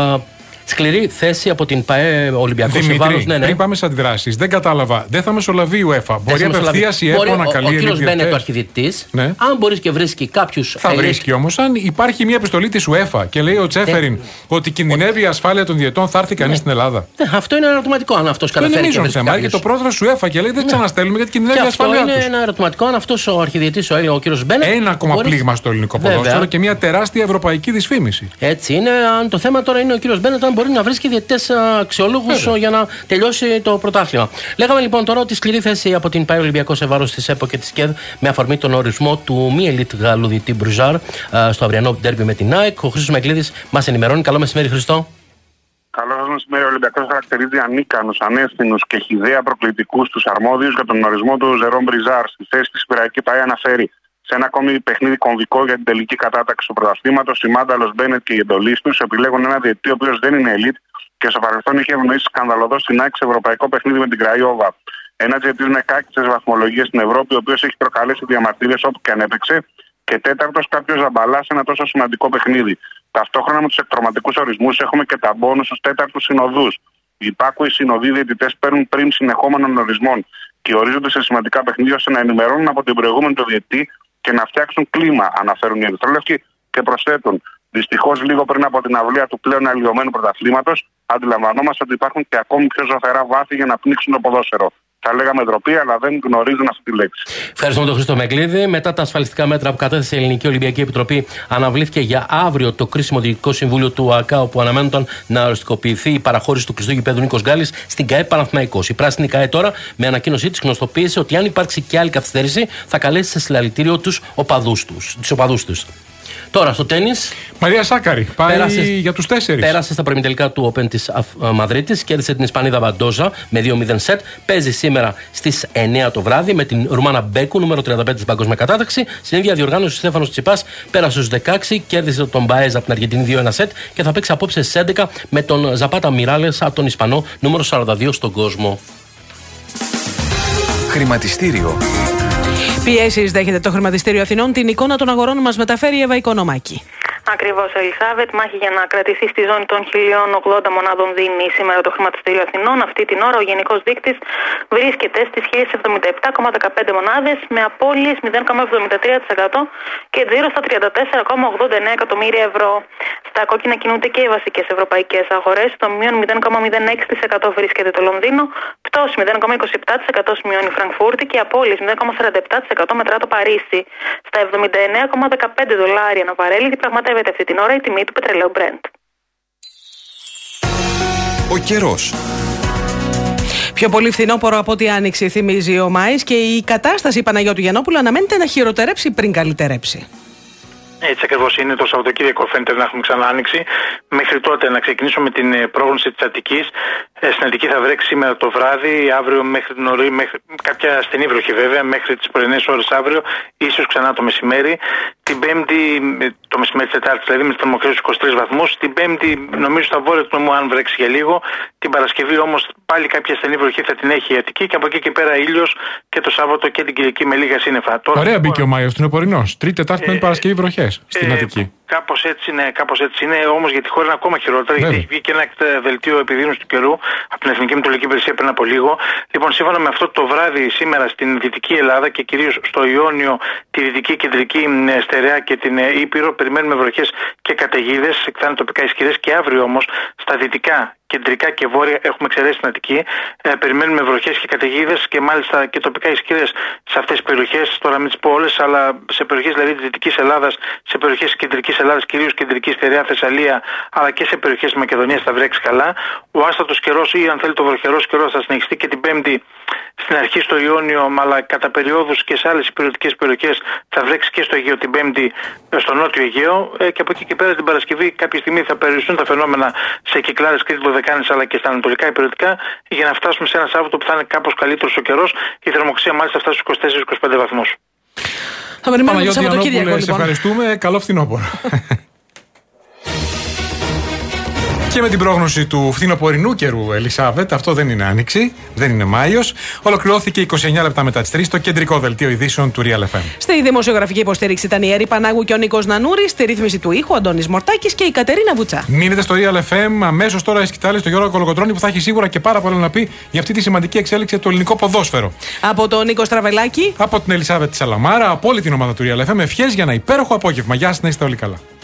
Σκληρή θέση από την ΠαΕ Ολυμπιακός σε βάρος. Ναι, ναι. Πριν πάμε στις αντιδράσεις, δεν κατάλαβα. Δεν θα μεσολαβεί η UEFA. Μπορεί απευθείας η ΕΠΟ να καλεί. Ο κύριος Μπένετ, ο αρχιδιετής, ναι. αν μπορεί και βρίσκει κάποιους. Θα ελε... βρίσκει όμως. Αν υπάρχει μια επιστολή της UEFA και λέει ο Τσέφεριν ε... ότι κινδυνεύει η ασφάλεια των διαιτών, θα έρθει κανείς ναι. στην Ελλάδα. Ναι, αυτό είναι ένα ερωτηματικό. Αν αυτός καταφέρει. Δεν είναι θέμα. Και το πρόεδρος της UEFA και λέει δεν ξαναστέλνουμε γιατί κινδυνεύει η ασφάλεια. Αυτό είναι ένα ερωτηματικό. Αν αυτός ο αρχιδιετής, ο κύριος Μπένετ. Ένα ακόμα πλήγμα στο ελληνικό ποδόσφαιρο και μια τεράστια ευρωπαϊκή δυσφήμιση. Έτσι είναι. Αν το θέμα τώρα είναι ο κύριος Μπένετ, αν μπορεί να βρίσκει διαιτητές αξιολόγους για να τελειώσει το πρωτάθλημα. Λέγαμε λοιπόν τώρα ότι σκληρή θέση από την ΠαΕ Ολυμπιακό σε βάρος της ΕΠΟ και της ΚΕΔ με αφορμή τον ορισμό του μη ελίτ Γάλλου διαιτητή Μπρουζάρ στο αυριανό ντέρμπι με την ΑΕΚ. Ο Χρήστος Μεγκλίδης μας ενημερώνει. Καλό μεσημέρι, Χριστό. Καλό μεσημέρι. Ο Ολυμπιακός χαρακτηρίζει ανίκανους, ανεύθυνους και χυδαία προκλητικούς τους αρμόδιους για τον ορισμό του Ζερόμ Μπριζάρ. Στη θέση της Κυπριακή ΠαΕ αναφέρει. Σε ένα ακόμη παιχνίδι κομβικό για την τελική κατάταξη του πρωταθλήματος, οι Μάνταλος, Μπένετ και οι εντολείς τους επιλέγουν ένα διαιτητή ο οποίος δεν είναι ελίτ και στο παρελθόν είχε ευνοήσει σκανδαλωδώς την ΑΕΚ σε ευρωπαϊκό παιχνίδι με την Κραϊόβα. Ένα διαιτητής με κάκιστες βαθμολογίες στην Ευρώπη, ο οποίος έχει προκαλέσει διαμαρτυρίες όπου και αν έπαιξε. Και τέταρτος, κάποιος ζαμπαλά σε ένα τόσο σημαντικό παιχνίδι. Ταυτόχρονα με τους εκτροματικούς ορισμούς έχουμε και τα μπόνους στους τέταρτους συνοδούς. Οι υπάκουοι συνοδοί διαιτητές παίρνουν πριν συνεχόμενων ορισμών και ορίζονται σε σημαντικά παιχνίδια ώστε να ενημερώνουν από την προηγούμενη το διαιτητή και να φτιάξουν κλίμα, αναφέρουν οι Ερυθρόλευκοι και προσθέτουν. Δυστυχώς, λίγο πριν από την αυλία του πλέον αλλοιωμένου πρωταθλήματος, αντιλαμβανόμαστε ότι υπάρχουν και ακόμη πιο ζωφερά βάθη για να πνίξουν το ποδόσφαιρο. Θα λέγαμε ντροπή, αλλά δεν γνωρίζουν αυτή τη λέξη. Ευχαριστούμε τον Χρήστο Μεγκλίδη. Μετά τα ασφαλιστικά μέτρα που κατέθεσε η Ελληνική Ολυμπιακή Επιτροπή, αναβλήθηκε για αύριο το κρίσιμο διοικητικό συμβούλιο του ΟΑΚΑ, όπου αναμένονταν να οριστικοποιηθεί η παραχώρηση του κλειστού γηπέδου Νίκος Γκάλης στην ΚΑΕ Παναθηναϊκός. Η πράσινη ΚΑΕ τώρα, με ανακοίνωσή της, γνωστοποίησε ότι αν υπάρξει και άλλη καθυστέρηση, θα καλέσει σε συλλαλητήριο τους οπαδούς τους. Τώρα στο τένις. Μαρία Σάκαρη πάει πέρασε, για τους τέσσερις. Πέρασε στα προημιτελικά του Open της Μαδρίτης, κέρδισε την Ισπανίδα Βαντόζα με δύο μηδέν σετ. Παίζει σήμερα στις εννιά το βράδυ με την Ρουμάνα Μπέκου, νούμερο τριάντα πέντε στην παγκόσμια κατάταξη. Στην ίδια διοργάνωση ο Στέφανος Τσιπάς πέρασε στους δεκαέξι, κέρδισε τον Μπαέζα από την Αργεντινή δύο ένα σετ και θα παίξει απόψε στις έντεκα με τον Ζαπάτα Μιράλες από τον Ισπανό, νούμερο σαράντα δύο στον κόσμο. Χρηματιστήριο. Πιέσεις δέχεται το Χρηματιστήριο Αθηνών. Την εικόνα των αγορών μας μεταφέρει η Εύα Οικονομάκη. Ακριβώς, Ελισάβετ. Μάχη για να κρατηθεί στη ζώνη των χίλια ογδόντα μονάδων δίνει σήμερα το Χρηματιστήριο Αθηνών. Αυτή την ώρα ο γενικός δείκτης βρίσκεται στις χίλια εβδομήντα επτά κόμμα δεκαπέντε μονάδες με απώλειες μηδέν κόμμα εβδομήντα τρία τοις εκατό και τζίρο στα τριάντα τέσσερα κόμμα ογδόντα εννέα εκατομμύρια ευρώ. Στα κόκκινα κινούνται και οι βασικές ευρωπαϊκές αγορές. Στο μείον μηδέν κόμμα μηδέν έξι τοις εκατό βρίσκεται το Λονδίνο, πτώση μηδέν κόμμα είκοσι επτά τοις εκατό σημειώνει η Φραγκφούρτη και απώλειες μηδέν κόμμα σαράντα επτά τοις εκατό μετρά το Παρίσι. Στα εβδομήντα εννέα κόμμα δεκαπέντε δολάρια ανά βαρέλι διαπραγματεύεται αυτή την ώρα η τιμή του πετρελαίου Brent. Ο καιρός. Πιο πολύ φθινόπορο από ό,τι άνοιξε, θυμίζει ο Μάης, και η κατάσταση Παναγιώτου Γιαννόπουλου αναμένεται να χειροτερέψει πριν καλυτερέψει. Έτσι ακριβώς είναι. Το Σαββατοκύριακο φαίνεται να έχουμε ξανά άνοιξη. Μέχρι τότε να ξεκινήσω με την πρόγνωση της Αττικής. Στην Αττική θα βρέξει σήμερα το βράδυ, αύριο μέχρι την ωρή, μέχρι, κάποια στενή βροχή βέβαια, μέχρι τις πρωινές ώρες αύριο, ίσως ξανά το μεσημέρι. Την Πέμπτη, το μεσημέρι της Τετάρτης, δηλαδή με τις θερμοκρασίες είκοσι τρεις βαθμούς. Την Πέμπτη, νομίζω στα βόρεια του νομού, αν βρέξει για λίγο. Την Παρασκευή όμως πάλι κάποια στενή βροχή θα την έχει η Αττική και από εκεί και πέρα ήλιος και το Σάββατο και την Κυριακή με λίγα σύννεφα. Ωραία, τώρα, μπήκε ο Μάιος, είναι πορεινός. Τρίτη, Τετάρτη, Πέμπτη, Παρασκευή βροχές στην ε, Αττική. Κάπως έτσι είναι, κάπως έτσι είναι. Όμως για τη χώρα είναι ακόμα χειρότερα, γιατί έχει βγει και ένα δελτίο επιδείνωσης του καιρού από την Εθνική Μετεωρολογική Υπηρεσία πριν από λίγο. Λοιπόν, σύμφωνα με αυτό το βράδυ σήμερα στην Δυτική Ελλάδα και κυρίως στο Ιόνιο, τη Δυτική Κεντρική Στερεά και την Ήπειρο, περιμένουμε βροχές και καταιγίδες, θα είναι τοπικά ισχυρές, και αύριο όμως στα δυτικά, κεντρικά και βόρεια έχουμε εξαιρέσει την Αττική. Ε, περιμένουμε βροχές και καταιγίδες και μάλιστα και τοπικά ισχυρές σε αυτές τις περιοχές. Τώρα μην τις πω όλες, αλλά σε περιοχές δηλαδή της Δυτικής Ελλάδας, σε περιοχές της Κεντρικής Ελλάδας, κυρίως Κεντρική Στερεά, Θεσσαλία, αλλά και σε περιοχές της Μακεδονίας θα βρέξει καλά. Ο άστατος καιρός, ή αν θέλει το βροχερός καιρός, θα συνεχιστεί και την Πέμπτη στην αρχή στο Ιόνιο, αλλά κατά περιόδους και σε άλλες υπηρετικές περιοχές θα βρέξει και στο Αιγαίο την Πέμπτη, στο Νότιο Αιγαίο. Ε, και από εκεί και πέρα την Παρασκευή κάποια στιγμή θα περιοριστούν τα φαινόμενα σε Κυκλάδες, Κρήτη, Δωδεκάνης, αλλά και στα ανατολικά υπηρετικά, για να φτάσουμε σε ένα Σάββατο που θα είναι κάπως καλύτερος ο καιρός. Η θερμοκρασία μάλιστα φτάσει στους είκοσι τέσσερα είκοσι πέντε βαθμούς. Θα περιμένουμε το Σαββατοκύριακο, λοιπόν. Σε ευχαριστούμε. Καλό φθινόπωρο. Και με την πρόγνωση του φθινοπορεινού καιρού, Ελισάβετ, αυτό δεν είναι Άνοιξη, δεν είναι Μάιος. Ολοκληρώθηκε είκοσι εννιά λεπτά μετά τις τρεις το κεντρικό δελτίο ειδήσεων του Real εφ εμ. Στη δημοσιογραφική υποστήριξη ήταν η Έρη Πανάγου και ο Νίκος Νανούρης. Στη ρύθμιση του ήχου, Αντώνης Μορτάκης και η Κατερίνα Βουτσά. Μείνετε στο Real εφ εμ. Αμέσως τώρα η σκητάλη στο Γιώργο Κολοκοτρώνη που θα έχει σίγουρα και πάρα πολλά να πει για αυτή τη σημαντική εξέλιξη του ελληνικού ποδόσφαιρο. Από τον Νίκο Στραβελάκη. Από την Ελισάβετ Σαλαμάρα, από όλη την ομάδα του Real εφ εμ. Ευχές για ένα υπέροχο απόγευμα. Γεια σας, να είστε όλοι καλά.